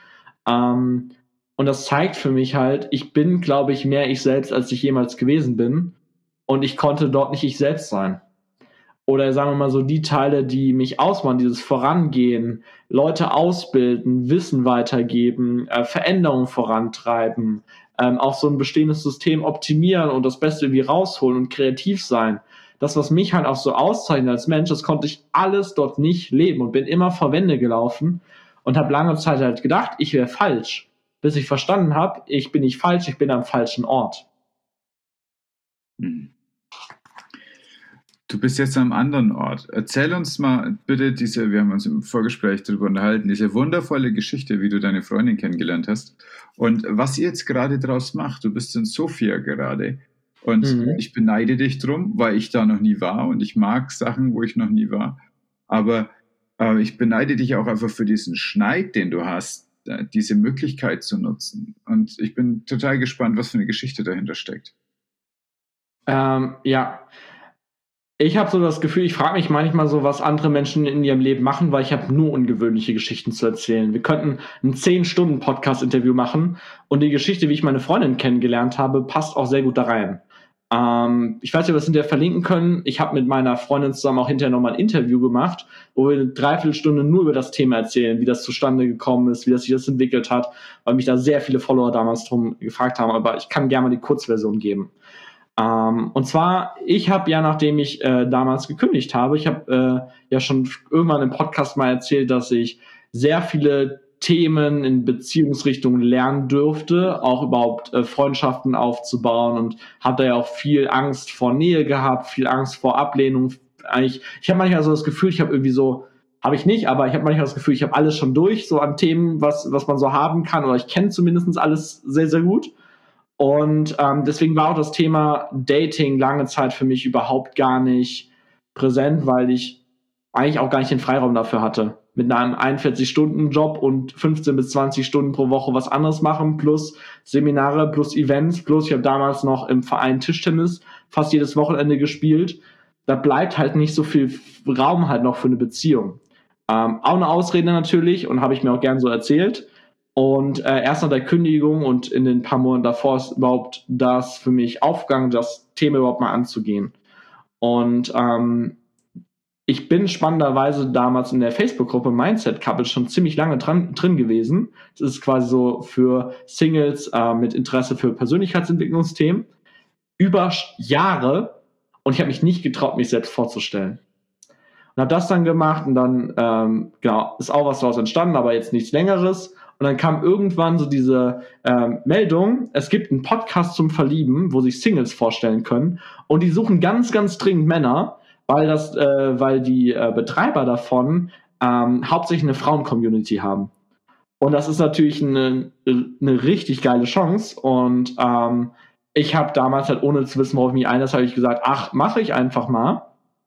Ähm, und das zeigt für mich halt, ich bin, glaube ich, mehr ich selbst, als ich jemals gewesen bin. Und ich konnte dort nicht ich selbst sein. Oder sagen wir mal so, die Teile, die mich ausmachen, dieses Vorangehen, Leute ausbilden, Wissen weitergeben, äh, Veränderungen vorantreiben, ähm, auch so ein bestehendes System optimieren und das Beste irgendwie rausholen und kreativ sein. Das, was mich halt auch so auszeichnet als Mensch, das konnte ich alles dort nicht leben und bin immer vor Wände gelaufen und habe lange Zeit halt gedacht, ich wäre falsch. Bis ich verstanden habe, ich bin nicht falsch, ich bin am falschen Ort. Hm. Du bist jetzt am anderen Ort. Erzähl uns mal bitte diese, wir haben uns im Vorgespräch darüber unterhalten, diese wundervolle Geschichte, wie du deine Freundin kennengelernt hast und was ihr jetzt gerade draus macht. Du bist in Sofia gerade und mhm. ich beneide dich drum, weil ich da noch nie war und ich mag Sachen, wo ich noch nie war. Aber äh, ich beneide dich auch einfach für diesen Schneid, den du hast, äh, diese Möglichkeit zu nutzen. Und ich bin total gespannt, was für eine Geschichte dahinter steckt. Ähm, ja, Ich habe so das Gefühl, ich frage mich manchmal so, was andere Menschen in ihrem Leben machen, weil ich habe nur ungewöhnliche Geschichten zu erzählen. Wir könnten ein zehn Stunden Podcast-Interview machen und die Geschichte, wie ich meine Freundin kennengelernt habe, passt auch sehr gut da rein. Ähm, ich weiß nicht, ob wir das hinterher verlinken können. Ich habe mit meiner Freundin zusammen auch hinterher nochmal ein Interview gemacht, wo wir eine Dreiviertelstunde nur über das Thema erzählen, wie das zustande gekommen ist, wie das sich das entwickelt hat, weil mich da sehr viele Follower damals drum gefragt haben, aber ich kann gerne mal die Kurzversion geben. Um, und zwar, ich habe ja, nachdem ich äh, damals gekündigt habe, ich habe äh, ja schon irgendwann im Podcast mal erzählt, dass ich sehr viele Themen in Beziehungsrichtungen lernen dürfte, auch überhaupt äh, Freundschaften aufzubauen und habe da ja auch viel Angst vor Nähe gehabt, viel Angst vor Ablehnung. Eigentlich, ich habe manchmal so das Gefühl, ich habe irgendwie so, habe ich nicht, aber ich habe manchmal das Gefühl, ich habe alles schon durch, so an Themen, was, was man so haben kann, oder ich kenne zumindest alles sehr, sehr gut. Und ähm, deswegen war auch das Thema Dating lange Zeit für mich überhaupt gar nicht präsent, weil ich eigentlich auch gar nicht den Freiraum dafür hatte. Mit einem einundvierzig-Stunden-Job und fünfzehn bis zwanzig Stunden pro Woche was anderes machen, plus Seminare, plus Events, plus ich habe damals noch im Verein Tischtennis fast jedes Wochenende gespielt. Da bleibt halt nicht so viel Raum halt noch für eine Beziehung. Ähm, auch eine Ausrede natürlich und habe ich mir auch gern so erzählt. Und äh, erst nach der Kündigung und in den paar Monaten davor ist überhaupt das für mich aufgegangen, das Thema überhaupt mal anzugehen. Und ähm, ich bin spannenderweise damals in der Facebook-Gruppe Mindset Couple schon ziemlich lange dran, drin gewesen. Das ist quasi so für Singles äh, mit Interesse für Persönlichkeitsentwicklungsthemen über Jahre. Und ich habe mich nicht getraut, mich selbst vorzustellen. Und habe das dann gemacht und dann ähm, genau ist auch was daraus entstanden, aber jetzt nichts Längeres. Und dann kam irgendwann so diese ähm, Meldung, es gibt einen Podcast zum Verlieben, wo sich Singles vorstellen können. Und die suchen ganz, ganz dringend Männer, weil das, äh, weil die äh, Betreiber davon ähm, hauptsächlich eine Frauen-Community haben. Und das ist natürlich eine, eine richtig geile Chance. Und ähm, ich habe damals halt, ohne zu wissen, worauf ich mich einlasse, habe ich gesagt, ach, mache ich einfach mal.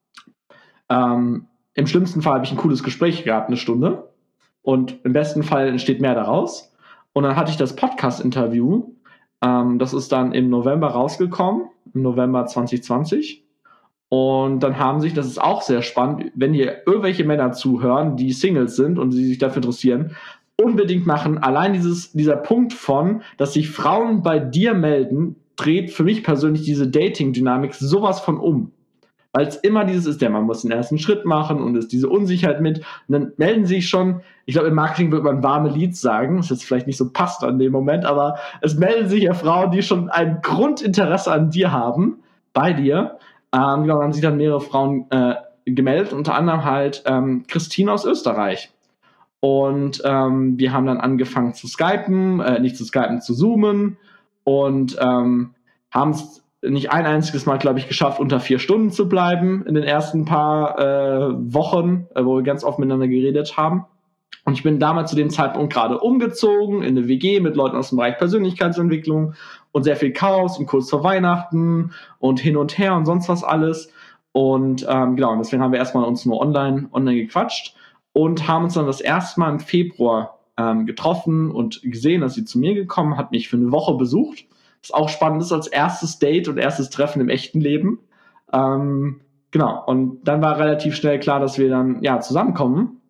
Ähm, Im schlimmsten Fall habe ich ein cooles Gespräch gehabt, eine Stunde. Und im besten Fall entsteht mehr daraus. Und dann hatte ich das Podcast-Interview. Ähm, das ist dann im November rausgekommen, im November zwanzig zwanzig. Und dann haben sich, das ist auch sehr spannend, wenn hier irgendwelche Männer zuhören, die Singles sind und die sich dafür interessieren, unbedingt machen. Allein dieses, dieser Punkt von, dass sich Frauen bei dir melden, dreht für mich persönlich diese Dating-Dynamik sowas von um. Weil es immer dieses ist, der man muss den ersten Schritt machen und ist diese Unsicherheit mit. Und dann melden sich schon, ich glaube im Marketing würde man warme Leads sagen, das jetzt vielleicht nicht so passt an dem Moment, aber es melden sich ja Frauen, die schon ein Grundinteresse an dir haben, bei dir. Ähm, genau, haben sich dann mehrere Frauen äh, gemeldet, unter anderem halt ähm, Christine aus Österreich. Und ähm, wir haben dann angefangen zu skypen, äh, nicht zu skypen, zu zoomen und ähm, haben es nicht ein einziges Mal, glaube ich, geschafft, unter vier Stunden zu bleiben in den ersten paar äh, Wochen, äh, wo wir ganz oft miteinander geredet haben. Und ich bin damals zu dem Zeitpunkt gerade umgezogen in eine W G mit Leuten aus dem Bereich Persönlichkeitsentwicklung und sehr viel Chaos und kurz vor Weihnachten und hin und her und sonst was alles. Und ähm, genau, und deswegen haben wir erstmal uns nur online, online gequatscht und haben uns dann das erste Mal im Februar ähm, getroffen und gesehen, dass sie zu mir gekommen hat, mich für eine Woche besucht. Was auch spannend ist als erstes Date und erstes Treffen im echten Leben. Ähm, genau, und dann war relativ schnell klar, dass wir dann ja zusammenkommen.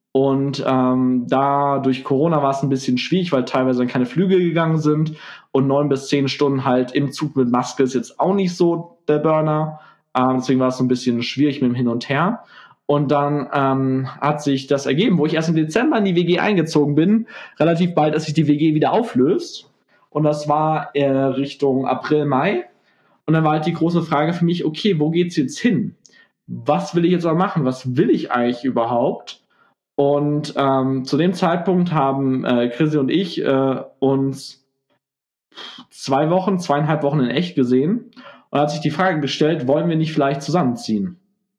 Und ähm, da durch Corona war es ein bisschen schwierig, weil teilweise dann keine Flüge gegangen sind und neun bis zehn Stunden halt im Zug mit Maske ist jetzt auch nicht so der Burner. Ähm, deswegen war es so ein bisschen schwierig mit dem Hin und Her. Und dann ähm, hat sich das ergeben, wo ich erst im Dezember in die W G eingezogen bin, relativ bald, dass sich die W G wieder auflöst. Und das war äh, Richtung April, Mai. Und dann war halt die große Frage für mich, okay, wo geht's jetzt hin? Was will ich jetzt auch machen? Was will ich eigentlich überhaupt? Und ähm, zu dem Zeitpunkt haben äh, Chrissy und ich äh, uns zwei Wochen, zweieinhalb Wochen in echt gesehen und hat sich die Frage gestellt, wollen wir nicht vielleicht zusammenziehen?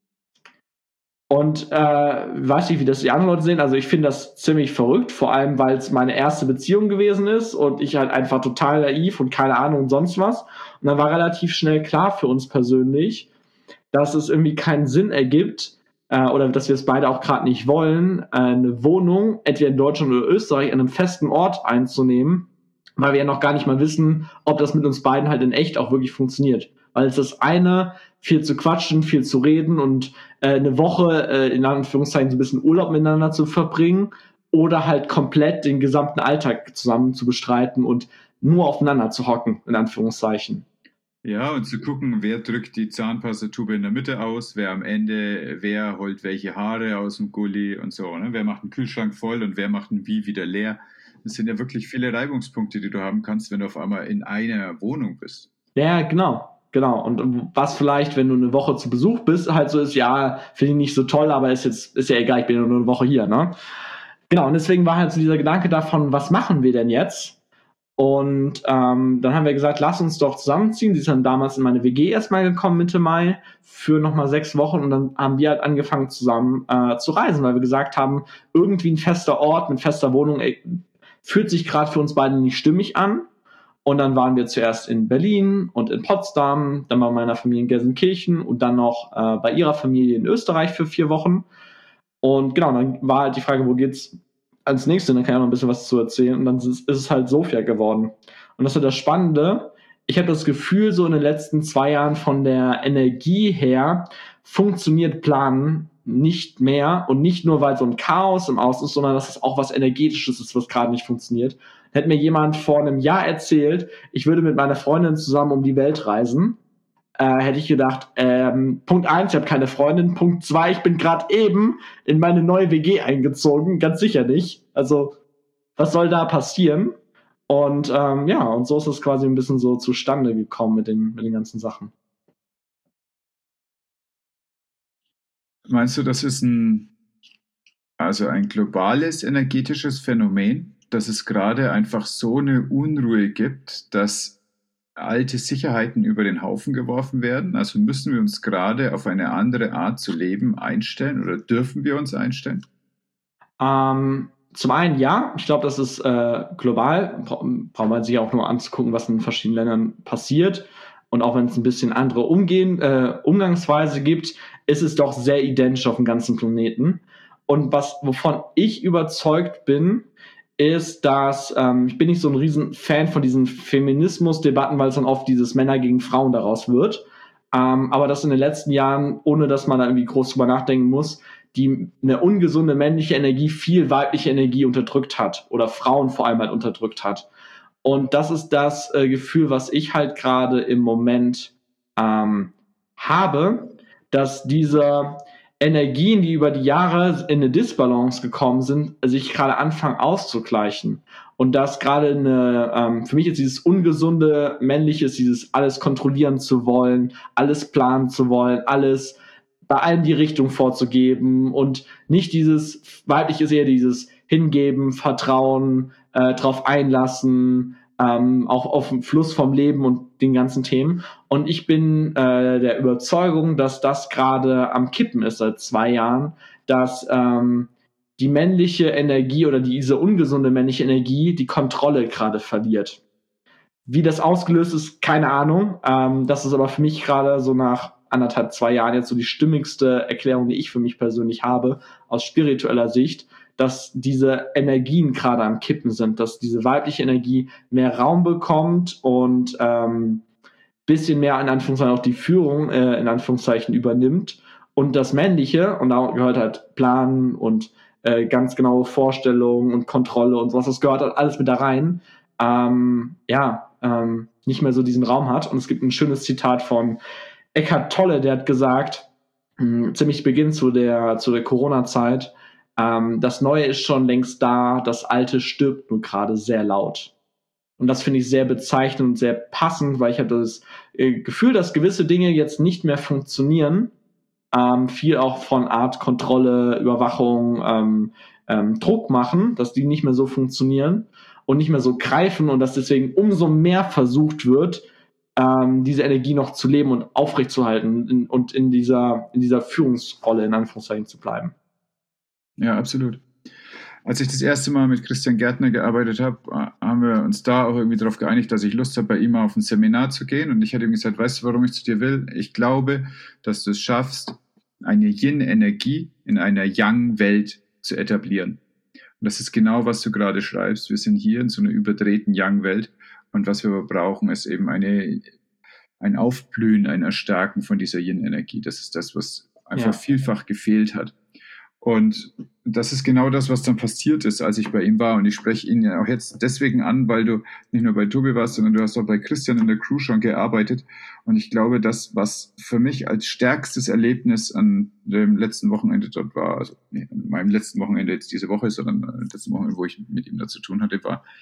Und äh, weiß nicht, wie das die anderen Leute sehen. Also ich finde das ziemlich verrückt, vor allem, weil es meine erste Beziehung gewesen ist und ich halt einfach total naiv und keine Ahnung und sonst was. Und dann war relativ schnell klar für uns persönlich, dass es irgendwie keinen Sinn ergibt, äh, oder dass wir es beide auch gerade nicht wollen, äh, eine Wohnung, entweder in Deutschland oder Österreich, an einem festen Ort einzunehmen, weil wir ja noch gar nicht mal wissen, ob das mit uns beiden halt in echt auch wirklich funktioniert. Weil es das eine, viel zu quatschen, viel zu reden und äh, eine Woche äh, in Anführungszeichen so ein bisschen Urlaub miteinander zu verbringen oder halt komplett den gesamten Alltag zusammen zu bestreiten und nur aufeinander zu hocken, in Anführungszeichen. Ja, und zu gucken, wer drückt die Zahnpastatube in der Mitte aus, wer am Ende, wer holt welche Haare aus dem Gully und so, ne? Wer macht einen Kühlschrank voll und wer macht einen Wie wieder leer. Das sind ja wirklich viele Reibungspunkte, die du haben kannst, wenn du auf einmal in einer Wohnung bist. Ja, genau. Genau. Und was vielleicht, wenn du eine Woche zu Besuch bist, halt so ist, ja, finde ich nicht so toll, aber ist jetzt, ist ja egal, ich bin ja nur eine Woche hier, ne? Genau, und deswegen war halt so dieser Gedanke davon, was machen wir denn jetzt? Und ähm, dann haben wir gesagt, lass uns doch zusammenziehen. Sie ist dann damals in meine W G erstmal gekommen, Mitte Mai, für nochmal sechs Wochen. Und dann haben wir halt angefangen zusammen äh, zu reisen, weil wir gesagt haben, irgendwie ein fester Ort mit fester Wohnung ey, fühlt sich gerade für uns beide nicht stimmig an. Und dann waren wir zuerst in Berlin und in Potsdam, dann bei meiner Familie in Gelsenkirchen und dann noch äh, bei ihrer Familie in Österreich für vier Wochen. Und genau, dann war halt die Frage, wo geht's als nächstes? Dann kann ich noch ein bisschen was zu erzählen. Und dann ist, ist es halt Sofia geworden. Und das ist das Spannende. Ich habe das Gefühl, so in den letzten zwei Jahren von der Energie her funktioniert Planen nicht mehr. Und nicht nur, weil so ein Chaos im Außen ist, sondern dass es auch was Energetisches ist, was gerade nicht funktioniert. Hätte mir jemand vor einem Jahr erzählt, ich würde mit meiner Freundin zusammen um die Welt reisen, äh, hätte ich gedacht, ähm, Punkt eins, ich habe keine Freundin. Punkt zwei, ich bin gerade eben in meine neue W G eingezogen, ganz sicher nicht. Also, was soll da passieren? Und ähm, ja, und so ist es quasi ein bisschen so zustande gekommen mit den, mit den ganzen Sachen. Meinst du, das ist ein, also ein globales energetisches Phänomen, dass es gerade einfach so eine Unruhe gibt, dass alte Sicherheiten über den Haufen geworfen werden? Also müssen wir uns gerade auf eine andere Art zu leben einstellen oder dürfen wir uns einstellen? Ähm, zum einen ja, ich glaube, das ist äh, global, Bra braucht man sich auch nur anzugucken, was in verschiedenen Ländern passiert. Und auch wenn es ein bisschen andere Umgehen, äh, Umgangsweise gibt, ist es doch sehr identisch auf dem ganzen Planeten. Und was, wovon ich überzeugt bin, ist, dass ähm, ich bin nicht so ein riesen Fan von diesen Feminismus-Debatten, weil es dann oft dieses Männer gegen Frauen daraus wird. Ähm, aber dass in den letzten Jahren, ohne dass man da irgendwie groß drüber nachdenken muss, die eine ungesunde männliche Energie viel weibliche Energie unterdrückt hat oder Frauen vor allem halt unterdrückt hat. Und das ist das äh, Gefühl, was ich halt gerade im Moment ähm, habe, dass diese Energien, die über die Jahre in eine Disbalance gekommen sind, sich gerade anfangen auszugleichen. Und dass gerade eine, ähm, für mich ist dieses ungesunde männliche, ist dieses alles kontrollieren zu wollen, alles planen zu wollen, alles bei allen die Richtung vorzugeben und nicht dieses, weiblich ist eher dieses Hingeben, Vertrauen, äh, drauf einlassen, ähm, auch auf den Fluss vom Leben und den ganzen Themen. Und ich bin äh, der Überzeugung, dass das gerade am Kippen ist seit zwei Jahren, dass ähm, die männliche Energie oder diese ungesunde männliche Energie die Kontrolle gerade verliert. Wie das ausgelöst ist, keine Ahnung. Ähm, das ist aber für mich gerade so nach anderthalb, zwei Jahren jetzt so die stimmigste Erklärung, die ich für mich persönlich habe, aus spiritueller Sicht, dass diese Energien gerade am Kippen sind, dass diese weibliche Energie mehr Raum bekommt und ähm, bisschen mehr in Anführungszeichen auch die Führung äh, in Anführungszeichen übernimmt und das Männliche, und da gehört halt Planen und äh, ganz genaue Vorstellungen und Kontrolle und sowas. Das gehört halt alles mit da rein. Ähm, ja, ähm, nicht mehr so diesen Raum hat. Und es gibt ein schönes Zitat von Eckhart Tolle, der hat gesagt, mh, ziemlich Beginn zu der, zu der Corona-Zeit, ähm, das Neue ist schon längst da, das Alte stirbt nur gerade sehr laut. Und das finde ich sehr bezeichnend und sehr passend, weil ich habe das äh, Gefühl, dass gewisse Dinge jetzt nicht mehr funktionieren. Ähm, viel auch von Art Kontrolle, Überwachung, ähm, ähm, Druck machen, dass die nicht mehr so funktionieren und nicht mehr so greifen und dass deswegen umso mehr versucht wird, ähm, diese Energie noch zu leben und aufrechtzuerhalten in, und in dieser, in dieser Führungsrolle in Anführungszeichen zu bleiben. Ja, absolut. Als ich das erste Mal mit Christian Gärtner gearbeitet habe, haben wir uns da auch irgendwie darauf geeinigt, dass ich Lust habe, bei ihm auf ein Seminar zu gehen. Und ich hatte ihm gesagt, weißt du, warum ich zu dir will? Ich glaube, dass du es schaffst, eine Yin-Energie in einer Yang-Welt zu etablieren. Und das ist genau, was du gerade schreibst. Wir sind hier in so einer überdrehten Yang-Welt. Und was wir aber brauchen, ist eben eine, ein Aufblühen, ein Erstarken von dieser Yin-Energie. Das ist das, was einfach ja. vielfach gefehlt hat. Und das ist genau das, was dann passiert ist, als ich bei ihm war. Und ich spreche ihn ja auch jetzt deswegen an, weil du nicht nur bei Tobi warst, sondern du hast auch bei Christian in der Crew schon gearbeitet. Und ich glaube, das, was für mich als stärkstes Erlebnis an dem letzten Wochenende dort war, also nee, an meinem letzten Wochenende jetzt diese Woche, sondern an dem letzten Wochenende, wo ich mit ihm da zu tun hatte, war,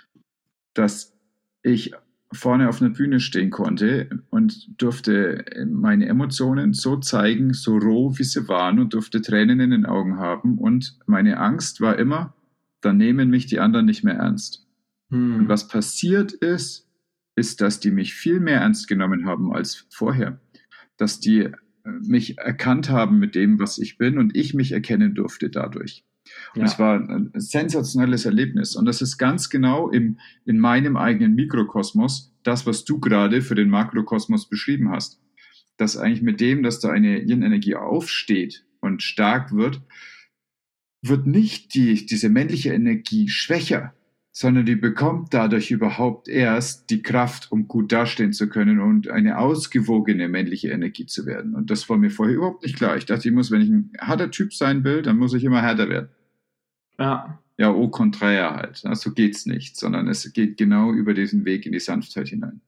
dass ich vorne auf einer Bühne stehen konnte und durfte meine Emotionen so zeigen, so roh, wie sie waren, und durfte Tränen in den Augen haben. Und meine Angst war immer, dann nehmen mich die anderen nicht mehr ernst. Hm. Und was passiert ist, ist, dass die mich viel mehr ernst genommen haben als vorher. Dass die mich erkannt haben mit dem, was ich bin, und ich mich erkennen durfte dadurch. Und ja. es war ein sensationelles Erlebnis. Und das ist ganz genau im, in meinem eigenen Mikrokosmos das, was du gerade für den Makrokosmos beschrieben hast. Dass eigentlich mit dem, dass da eine Yin-Energie aufsteht und stark wird, wird nicht die, diese männliche Energie schwächer, sondern die bekommt dadurch überhaupt erst die Kraft, um gut dastehen zu können und eine ausgewogene männliche Energie zu werden. Und das war mir vorher überhaupt nicht klar. Ich dachte, ich muss, wenn ich ein harter Typ sein will, dann muss ich immer härter werden. Ja. Ja, au contraire halt. So geht's nicht, sondern es geht genau über diesen Weg in die Sanftheit hinein.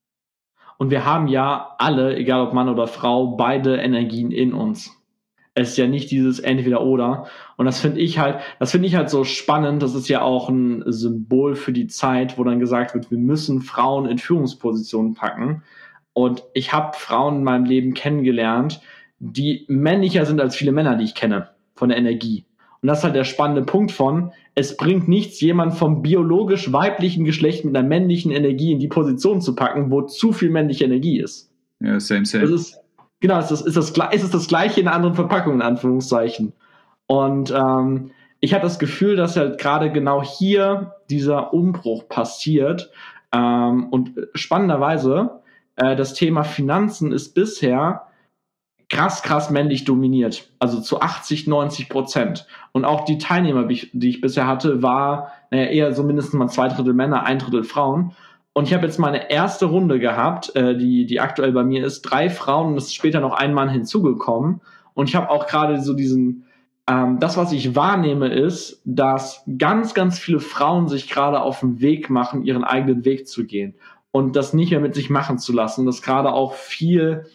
Und wir haben ja alle, egal ob Mann oder Frau, beide Energien in uns. Es ist ja nicht dieses Entweder-Oder. Und das finde ich halt, das finde ich halt so spannend. Das ist ja auch ein Symbol für die Zeit, wo dann gesagt wird, wir müssen Frauen in Führungspositionen packen. Und ich habe Frauen in meinem Leben kennengelernt, die männlicher sind als viele Männer, die ich kenne, von der Energie. Und das ist halt der spannende Punkt von, es bringt nichts, jemand vom biologisch weiblichen Geschlecht mit einer männlichen Energie in die Position zu packen, wo zu viel männliche Energie ist. Ja, same, same. Das ist, genau, es ist, ist, das, es ist das Gleiche in einer anderen Verpackung, in Anführungszeichen. Und ähm, ich habe das Gefühl, dass halt gerade genau hier dieser Umbruch passiert. Ähm, und spannenderweise, äh, das Thema Finanzen ist bisher krass, krass männlich dominiert. Also zu achtzig, neunzig Prozent. Und auch die Teilnehmer, die ich, die ich bisher hatte, war naja, eher so mindestens mal zwei Drittel Männer, ein Drittel Frauen. Und ich habe jetzt meine erste Runde gehabt, äh, die, die aktuell bei mir ist, drei Frauen, und es ist später noch ein Mann hinzugekommen. Und ich habe auch gerade so diesen, ähm, das, was ich wahrnehme, ist, dass ganz, ganz viele Frauen sich gerade auf den Weg machen, ihren eigenen Weg zu gehen. Und das nicht mehr mit sich machen zu lassen. Dass gerade auch viel,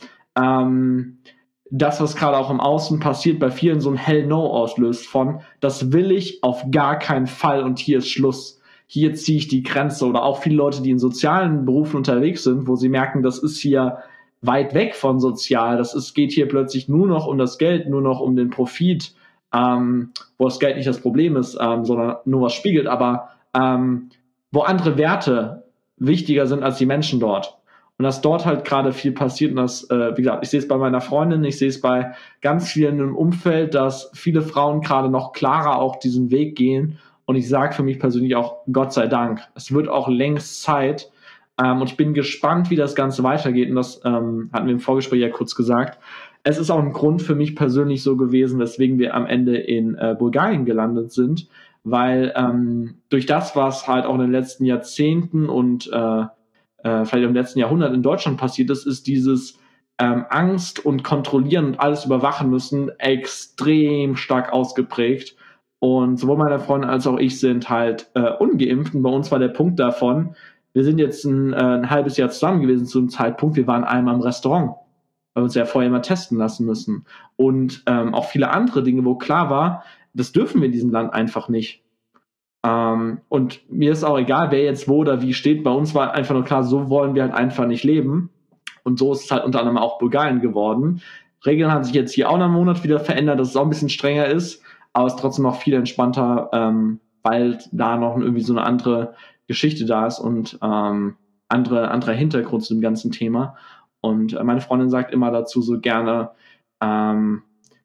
ähm, das, was gerade auch im Außen passiert, bei vielen so ein Hell-No auslöst von, das will ich auf gar keinen Fall und hier ist Schluss. Hier ziehe ich die Grenze. Oder auch viele Leute, die in sozialen Berufen unterwegs sind, wo sie merken, das ist hier weit weg von sozial. Das ist, geht hier plötzlich nur noch um das Geld, nur noch um den Profit, ähm, wo das Geld nicht das Problem ist, ähm, sondern nur was spiegelt, aber ähm, wo andere Werte wichtiger sind als die Menschen dort. Und dass dort halt gerade viel passiert und das, äh, wie gesagt, ich sehe es bei meiner Freundin, ich sehe es bei ganz vielen im Umfeld, dass viele Frauen gerade noch klarer auch diesen Weg gehen. Und ich sage für mich persönlich auch, Gott sei Dank, es wird auch längst Zeit. Ähm, und ich bin gespannt, wie das Ganze weitergeht. Und das ähm, hatten wir im Vorgespräch ja kurz gesagt. Es ist auch ein Grund für mich persönlich so gewesen, weswegen wir am Ende in äh, Bulgarien gelandet sind. Weil ähm, durch das, was halt auch in den letzten Jahrzehnten und äh, äh, vielleicht im letzten Jahrhundert in Deutschland passiert ist, ist dieses ähm, Angst und Kontrollieren und alles überwachen müssen extrem stark ausgeprägt. Und sowohl meine Freundin als auch ich sind halt äh, ungeimpft. Und bei uns war der Punkt davon, wir sind jetzt ein, äh, ein halbes Jahr zusammen gewesen zu einem Zeitpunkt, wir waren einmal im Restaurant, weil wir uns ja vorher mal testen lassen müssen. Und ähm, auch viele andere Dinge, wo klar war, das dürfen wir in diesem Land einfach nicht. Ähm, und mir ist auch egal, wer jetzt wo oder wie steht. Bei uns war einfach nur klar, so wollen wir halt einfach nicht leben. Und so ist es halt unter anderem auch Bulgarien geworden. Regeln haben sich jetzt hier auch nach einem Monat wieder verändert, dass es auch ein bisschen strenger ist, aber es ist trotzdem noch viel entspannter, ähm, weil da noch irgendwie so eine andere Geschichte da ist und ähm, andere, anderer Hintergrund zu dem ganzen Thema. Und äh, meine Freundin sagt immer dazu so gerne, ähm,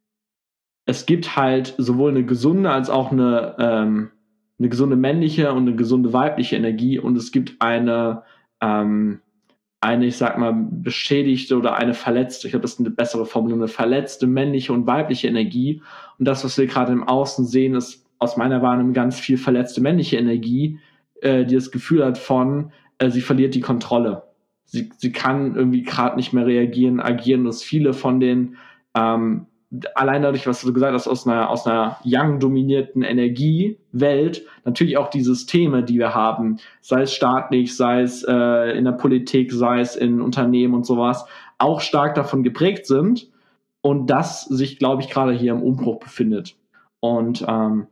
es gibt halt sowohl eine gesunde als auch eine, ähm, eine gesunde männliche und eine gesunde weibliche Energie und es gibt eine, ähm, eine, ich sag mal, beschädigte oder eine verletzte, ich glaube, das ist eine bessere Formulierung, eine verletzte männliche und weibliche Energie. Und das, was wir gerade im Außen sehen, ist aus meiner Wahrnehmung ganz viel verletzte männliche Energie, äh, die das Gefühl hat von, äh, sie verliert die Kontrolle. Sie, sie kann irgendwie gerade nicht mehr reagieren, agieren, dass viele von den ähm, allein dadurch, was du gesagt hast, aus einer, aus einer Yang-dominierten Energiewelt, natürlich auch die Systeme, die wir haben, sei es staatlich, sei es äh, in der Politik, sei es in Unternehmen und sowas, auch stark davon geprägt sind und das sich, glaube ich, gerade hier im Umbruch befindet. Und ähm,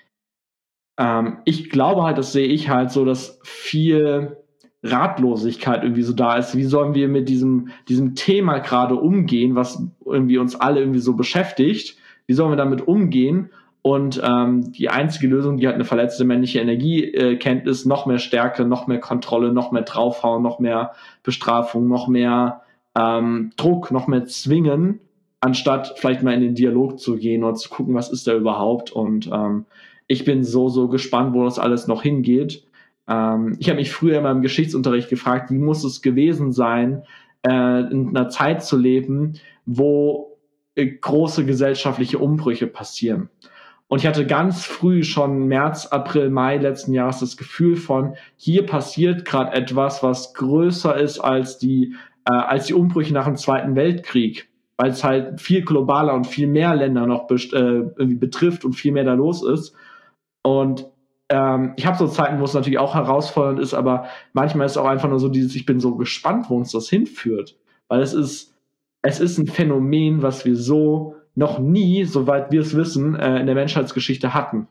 ähm, ich glaube halt, das sehe ich halt so, dass viel Ratlosigkeit irgendwie so da ist. Wie sollen wir mit diesem, diesem Thema gerade umgehen, was irgendwie uns alle irgendwie so beschäftigt? Wie sollen wir damit umgehen? Und ähm, die einzige Lösung, die halt eine verletzte männliche Energie äh, kennt, ist noch mehr Stärke, noch mehr Kontrolle, noch mehr draufhauen, noch mehr Bestrafung, noch mehr ähm, Druck, noch mehr zwingen, anstatt vielleicht mal in den Dialog zu gehen oder zu gucken, was ist da überhaupt. Und ähm, ich bin so, so gespannt, wo das alles noch hingeht. Ähm, ich habe mich früher in meinem Geschichtsunterricht gefragt, wie muss es gewesen sein, äh, in einer Zeit zu leben, wo äh, große gesellschaftliche Umbrüche passieren. Und ich hatte ganz früh schon März, April, Mai letzten Jahres das Gefühl von, hier passiert gerade etwas, was größer ist als die, äh, als die Umbrüche nach dem Zweiten Weltkrieg, weil es halt viel globaler und viel mehr Länder noch best- äh, irgendwie betrifft und viel mehr da los ist. Und ähm, ich habe so Zeiten, wo es natürlich auch herausfordernd ist, aber manchmal ist es auch einfach nur so dieses, ich bin so gespannt, wo uns das hinführt. Weil es ist, es ist ein Phänomen, was wir so noch nie, soweit wir es wissen, äh, in der Menschheitsgeschichte hatten.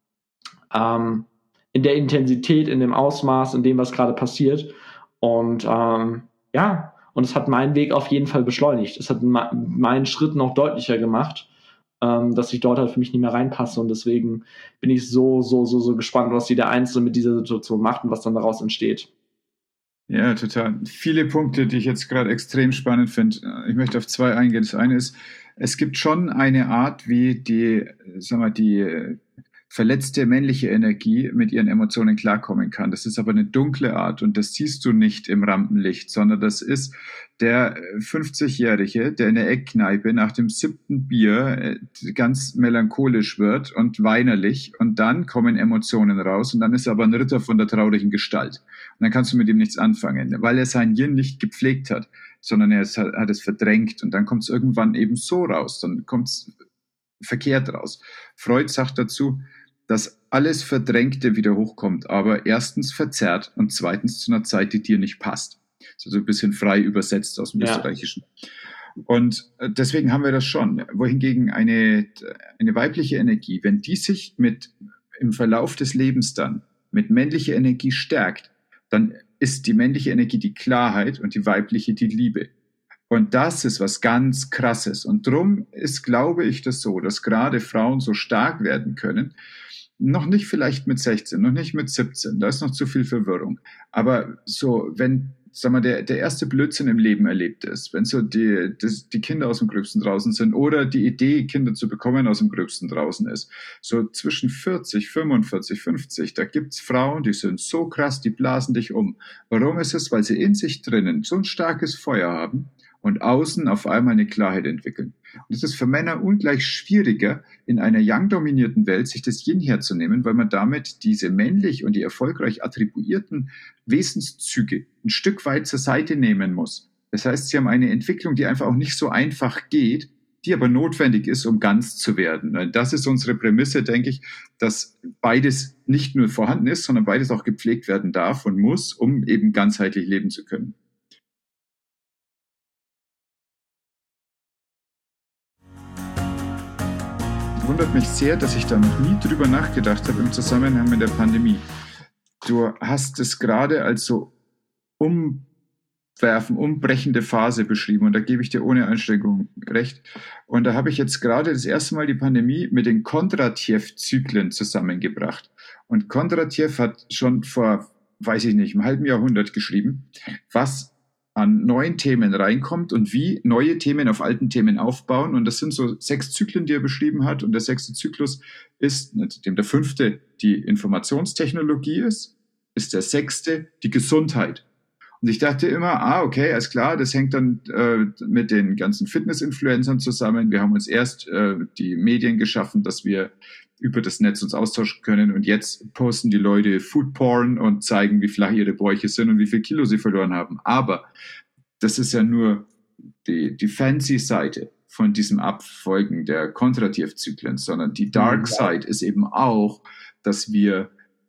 Ähm, in der Intensität, in dem Ausmaß, in dem, was gerade passiert. Und ähm, ja, und es hat meinen Weg auf jeden Fall beschleunigt. Es hat ma- meinen Schritt noch deutlicher gemacht, ähm, dass ich dort halt für mich nicht mehr reinpasse. Und deswegen bin ich so, so, so, so gespannt, was jeder Einzelne mit dieser Situation macht und was dann daraus entsteht. Ja, total. Viele Punkte, die ich jetzt gerade extrem spannend finde. Ich möchte auf zwei eingehen. Das eine ist, es gibt schon eine Art, wie die, sag mal, die verletzte männliche Energie mit ihren Emotionen klarkommen kann. Das ist aber eine dunkle Art und das siehst du nicht im Rampenlicht, sondern das ist der fünfzigjährige, der in der Eckkneipe nach dem siebten Bier ganz melancholisch wird und weinerlich und dann kommen Emotionen raus und dann ist er aber ein Ritter von der traurigen Gestalt. Und dann kannst du mit ihm nichts anfangen, weil er sein Yin nicht gepflegt hat, sondern er hat es verdrängt und dann kommt es irgendwann eben so raus, dann kommt es verkehrt raus. Freud sagt dazu, dass alles Verdrängte wieder hochkommt, aber erstens verzerrt und zweitens zu einer Zeit, die dir nicht passt. Das ist also ein bisschen frei übersetzt aus dem ja. Österreichischen. Und deswegen haben wir das schon. Wohingegen eine, eine weibliche Energie, wenn die sich mit, im Verlauf des Lebens dann mit männlicher Energie stärkt, dann ist die männliche Energie die Klarheit und die weibliche die Liebe. Und das ist was ganz Krasses. Und drum ist, glaube ich, das so, dass gerade Frauen so stark werden können. Noch nicht vielleicht mit sechzehn, noch nicht mit siebzehn, da ist noch zu viel Verwirrung. Aber so, wenn, sag mal, der, der erste Blödsinn im Leben erlebt ist, wenn so die, das, die Kinder aus dem Gröbsten draußen sind oder die Idee, Kinder zu bekommen, aus dem Gröbsten draußen ist, so zwischen vierzig, fünfundvierzig, fünfzig, da gibt's Frauen, die sind so krass, die blasen dich um. Warum ist es? Weil sie in sich drinnen so ein starkes Feuer haben und außen auf einmal eine Klarheit entwickeln. Und es ist für Männer ungleich schwieriger, in einer Yang-dominierten Welt sich das Yin herzunehmen, weil man damit diese männlich und die erfolgreich attribuierten Wesenszüge ein Stück weit zur Seite nehmen muss. Das heißt, sie haben eine Entwicklung, die einfach auch nicht so einfach geht, die aber notwendig ist, um ganz zu werden. Das ist unsere Prämisse, denke ich, dass beides nicht nur vorhanden ist, sondern beides auch gepflegt werden darf und muss, um eben ganzheitlich leben zu können. Wundert mich sehr, dass ich da noch nie drüber nachgedacht habe im Zusammenhang mit der Pandemie. Du hast es gerade als so umwerfen, umbrechende Phase beschrieben und da gebe ich dir ohne Einschränkung recht. Und da habe ich jetzt gerade das erste Mal die Pandemie mit den Kondratjew-Zyklen zusammengebracht. Und Kondratjew hat schon vor, weiß ich nicht, einem halben Jahrhundert geschrieben, was an neuen Themen reinkommt und wie neue Themen auf alten Themen aufbauen. Und das sind so sechs Zyklen, die er beschrieben hat. Und der sechste Zyklus ist, dem der fünfte die Informationstechnologie ist, ist der sechste die Gesundheit. Und ich dachte immer, ah, okay, alles klar, das hängt dann äh, mit den ganzen Fitness-Influencern zusammen. Wir haben uns erst äh, die Medien geschaffen, dass wir über das Netz uns austauschen können und jetzt posten die Leute Foodporn und zeigen, wie flach ihre Bäuche sind und wie viel Kilo sie verloren haben. Aber das ist ja nur die, die fancy Seite von diesem Abfolgen der Kondratjew-Zyklen, sondern die Dark Side ist eben auch, dass wir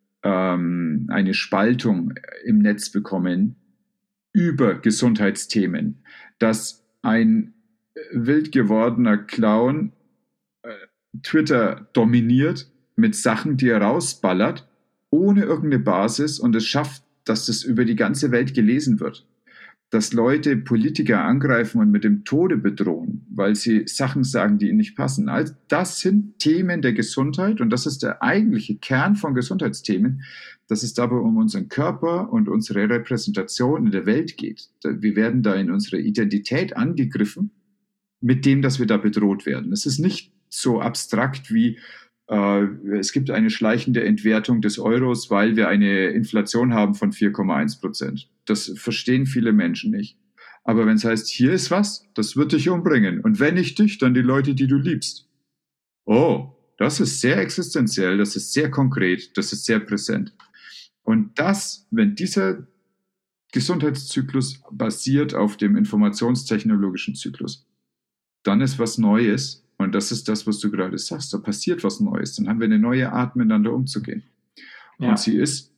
ähm, eine Spaltung im Netz bekommen über Gesundheitsthemen, dass ein wild gewordener Clown äh, Twitter dominiert mit Sachen, die er rausballert, ohne irgendeine Basis und es schafft, dass das über die ganze Welt gelesen wird. Dass Leute Politiker angreifen und mit dem Tode bedrohen, weil sie Sachen sagen, die ihnen nicht passen. Also das sind Themen der Gesundheit und das ist der eigentliche Kern von Gesundheitsthemen, dass es dabei um unseren Körper und unsere Repräsentation in der Welt geht. Wir werden da in unserer Identität angegriffen mit dem, dass wir da bedroht werden. Es ist nicht so abstrakt wie äh, es gibt eine schleichende Entwertung des Euros, weil wir eine Inflation haben von vier Komma eins Prozent. Das verstehen viele Menschen nicht. Aber wenn es heißt, hier ist was, das wird dich umbringen. Und wenn nicht dich, dann die Leute, die du liebst. Oh, das ist sehr existenziell, das ist sehr konkret, das ist sehr präsent. Und das, wenn dieser Gesundheitszyklus basiert auf dem informationstechnologischen Zyklus, dann ist was Neues. Und das ist das, was du gerade sagst. Da passiert was Neues. Dann haben wir eine neue Art, miteinander umzugehen. Ja. Und sie ist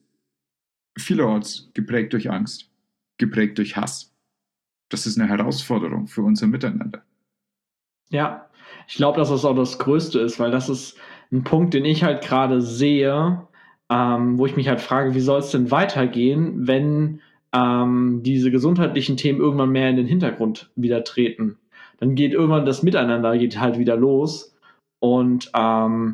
vielerorts geprägt durch Angst, geprägt durch Hass. Das ist eine Herausforderung für unser Miteinander. Ja, ich glaube, dass das auch das Größte ist, weil das ist ein Punkt, den ich halt gerade sehe, ähm, wo ich mich halt frage, wie soll es denn weitergehen, wenn ähm, diese gesundheitlichen Themen irgendwann mehr in den Hintergrund wieder treten. Dann geht irgendwann das Miteinander geht halt wieder los. Und ähm,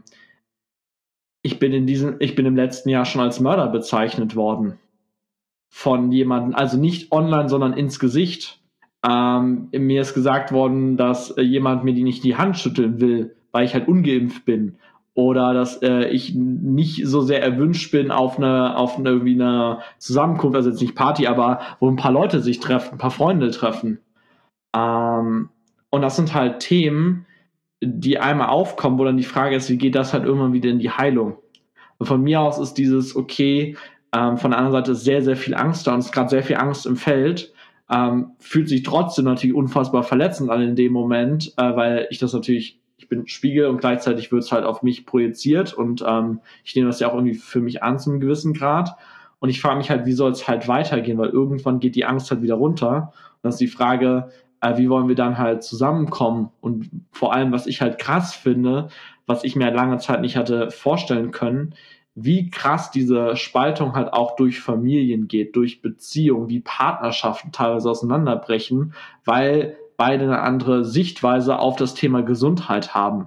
ich bin in diesem, ich bin im letzten Jahr schon als Mörder bezeichnet worden. Von jemandem, also nicht online, sondern ins Gesicht. Ähm, mir ist gesagt worden, dass äh, jemand mir die nicht die Hand schütteln will, weil ich halt ungeimpft bin. Oder dass äh, ich nicht so sehr erwünscht bin auf eine, auf eine, irgendwie eine Zusammenkunft, also jetzt nicht Party, aber wo ein paar Leute sich treffen, ein paar Freunde treffen. Ähm, Und das sind halt Themen, die einmal aufkommen, wo dann die Frage ist, wie geht das halt irgendwann wieder in die Heilung? Und von mir aus ist dieses, okay, ähm, von der anderen Seite ist sehr, sehr viel Angst da und es ist gerade sehr viel Angst im Feld, ähm, fühlt sich trotzdem natürlich unfassbar verletzend an in dem Moment, äh, weil ich das natürlich, ich bin Spiegel und gleichzeitig wird es halt auf mich projiziert und ähm, ich nehme das ja auch irgendwie für mich an zu einem gewissen Grad. Und ich frage mich halt, wie soll es halt weitergehen, weil irgendwann geht die Angst halt wieder runter. Und das ist die Frage, wie wollen wir dann halt zusammenkommen? Und vor allem, was ich halt krass finde, was ich mir lange Zeit nicht hatte vorstellen können, wie krass diese Spaltung halt auch durch Familien geht, durch Beziehungen, wie Partnerschaften teilweise auseinanderbrechen, weil beide eine andere Sichtweise auf das Thema Gesundheit haben.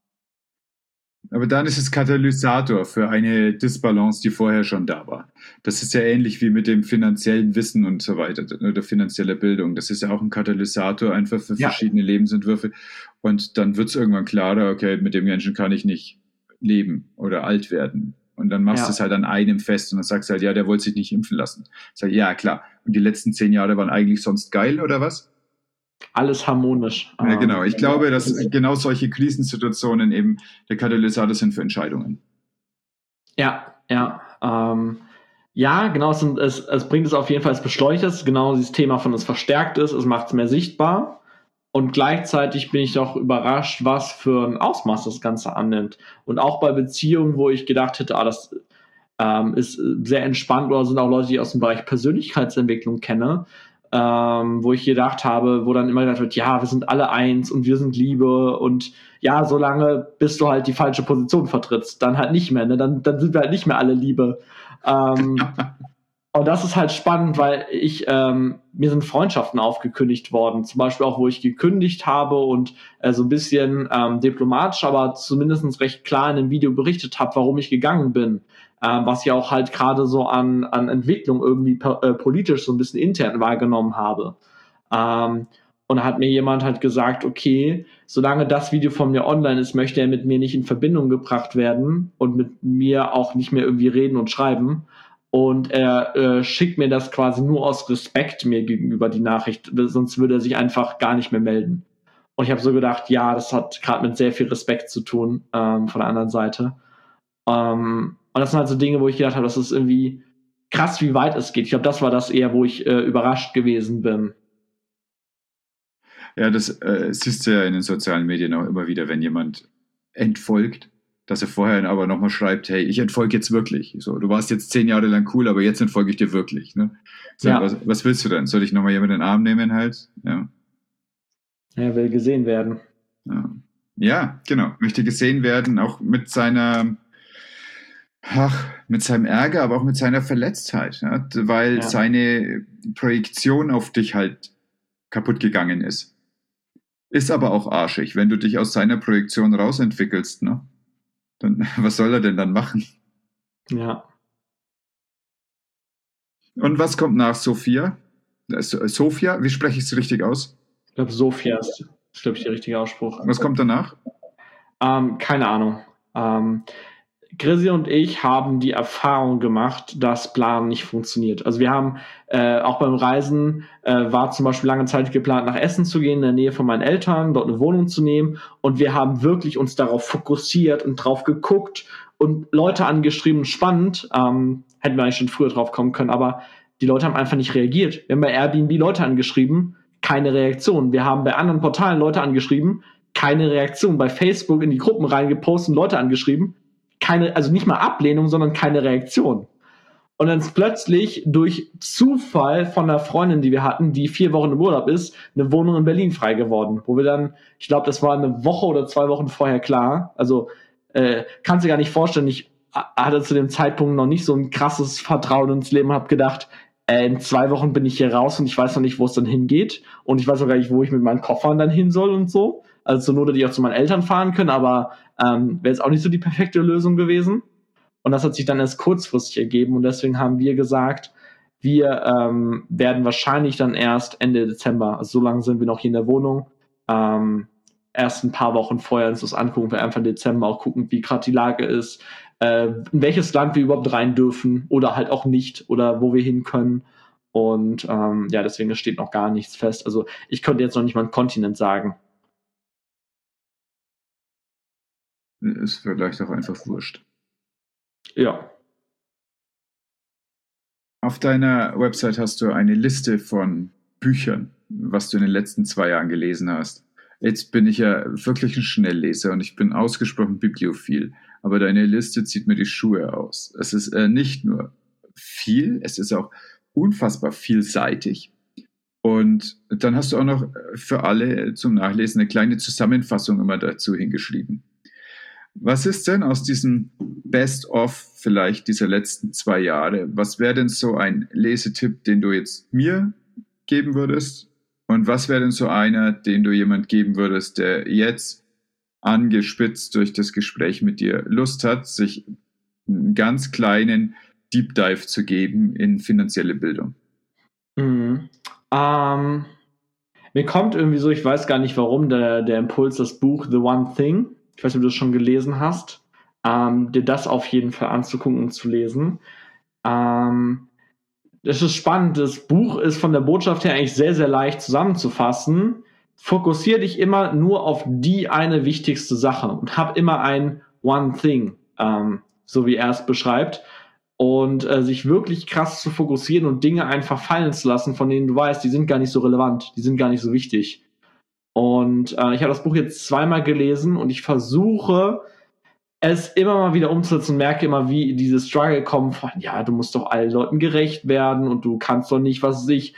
Aber dann ist es Katalysator für eine Disbalance, die vorher schon da war. Das ist ja ähnlich wie mit dem finanziellen Wissen und so weiter, oder finanzielle Bildung. Das ist ja auch ein Katalysator einfach für ja. verschiedene Lebensentwürfe. Und dann wird es irgendwann klarer, okay, mit dem Menschen kann ich nicht leben oder alt werden. Und dann machst du ja. es halt an einem fest und dann sagst du halt, ja, der wollte sich nicht impfen lassen. Ich sage, ja, klar. Und die letzten zehn Jahre waren eigentlich sonst geil, oder was? Alles harmonisch. Ja, genau. Ich glaube, dass genau solche Krisensituationen eben der Katalysator sind für Entscheidungen. Ja, ja. Ähm, ja, genau. Es, es, es bringt es auf jeden Fall, es beschleunigt es. Genau dieses Thema von es verstärkt ist, es macht es mehr sichtbar. Und gleichzeitig bin ich doch überrascht, was für ein Ausmaß das Ganze annimmt. Und auch bei Beziehungen, wo ich gedacht hätte, ah, das ähm, ist sehr entspannt, oder sind auch Leute, die ich aus dem Bereich Persönlichkeitsentwicklung kenne, ähm, wo ich gedacht habe, wo dann immer gesagt wird, ja, wir sind alle eins und wir sind Liebe und ja, solange bis du halt die falsche Position vertrittst, dann halt nicht mehr, ne? Dann, dann sind wir halt nicht mehr alle Liebe. Ähm, Und das ist halt spannend, weil ich ähm, mir sind Freundschaften aufgekündigt worden. Zum Beispiel auch, wo ich gekündigt habe und äh, so ein bisschen ähm, diplomatisch, aber zumindest recht klar in einem Video berichtet habe, warum ich gegangen bin. Ähm, was ich auch halt gerade so an, an Entwicklung irgendwie per, äh, politisch so ein bisschen intern wahrgenommen habe. Ähm, und da hat mir jemand halt gesagt, okay, solange das Video von mir online ist, möchte er mit mir nicht in Verbindung gebracht werden und mit mir auch nicht mehr irgendwie reden und schreiben. Und er äh, schickt mir das quasi nur aus Respekt mir gegenüber, die Nachricht, sonst würde er sich einfach gar nicht mehr melden. Und ich habe so gedacht, ja, das hat gerade mit sehr viel Respekt zu tun ähm, von der anderen Seite. Ähm, und das sind halt so Dinge, wo ich gedacht habe, das ist irgendwie krass, wie weit es geht. Ich glaube, das war das eher, wo ich äh, überrascht gewesen bin. Ja, das äh, siehst du ja in den sozialen Medien auch immer wieder, wenn jemand entfolgt, dass er vorher aber nochmal schreibt, hey, ich entfolge jetzt wirklich. So, du warst jetzt zehn Jahre lang cool, aber jetzt entfolge ich dir wirklich. Ne? So, Ja. was, was willst du dann? Soll ich nochmal jemanden in den Arm nehmen halt? Ja. Er will gesehen werden. Ja. Ja, genau. Möchte gesehen werden, auch mit seiner, ach, mit seinem Ärger, aber auch mit seiner Verletztheit, ja? Weil Ja. seine Projektion auf dich halt kaputt gegangen ist. Ist aber auch arschig, wenn du dich aus seiner Projektion rausentwickelst, ne? Dann, was soll er denn dann machen? Ja. Und was kommt nach Sophia? Sophia, wie spreche ich es richtig aus? Ich glaube, Sophia ist, ist glaube ich, der richtige Ausspruch. Was kommt danach? Ähm, keine Ahnung. Ähm, Chrissy und ich haben die Erfahrung gemacht, dass Planen nicht funktioniert. Also wir haben äh, auch beim Reisen äh, war zum Beispiel lange Zeit geplant, nach Essen zu gehen, in der Nähe von meinen Eltern, dort eine Wohnung zu nehmen. Und wir haben wirklich uns darauf fokussiert und drauf geguckt und Leute angeschrieben. Spannend, ähm, hätten wir eigentlich schon früher drauf kommen können, aber die Leute haben einfach nicht reagiert. Wir haben bei Airbnb Leute angeschrieben, keine Reaktion. Wir haben bei anderen Portalen Leute angeschrieben, keine Reaktion. Bei Facebook in die Gruppen reingepostet, Leute angeschrieben, keine, also nicht mal Ablehnung, sondern keine Reaktion. Und dann ist plötzlich durch Zufall von einer Freundin, die wir hatten, die vier Wochen im Urlaub ist, eine Wohnung in Berlin frei geworden. Wo wir dann, ich glaube, das war eine Woche oder zwei Wochen vorher klar. Also äh, kannst du gar nicht vorstellen, ich hatte zu dem Zeitpunkt noch nicht so ein krasses Vertrauen ins Leben, habe gedacht, äh, in zwei Wochen bin ich hier raus und ich weiß noch nicht, wo es dann hingeht. Und ich weiß auch gar nicht, wo ich mit meinen Koffern dann hin soll und so. Also zur Not hätte ich auch zu meinen Eltern fahren können, aber ähm, wäre jetzt auch nicht so die perfekte Lösung gewesen. Und das hat sich dann erst kurzfristig ergeben und deswegen haben wir gesagt, wir ähm, werden wahrscheinlich dann erst Ende Dezember, also so lange sind wir noch hier in der Wohnung, ähm, erst ein paar Wochen vorher uns das angucken, wir einfach im Dezember auch gucken, wie gerade die Lage ist, äh, in welches Land wir überhaupt rein dürfen oder halt auch nicht oder wo wir hin können. Und ähm, ja, deswegen steht noch gar nichts fest. Also ich könnte jetzt noch nicht mal einen Kontinent sagen. Ist vielleicht auch einfach wurscht. Ja. Auf deiner Website hast du eine Liste von Büchern, was du in den letzten zwei Jahren gelesen hast. Jetzt bin ich ja wirklich ein Schnellleser und ich bin ausgesprochen bibliophil, aber deine Liste zieht mir die Schuhe aus. Es ist äh, nicht nur viel, es ist auch unfassbar vielseitig. Und dann hast du auch noch für alle zum Nachlesen eine kleine Zusammenfassung immer dazu hingeschrieben. Was ist denn aus diesem Best-of vielleicht dieser letzten zwei Jahre? Was wäre denn so ein Lesetipp, den du jetzt mir geben würdest? Und was wäre denn so einer, den du jemand geben würdest, der jetzt angespitzt durch das Gespräch mit dir Lust hat, sich einen ganz kleinen Deep Dive zu geben in finanzielle Bildung? Mhm. Ähm, mir kommt irgendwie so, ich weiß gar nicht warum, der, der Impuls, das Buch The One Thing, ich weiß nicht, ob du das schon gelesen hast, ähm, dir das auf jeden Fall anzugucken und zu lesen. Ähm, das ist spannend. Das Buch ist von der Botschaft her eigentlich sehr, sehr leicht zusammenzufassen. Fokussier dich immer nur auf die eine wichtigste Sache und hab immer ein One Thing, ähm, so wie er es beschreibt. Und äh, sich wirklich krass zu fokussieren und Dinge einfach fallen zu lassen, von denen du weißt, die sind gar nicht so relevant, die sind gar nicht so wichtig. Und äh, ich habe das Buch jetzt zweimal gelesen und ich versuche, es immer mal wieder umzusetzen und merke immer, wie diese Struggle kommen von, ja, du musst doch allen Leuten gerecht werden und du kannst doch nicht, was weiß ich,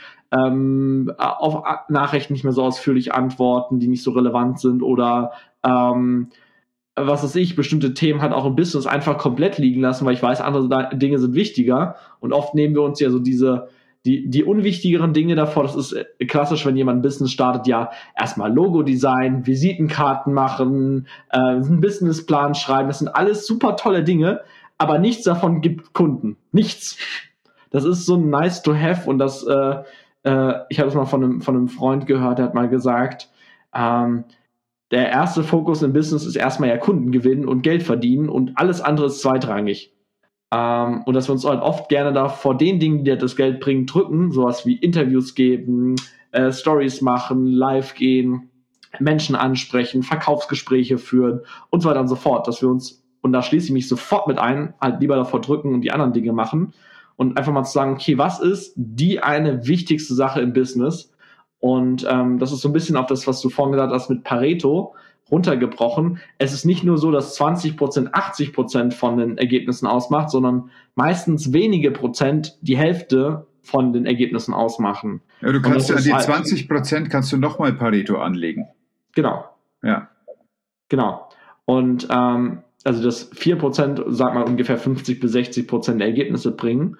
ähm, auf Nachrichten nicht mehr so ausführlich antworten, die nicht so relevant sind oder ähm, was weiß ich, bestimmte Themen halt auch im Business einfach komplett liegen lassen, weil ich weiß, andere Dinge sind wichtiger. Und oft nehmen wir uns ja so diese, die, die unwichtigeren Dinge davor. Das ist klassisch, wenn jemand ein Business startet, ja, erstmal Logo-Design, Visitenkarten machen, äh, einen Businessplan schreiben. Das sind alles super tolle Dinge, aber nichts davon gibt Kunden. Nichts. Das ist so nice to have und das, äh, äh, ich habe es mal von einem, von einem Freund gehört, der hat mal gesagt, ähm, der erste Fokus im Business ist erstmal ja Kunden gewinnen und Geld verdienen und alles andere ist zweitrangig. Ähm, und dass wir uns halt oft gerne da vor den Dingen, die das Geld bringen, drücken, sowas wie Interviews geben, äh, Stories machen, live gehen, Menschen ansprechen, Verkaufsgespräche führen und so weiter und so fort, dass wir uns, und da schließe ich mich sofort mit ein, halt lieber davor drücken und die anderen Dinge machen und einfach mal zu sagen, okay, was ist die eine wichtigste Sache im Business? Und ähm, das ist so ein bisschen auf das, was du vorhin gesagt hast mit Pareto, runtergebrochen. Es ist nicht nur so, dass zwanzig Prozent achtzig Prozent von den Ergebnissen ausmacht, sondern meistens wenige Prozent die Hälfte von den Ergebnissen ausmachen. Ja, du kannst ja die zwanzig Prozent kannst du nochmal Pareto anlegen. Genau. Ja. Genau. Und ähm, also das vier Prozent, sagt man, ungefähr fünfzig bis sechzig Prozent der Ergebnisse bringen.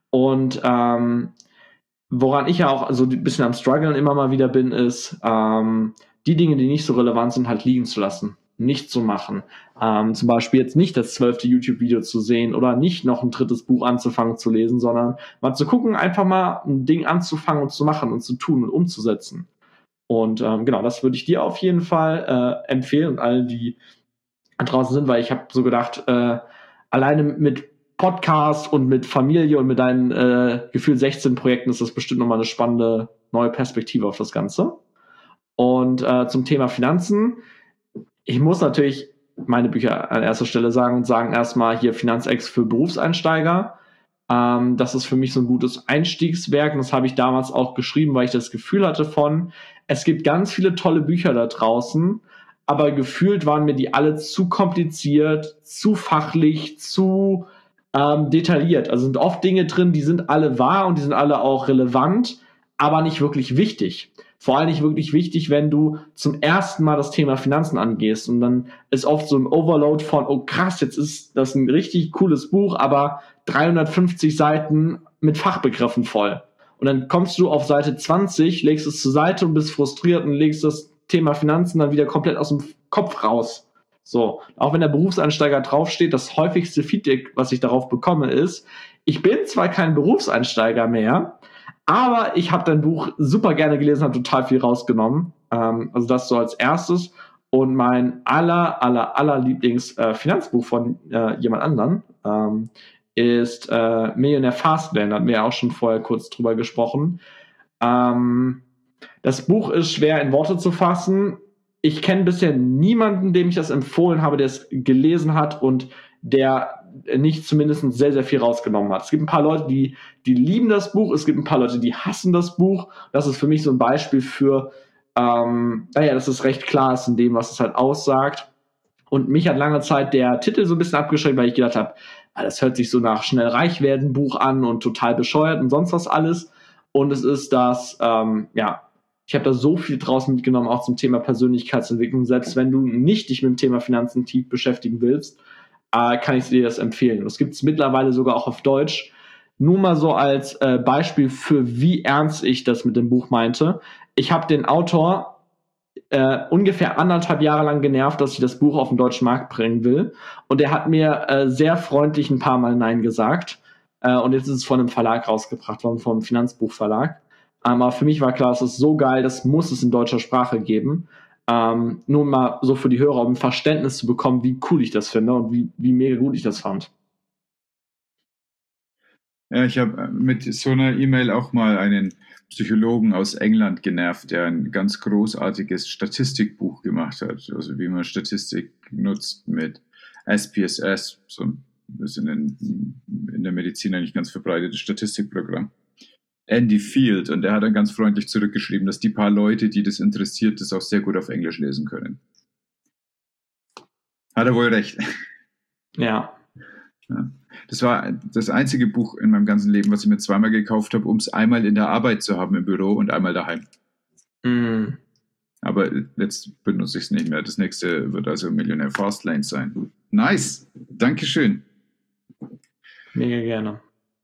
Und ähm, woran ich ja auch so ein bisschen am Struggeln immer mal wieder bin, ist, ähm, die Dinge, die nicht so relevant sind, halt liegen zu lassen, nicht zu machen. Ähm, zum Beispiel jetzt nicht das zwölfte YouTube-Video zu sehen oder nicht noch ein drittes Buch anzufangen zu lesen, sondern mal zu gucken, einfach mal ein Ding anzufangen und zu machen und zu tun und umzusetzen. Und ähm, genau, das würde ich dir auf jeden Fall äh, empfehlen und allen, die draußen sind, weil ich habe so gedacht, äh, alleine mit Podcast und mit Familie und mit deinen äh, gefühlt sechzehn Projekten ist das bestimmt nochmal eine spannende neue Perspektive auf das Ganze. Und äh, zum Thema Finanzen, ich muss natürlich meine Bücher an erster Stelle sagen und sagen erstmal hier Finanzex für Berufseinsteiger. Ähm, das ist für mich so ein gutes Einstiegswerk und das habe ich damals auch geschrieben, weil ich das Gefühl hatte von, es gibt ganz viele tolle Bücher da draußen, aber gefühlt waren mir die alle zu kompliziert, zu fachlich, zu ähm, detailliert. Also sind oft Dinge drin, die sind alle wahr und die sind alle auch relevant, aber nicht wirklich wichtig. Vor allem nicht wirklich wichtig, wenn du zum ersten Mal das Thema Finanzen angehst und dann ist oft so ein Overload von, oh krass, jetzt ist das ein richtig cooles Buch, aber dreihundertfünfzig Seiten mit Fachbegriffen voll. Und dann kommst du auf Seite zwanzig, legst es zur Seite und bist frustriert und legst das Thema Finanzen dann wieder komplett aus dem Kopf raus. So, auch wenn der Berufseinsteiger draufsteht, das häufigste Feedback, was ich darauf bekomme, ist, ich bin zwar kein Berufseinsteiger mehr, aber ich habe dein Buch super gerne gelesen, habe total viel rausgenommen. Ähm, also das so als erstes. Und mein aller, aller, aller Lieblings-Finanzbuch äh, von äh, jemand anderen ähm, ist äh, Millionär Fastlane. Da hatten wir ja auch schon vorher kurz drüber gesprochen. Ähm, das Buch ist schwer in Worte zu fassen. Ich kenne bisher niemanden, dem ich das empfohlen habe, der es gelesen hat und der nicht zumindest sehr, sehr viel rausgenommen hat. Es gibt ein paar Leute, die, die lieben das Buch, es gibt ein paar Leute, die hassen das Buch. Das ist für mich so ein Beispiel für, ähm, naja, dass es recht klar ist in dem, was es halt aussagt. Und mich hat lange Zeit der Titel so ein bisschen abgeschreckt, weil ich gedacht habe, ah, das hört sich so nach schnell reich werden Buch an und total bescheuert und sonst was alles. Und es ist das, ähm, ja, ich habe da so viel draußen mitgenommen, auch zum Thema Persönlichkeitsentwicklung. Selbst wenn du nicht dich mit dem Thema Finanzen tief beschäftigen willst, äh, kann ich dir das empfehlen. Das gibt es mittlerweile sogar auch auf Deutsch. Nur mal so als äh, Beispiel für wie ernst ich das mit dem Buch meinte. Ich habe den Autor äh, ungefähr anderthalb Jahre lang genervt, dass ich das Buch auf den deutschen Markt bringen will. Und er hat mir äh, sehr freundlich ein paar Mal Nein gesagt. Äh, und jetzt ist es von einem Verlag rausgebracht worden, vom Finanzbuchverlag. Aber für mich war klar, es ist so geil, das muss es in deutscher Sprache geben. Ähm, nur mal so für die Hörer, um ein Verständnis zu bekommen, wie cool ich das finde und wie, wie mega gut ich das fand. Ja, ich habe mit so einer E-Mail auch mal einen Psychologen aus England genervt, der ein ganz großartiges Statistikbuch gemacht hat, also wie man Statistik nutzt mit S P S S, so ein, das ist in, in der Medizin eigentlich ganz verbreitetes Statistikprogramm. Andy Field, und der hat dann ganz freundlich zurückgeschrieben, dass die paar Leute, die das interessiert, das auch sehr gut auf Englisch lesen können. Hat er wohl recht. Ja. Ja. Das war das einzige Buch in meinem ganzen Leben, was ich mir zweimal gekauft habe, um es einmal in der Arbeit zu haben im Büro und einmal daheim. Mm. Aber jetzt benutze ich es nicht mehr. Das nächste wird also Millionär Fastlane sein. Nice. Dankeschön. Mega gerne.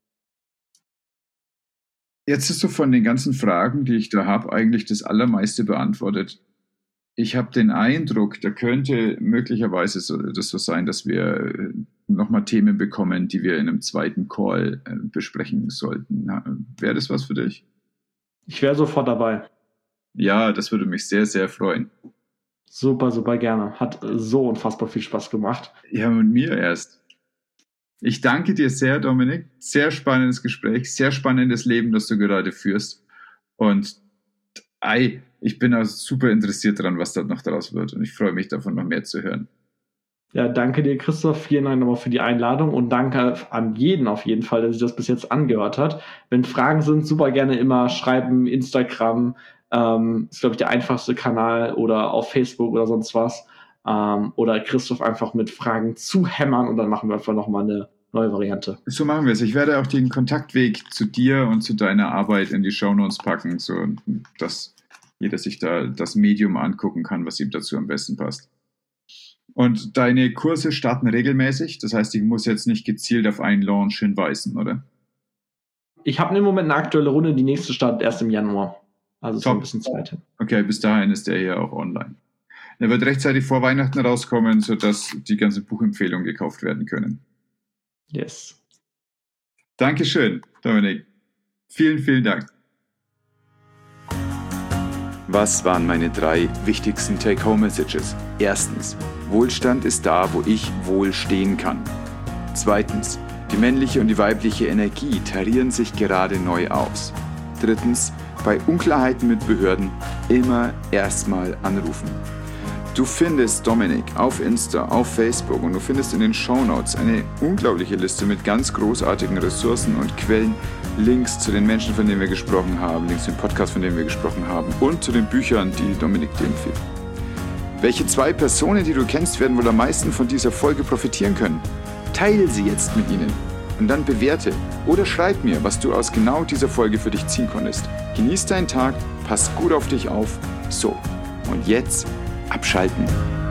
Jetzt ist so von den ganzen Fragen, die ich da habe, eigentlich das Allermeiste beantwortet. Ich habe den Eindruck, da könnte möglicherweise so, das so sein, dass wir nochmal Themen bekommen, die wir in einem zweiten Call äh, besprechen sollten. Wäre das was für dich? Ich wäre sofort dabei. Ja, das würde mich sehr, sehr freuen. Super, super gerne. Hat so unfassbar viel Spaß gemacht. Ja, mit mir erst. Ich danke dir sehr, Dominik. Sehr spannendes Gespräch, sehr spannendes Leben, das du gerade führst. Und ei, ich bin auch super interessiert daran, was da noch daraus wird. Und ich freue mich davon, noch mehr zu hören. Ja, danke dir, Christoph. Vielen Dank nochmal für die Einladung und danke an jeden auf jeden Fall, der sich das bis jetzt angehört hat. Wenn Fragen sind, super gerne immer schreiben, Instagram, ähm, ist, glaube ich, der einfachste Kanal, oder auf Facebook oder sonst was. Ähm, oder Christoph einfach mit Fragen zuhämmern und dann machen wir einfach nochmal eine neue Variante. So machen wir es. Ich werde auch den Kontaktweg zu dir und zu deiner Arbeit in die Shownotes packen, so dass jeder sich da das Medium angucken kann, was ihm dazu am besten passt. Und deine Kurse starten regelmäßig, das heißt, ich muss jetzt nicht gezielt auf einen Launch hinweisen, oder? Ich habe im Moment eine aktuelle Runde, die nächste startet erst im Januar. Also so ein bisschen Zeit hin. Okay, bis dahin ist der hier auch online. Er wird rechtzeitig vor Weihnachten rauskommen, sodass die ganzen Buchempfehlungen gekauft werden können. Yes. Dankeschön, Dominik. Vielen, vielen Dank. Was waren meine drei wichtigsten Take-Home-Messages? Erstens, Wohlstand ist da, wo ich wohl stehen kann. Zweitens, die männliche und die weibliche Energie tarieren sich gerade neu aus. Drittens, bei Unklarheiten mit Behörden immer erstmal anrufen. Du findest Dominik auf Insta, auf Facebook und du findest in den Shownotes eine unglaubliche Liste mit ganz großartigen Ressourcen und Quellen, Links zu den Menschen, von denen wir gesprochen haben, Links zu den Podcasts, von denen wir gesprochen haben und zu den Büchern, die Dominik dir empfiehlt. Welche zwei Personen, die du kennst, werden wohl am meisten von dieser Folge profitieren können? Teile sie jetzt mit ihnen und dann bewerte oder schreib mir, was du aus genau dieser Folge für dich ziehen konntest. Genieß deinen Tag, pass gut auf dich auf. So, und jetzt abschalten.